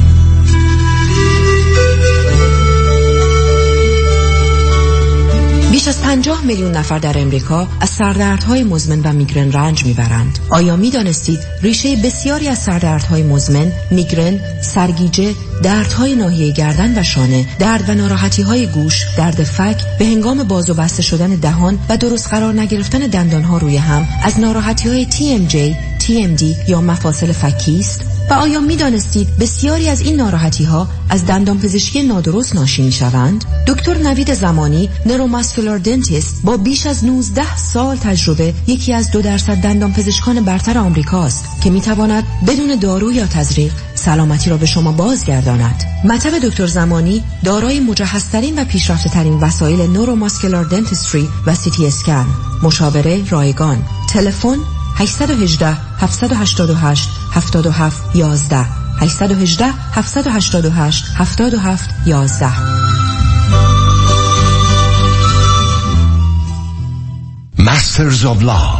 بیش از 50 میلیون نفر در امریکا از سردردهای مزمن و میگرن رنج میبرند. آیا میدانستید ریشه بسیاری از سردردهای مزمن، میگرن، سرگیجه، دردهای ناحیه گردن و شانه، درد و ناراحتی‌های گوش، درد فک به هنگام باز و بسته شدن دهان و درست قرار نگرفتن دندانها روی هم از ناراحتی‌های TMJ، TMD یا مفاصل فکی است؟ و آیا می دانستید بسیاری از این ناراحتی‌ها از دندانپزشکی نادرست ناشی می‌شوند؟ دکتر نوید زمانی، نوروماسکولار دنتیست با بیش از 19 سال تجربه، یکی از 2% دندانپزشکان برتر آمریکاست که می‌تواند بدون دارو یا تزریق سلامتی را به شما بازگرداند. مطب دکتر زمانی دارای مجهزترین و پیشرفته‌ترین وسایل نوروماسکولار دنتیستری و CT اسکن، مشاوره رایگان. تلفن 818 788 77 11 818 788 77 11. Masters of Law،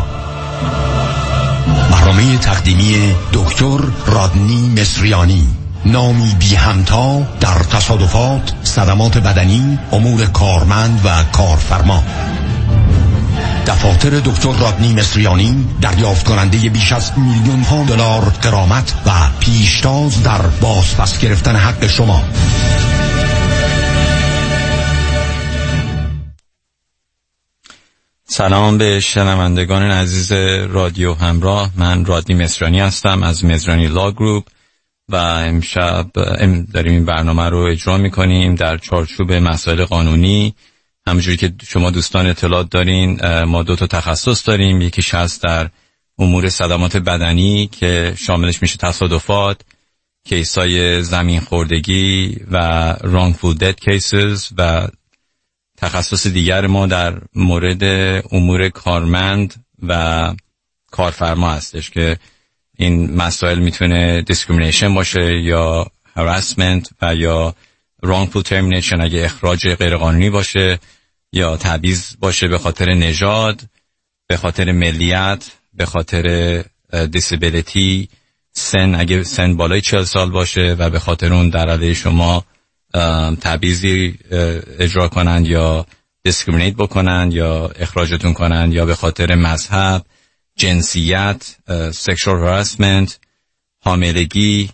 برنامه تقدیمی دکتر رادنی مصریانی، نامی بی همتا در تصادفات، صدمات بدنی، امور کارمند و کارفرما. دفاتر دکتر رادنی مصریانی دریافت کننده بیش از $1,000,000 غرامت و پیشتاز در بازپس گرفتن حق شما. سلام به شنوندگان عزیز رادیو همراه. من رادنی مصریانی هستم از مصریانی لا گروپ و امشب داریم این برنامه رو اجرا می‌کنیم در چارچوب مسائل قانونی. همونجوری که شما دوستان اطلاعات دارین، ما 2 تا تخصص داریم. یکیش هست در امور صدمات بدنی که شاملش میشه تصادفات، کیسای زمین خوردگی و wrongful death cases، و تخصص دیگر ما در مورد امور کارمند و کارفرما هستش که این مسائل میتونه discrimination باشه یا harassment و یا wrongful termination اگه اخراج غیرقانونی باشه، یا تبعیض باشه به خاطر نژاد، به خاطر ملیت، به خاطر disability، سن اگه سن بالای 40 سال باشه و به خاطر اون در علیه شما تبعیضی اجرا کنند یا discriminate بکنند یا اخراجتون کنند، یا به خاطر مذهب، جنسیت، sexual harassment، حاملگی،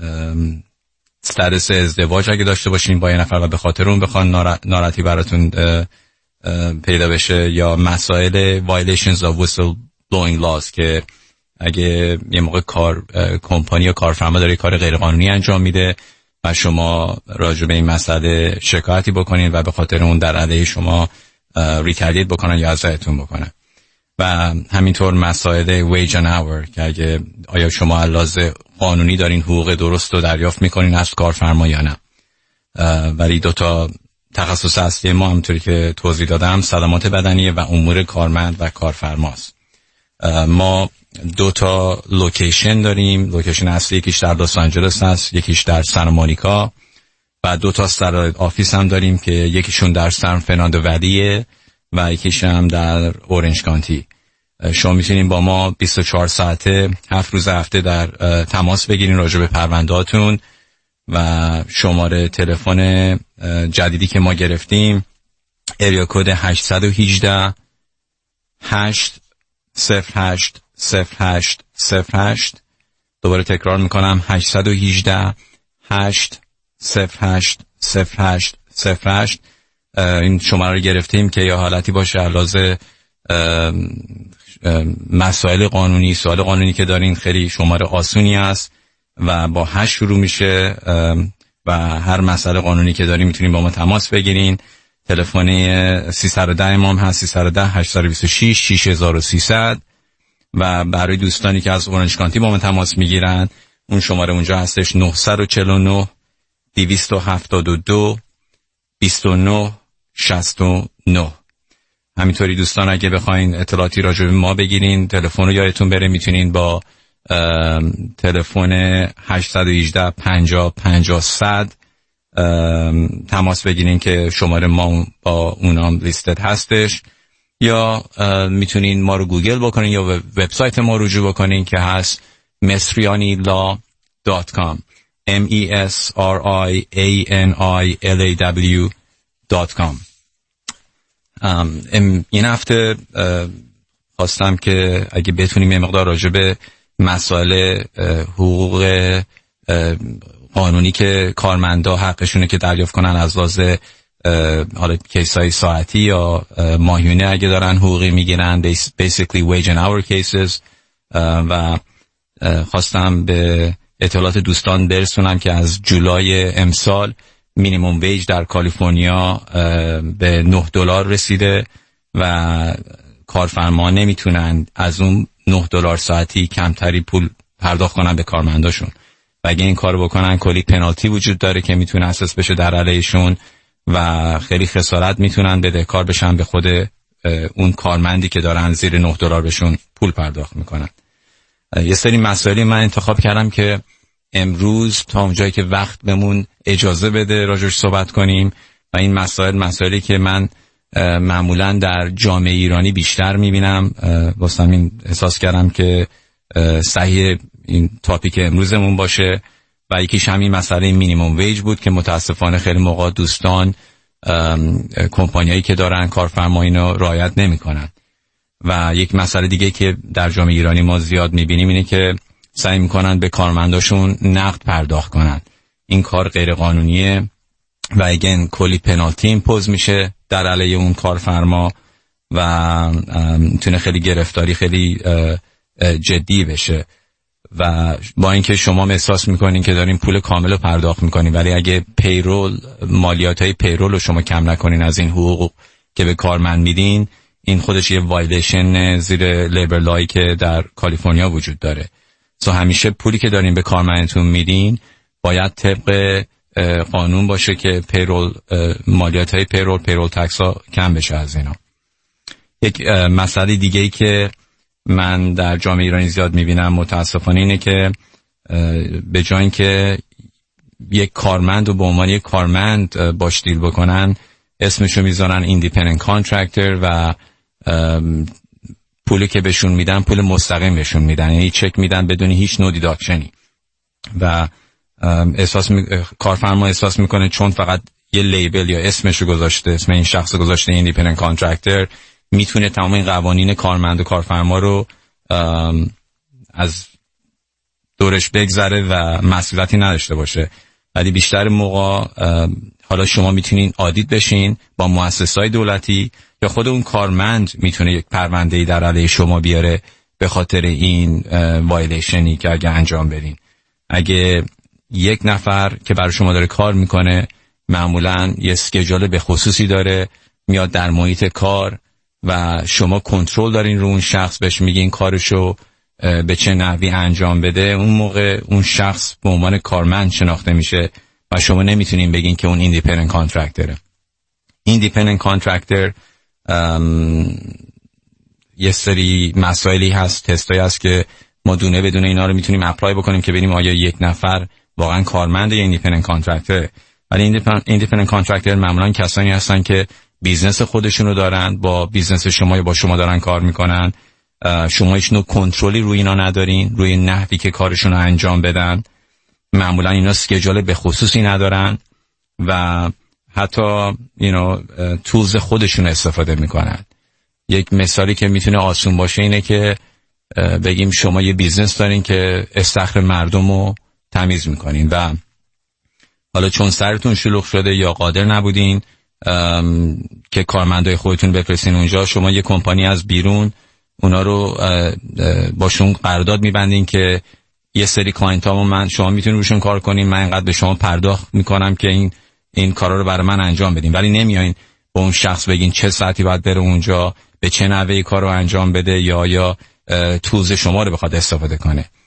استاتس ازدواج اگه داشته باشین با یه نفر و به خاطر اون بخوان ناراحتی براتون پیدا بشه، یا مسائل violations of whistleblowing laws که اگه یه موقع کمپانی یا کارفرما داره کار غیرقانونی انجام میده و شما راجع به این مسئله شکایتی بکنین و به خاطر اون در علیه شما ریتالیت بکنن یا ازتون بکنن. و همینطور مسائل wage and hour که اگه آیا شما علاوه قانونی دارین حقوق درست رو دریافت میکنین از کارفرما یا نه. ولی 2 تا تخصص اصلی ما همونطوری که توضیح دادم صدمات بدنی و امور کارمند و کارفرماست. ما 2 تا لوکیشن داریم. لوکیشن اصلی یکیش در لس آنجلس هست، یکیش در سان مونیکا، و 2 تا سر آفیس هم داریم که یکیشون در سان فرناندو ولیه و یکیش هم در اورنج کانتی. شما میتونین با ما 24 ساعته 7 روز هفته در تماس بگیرین راجع به پروندهاتون، و شماره تلفن جدیدی که ما گرفتیم اریا کد 818 808 0808. دوباره تکرار میکنم 818 808 0808. این شماره رو گرفتیم که یا حالتی باشه علاوه مسائل قانونی، سوال قانونی که دارین، خیلی شماره آسونی است و با 8 شروع میشه و هر مسئله قانونی که دارین میتونین با ما تماس بگیرین. تلفن 310 ما هست 310 826 6300. و برای دوستانی که از اورنج کانتی با ما تماس میگیرن اون شماره اونجا هستش 949 272 29 69. همینطوری دوستان اگه بخواین اطلاعاتی راجع به ما بگیرین، تلفن رو یادتون بره، میتونین با تلفن 818 50 50 100 تماس بگیرین که شماره ما با اونام لیستد هستش، یا میتونین ما رو گوگل بکنین یا وبسایت ما رجوع بکنین که هست mesrianilaw.com mesrianilaw.com. این هفته خواستم که اگه بتونیم یه مقدار راجع به مسائل حقوق قانونی که کارمندا حقشونه که دریافت کنن از لحاظ حالا کیسای ساعتی یا ماهیانه اگه دارن حقوقی میگیرن، basically wage and hour cases، و خواستم به اطلاعات دوستان برسونم که از جولای امسال مینیمم ویج در کالیفرنیا به $9 رسیده و کارفرما نمیتونن از اون $9 ساعتی کمتری پول پرداخت کنن به کارمنداشون و اگه این کارو بکنن کلی پنالتی وجود داره که میتونه اساس بشه در علیهشون و خیلی خسارت میتونن بدهکار بشن به خود اون کارمندی که دارن زیر $9 بهشون پول پرداخت میکنن. یه سری مسائلی من انتخاب کردم که امروز تا اونجایی که وقت بمون اجازه بده راجعش صحبت کنیم و این مسائلی که من معمولا در جامعه ایرانی بیشتر میبینم، واسه همین احساس کردم که صحیح این تاپیک امروزمون باشه و یکیش همین مسئله مینیمم ویج بود که متاسفانه خیلی موقع دوستان کمپانیایی که دارن کارفرما اینو رعایت نمیکنن و یک مسئله دیگه که در جامعه ایرانی ما زیاد میبینیم اینه که سعی میکنن به کارمنداشون نقد پرداخت کنن. این کار غیر قانونیه و اگه کلی پنالتی ایمپوز میشه در علیه اون کارفرما و میتونه خیلی گرفتاری خیلی جدی بشه و با اینکه شما احساس میکنین که دارین پول کامل رو پرداخت میکنین ولی اگه پیرول مالیاتای پیرول رو شما کم نکنین از این حقوق که به کارمند میدین، این خودش یه وایلیشن زیر لیبر لای که در کالیفرنیا وجود داره. همیشه پولی که دارین به کارمندتون میدین باید طبق قانون باشه که پیرول مالیاتای پیرول تکس ها کم بشه از اینا. یک مسئله دیگه ای که من در جامعه ایرانی زیاد میبینم متاسفانه اینه که به جای اینکه یک کارمند رو به عنوان یک کارمند باش دیل بکنن، اسمشو میذارن ایندیپندنت کانترکتور و پولی که بهشون میدن پول مستقیم بهشون میدن، یعنی چک میدن بدون هیچ نو دیداکشنی و کارفرما احساس میکنه چون فقط یه لیبل یا اسمشو گذاشته، اسم این شخص گذاشته ایندیپندنت کانترکتور، میتونه تمام این قوانین کارمند و کارفرما رو از دورش بگذره و مسئولیتی نداشته باشه. ولی بیشتر موقع حالا شما میتونین آدیت بشین با مؤسسات دولتی یا خود اون کارمند میتونه یک پرونده‌ای در علیه شما بیاره به خاطر این وایلیشنی که اگه انجام بدین. اگه یک نفر که برای شما داره کار میکنه معمولاً یه اسکیجول به خصوصی داره، میاد در محیط کار و شما کنترل دارین رو اون شخص، بهش میگین کارشو به چه نحوی انجام بده، اون موقع اون شخص به عنوان کارمند شناخته میشه و شما نمیتونین بگین که اون ایندیپندنت کانترکتره. ایندیپندنت کانترکتور یه سری مسائلی هست، تستایی هست که ما دونه بدونه اینا رو میتونیم اپلای بکنیم که ببینیم آیا یک نفر واقعا کارمند یا ایندیپندنت کانترکتور. ولی ایندیپندنت کانترکتور معمولا کسانی هستن که بیزنس خودشونو دارن، با بیزنس شما یا با شما دارن کار میکنن، شما هیچ نوع کنترلی روی اینا ندارین، روی نحوی که کارشونو انجام بدن. معمولا اینا اسکیجول به خصوصی ندارن و حتی تولز خودشون استفاده میکنن. یک مثالی که میتونه آسون باشه اینه که بگیم شما یه بیزنس دارین که استخر مردم رو تمیز میکنین و حالا چون سرتون شلوغ شده یا قادر نبودین که کارمندای خودتون بفرستین اونجا، شما یه کمپانی از بیرون اونا رو باشون قرارداد میبندین که یه سری کلاینت ها شما میتونین روشون کار کنین، من اینقدر به شما پرداخت میکنم که این کارا رو برای من انجام بدین. ولی نمیاین با اون شخص بگین چه ساعتی باید بره اونجا، به چه نحوی کار رو انجام بده یا تولز شما رو بخواد استفاده کنه.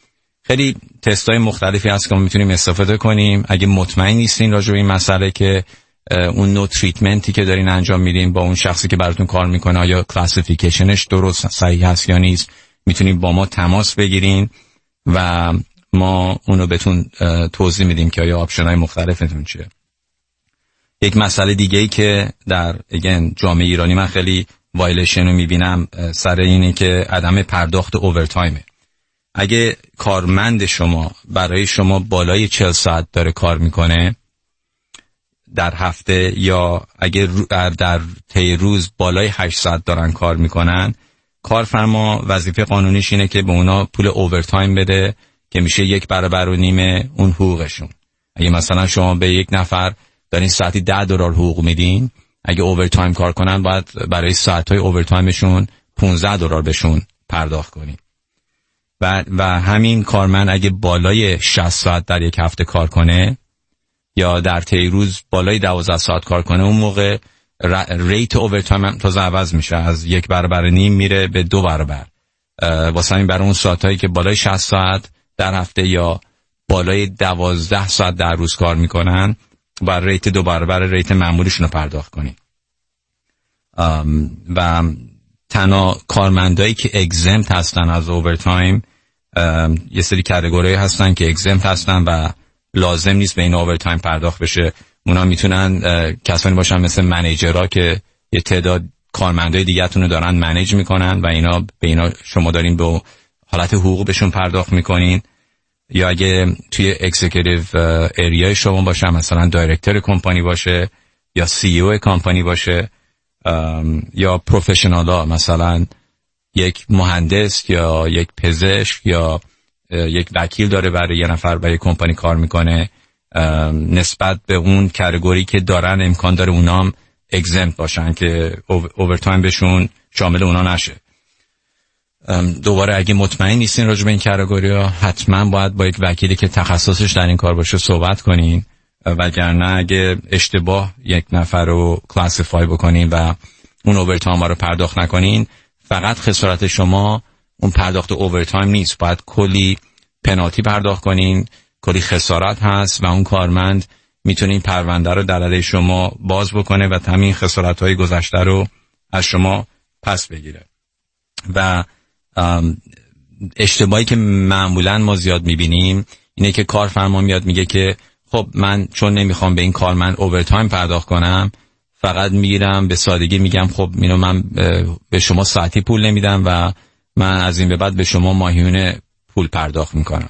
خیلی تستای مختلفی هست که ما میتونیم استفاده کنیم. اگه مطمئن نیستین راجع به این مسئله که اون نوع تریتمنتی که دارین انجام میدین با اون شخصی که براتون کار میکنه آیا کلاسیفیکیشنش درست صحیح هست یا نیست، میتونید با ما تماس بگیرین و ما اونو بهتون توضیح میدیم که آیا آپشن‌های مختلفتون چیه. یک مسئله دیگه‌ای که در جامعه ایرانی من خیلی وایلیشن رو میبینم سر اینه که عدم پرداخت اوورتایمه. اگه کارمند شما برای شما بالای 40 ساعت داره کار میکنه در هفته، یا اگه در طی روز بالای 8 ساعت دارن کار میکنن، کارفرما وظیفه قانونیش اینه که به اونا پول اوورتایم بده که میشه 1.5 برابر اون حقوقشون. اگه مثلا شما به یک نفر دارین ساعتی $10 حقوق میدین، اگه اوورتایم کار کنن باید برای ساعتهای اوورتایمشون $15 بهشون پرداخت کنین. و همین کارمند اگه بالای 60 ساعت در یک هفته کار کنه یا در طی روز بالای 12 ساعت کار کنه، اون موقع ریت اوورتایم هم تازه عوض میشه، از 1.5 برابر میره به 2 برابر. واسه همین برای اون ساعتایی که بالای 60 ساعت در هفته یا بالای 12 ساعت در روز کار میکنن با ریت 2 برابر ریت معمولیشون رو پرداخت کنین. و تنها کارمندایی که اگزمت هستن از اوورتایم، یه سری کاتگوری هستن که اگزمت هستن و لازم نیست به این اوورتایم پرداخت بشه. اونا میتونن کسانی باشن مثل منیجرها که یه تعداد کارمندای دیگه‌تون رو دارن منیج میکنن و اینا شما دارین به حالت حقوق بهشون پرداخت میکنین. یا اگه توی اکزیکیتیو اریای شما باشه، مثلا دایرکتور کمپانی باشه یا سی او کمپانی باشه، یا پروفشنالا مثلا یک مهندس یا یک پزشک یا یک وکیل داره برای یه نفر برای کمپانی کار میکنه، نسبت به اون کاتگوری که دارن امکان داره اونام اگزمت باشن که اوورتایم بهشون شامل اونا نشه. دوباره اگه مطمئن نیستین راجع به این کاتگوری‌ها، حتما باید با یک وکیلی که تخصصش در این کار باشه صحبت کنین، وگرنه اگه اشتباه یک نفر رو کلاسیفای بکنین و اون اوورتایم رو پرداخت نکنین، فقط خسارت شما اون پرداخت اوورتایم نیست، باید کلی پنالتی پرداخت کنین، کلی خسارت هست و اون کارمند میتونه این پرونده رو در علیه شما باز بکنه و همین خسارت‌های گذشته رو از شما پس بگیره. و اشتباهی که معمولاً ما زیاد میبینیم اینه که کارفرما میاد میگه که خب من چون نمیخوام به این کارمند اوورتایم پرداخت کنم، فقط میگیرم به سادگی میگم خب اینو من به شما ساعتی پول نمیدم و من از این به بعد به شما ماهیانه پول پرداخت میکنم.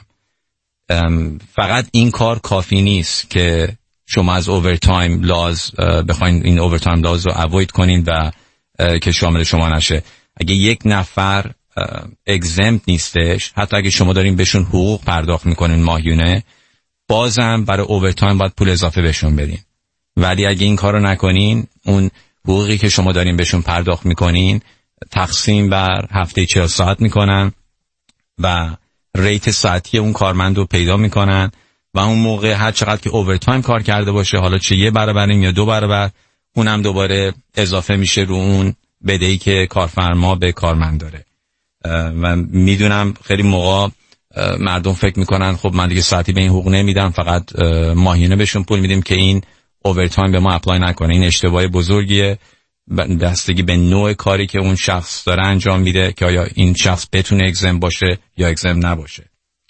فقط این کار کافی نیست که شما از اوورتایم لاز بخواین این اوورتایم لاز رو اوید کنین و که شامل شما نشه. اگه یک نفر اگزمت نیستش، حتی اگه شما دارین بهشون حقوق پرداخت میکنین ماهیانه، بازم برای اوورتایم باید پول اضافه بهشون بدین. ولی اگه این کارو نکنین، اون حقوقی که شما دارین بهشون پرداخت میکنین تقسیم بر هفته 40 ساعت میکنن و ریت ساعتی اون کارمند رو پیدا میکنن و اون موقع هر چقدر که اوورتایم کار کرده باشه، حالا چه 1 برابر یا 2 برابر، اونم دوباره اضافه میشه رو اون بدهی که کارفرما به کارمند داره. و میدونم خیلی موقع مردم فکر میکنن خب من دیگه ساعتی به این حقوق نمیدم، فقط ماهیانه بهشون پول میدیم که این اوورتایم به ما اپلای نکنه. این اشتباه بزرگیه، بستگی به نوع کاری که اون شخص داره انجام میده که آیا این شخص بتونه اگزم باشه یا اگزم نباشه.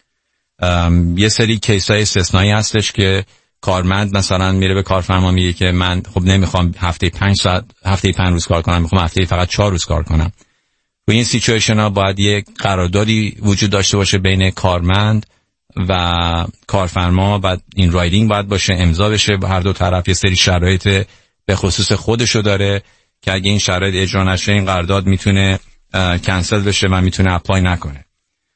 یه سری کیسای استثنایی هستش که کارمند مثلا میره به کارفرما میگه که من خب نمیخوام هفته 5 روز کار کنم، میخوام هفته فقط 4 روز کار کنم. و این سیچویشن ها باید یک قراردادی وجود داشته باشه بین کارمند و کارفرما و این رایدینگ باید باشه، امضا بشه هر دو طرف. یه سری شرایط به خصوص خودشو داره که اگه این شرایط اجرا نشه این قرارداد میتونه کنسل بشه و میتونه اپلای نکنه.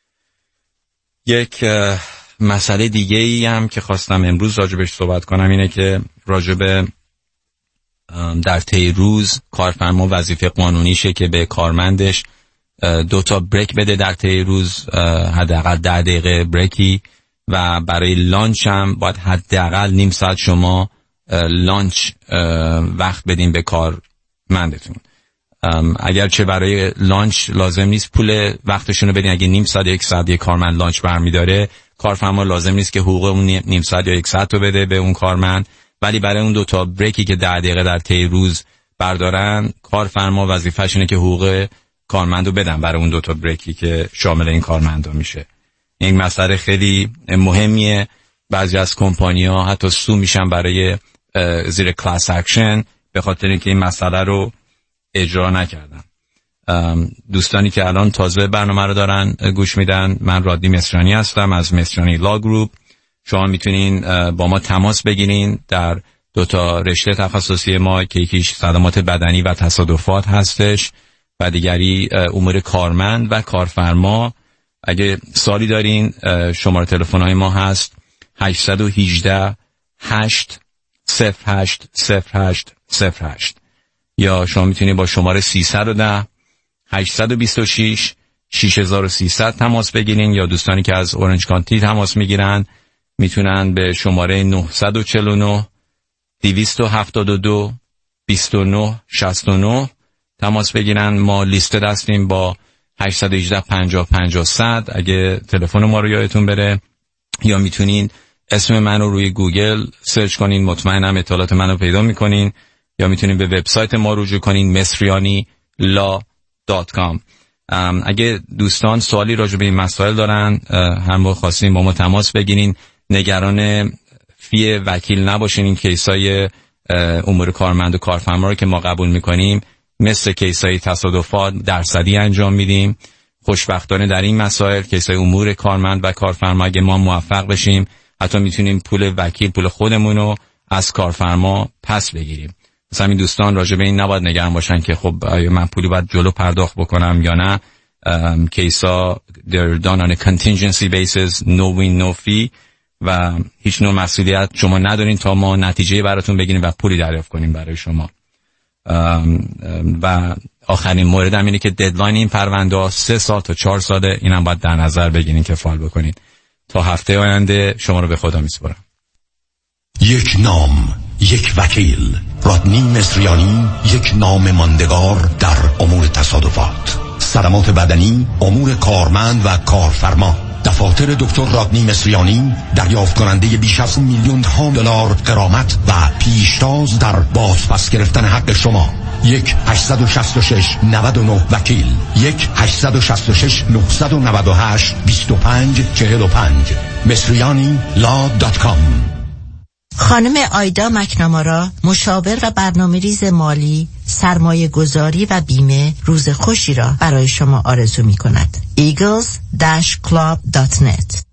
یک مسئله دیگه ای هم که خواستم امروز راجبش صحبت کنم اینه که راجب در طی روز کارفرما وظیفه قانونیشه که به کارمندش 2 تا بریک بده در طی روز، حداقل 10 دقیقه بریکی، و برای لانچ هم باید حداقل نیم ساعت شما لانچ وقت بدین به کارمندتون. اگرچه برای لانچ لازم نیست پول وقتشون رو بدین، اگه نیم ساعت یا یک ساعت یک کارمند لانچ برمیداره، کارفرما لازم نیست که حقوق اون نیم ساعت یا یک ساعت رو بده به اون کارمند، ولی برای اون 2 بریکی که 10 دقیقه در طی روز بردارن، کارفرما وظیفه‌شونه که حقوق کارمندو بدن برای اون 2 بریکی که شامل این کارمندا میشه. این مسئله خیلی مهمیه. بعضی از کمپانی‌ها حتی سو میشن برای زیر کلاس اکشن به خاطر اینکه این مسئله رو اجرا نکردن. دوستانی که الان تازه برنامه رو دارن گوش میدن، من رادنی مصریانی هستم از مصریانی لا گروپ. شما میتونین با ما تماس بگیرین در 2 رشته تخصصی ما که یکیش صدمات بدنی و تصادفات هستش و دیگری امور کارمند و کارفرما. اگه سوالی دارین شماره تلفن های ما هست 818 808 0808 یا شما میتونید با شماره 310 826 6300 تماس بگیرین، یا دوستانی که از اورنج کانتی تماس میگیرن میتونن به شماره 949 272 2969 تماس بگیرن. ما لیست هستیم با 818 50 50 100 اگه تلفن ما رو یادتون بره، یا میتونین اسم من رو روی گوگل سرچ کنین، مطمئنم اطلاعات من رو پیدا میکنین، یا میتونین به وبسایت ما رجوع کنین mesrianila.com. اگه دوستان سوالی راجع به این مسائل دارن، هم خواستین با ما تماس بگیرین. نگران فی وکیل نباشین. این کیسای امور کارمند و کارفرما رو که ما قبول میکنیم مثل کیسای تصادفات درصدی انجام میدیم. خوشبختانه در این مسائل کیسای امور کارمند و کارفرما اگه ما موفق بشیم حتی میتونیم پول وکیل، پول خودمون رو از کارفرما پس بگیریم. مثلا این دوستان راجع به این نباید نگران باشن که خب آیا من پولی باید جلو پرداخت بکنم یا نه. کیسا they're done on a contingency basis, no win no fee و هیچ نوع مسئولیت شما ندارین تا ما نتیجه براتون بگیریم و پولی دریافت کنیم برای شما. و آخرین مورد هم اینه که ددلاین این پرونده 3 سال تا 4 ساله. اینم باید در نظر بگیرین که فعال بکنین. تا هفته آینده شما رو به خدا میسپارم. یک نام، یک وکیل. رادنی مصریانی، یک نام ماندگار در امور تصادفات، صدمات بدنی، امور کارمند و کارفرما. دفاتر دکتر رادنی مصریانی دریافت کننده بیش از $1,000,000 غرامت و پیشتاز در بازپس گرفتن حق شما. 1-866-99 وکیل، 1-866-998-2545 mesrianila.com. خانم آیدا مکنامارا، مشاور و برنامه‌ریز مالی، سرمایه گذاری و بیمه، روز خوشی را برای شما آرزو می کند. eagles-club.net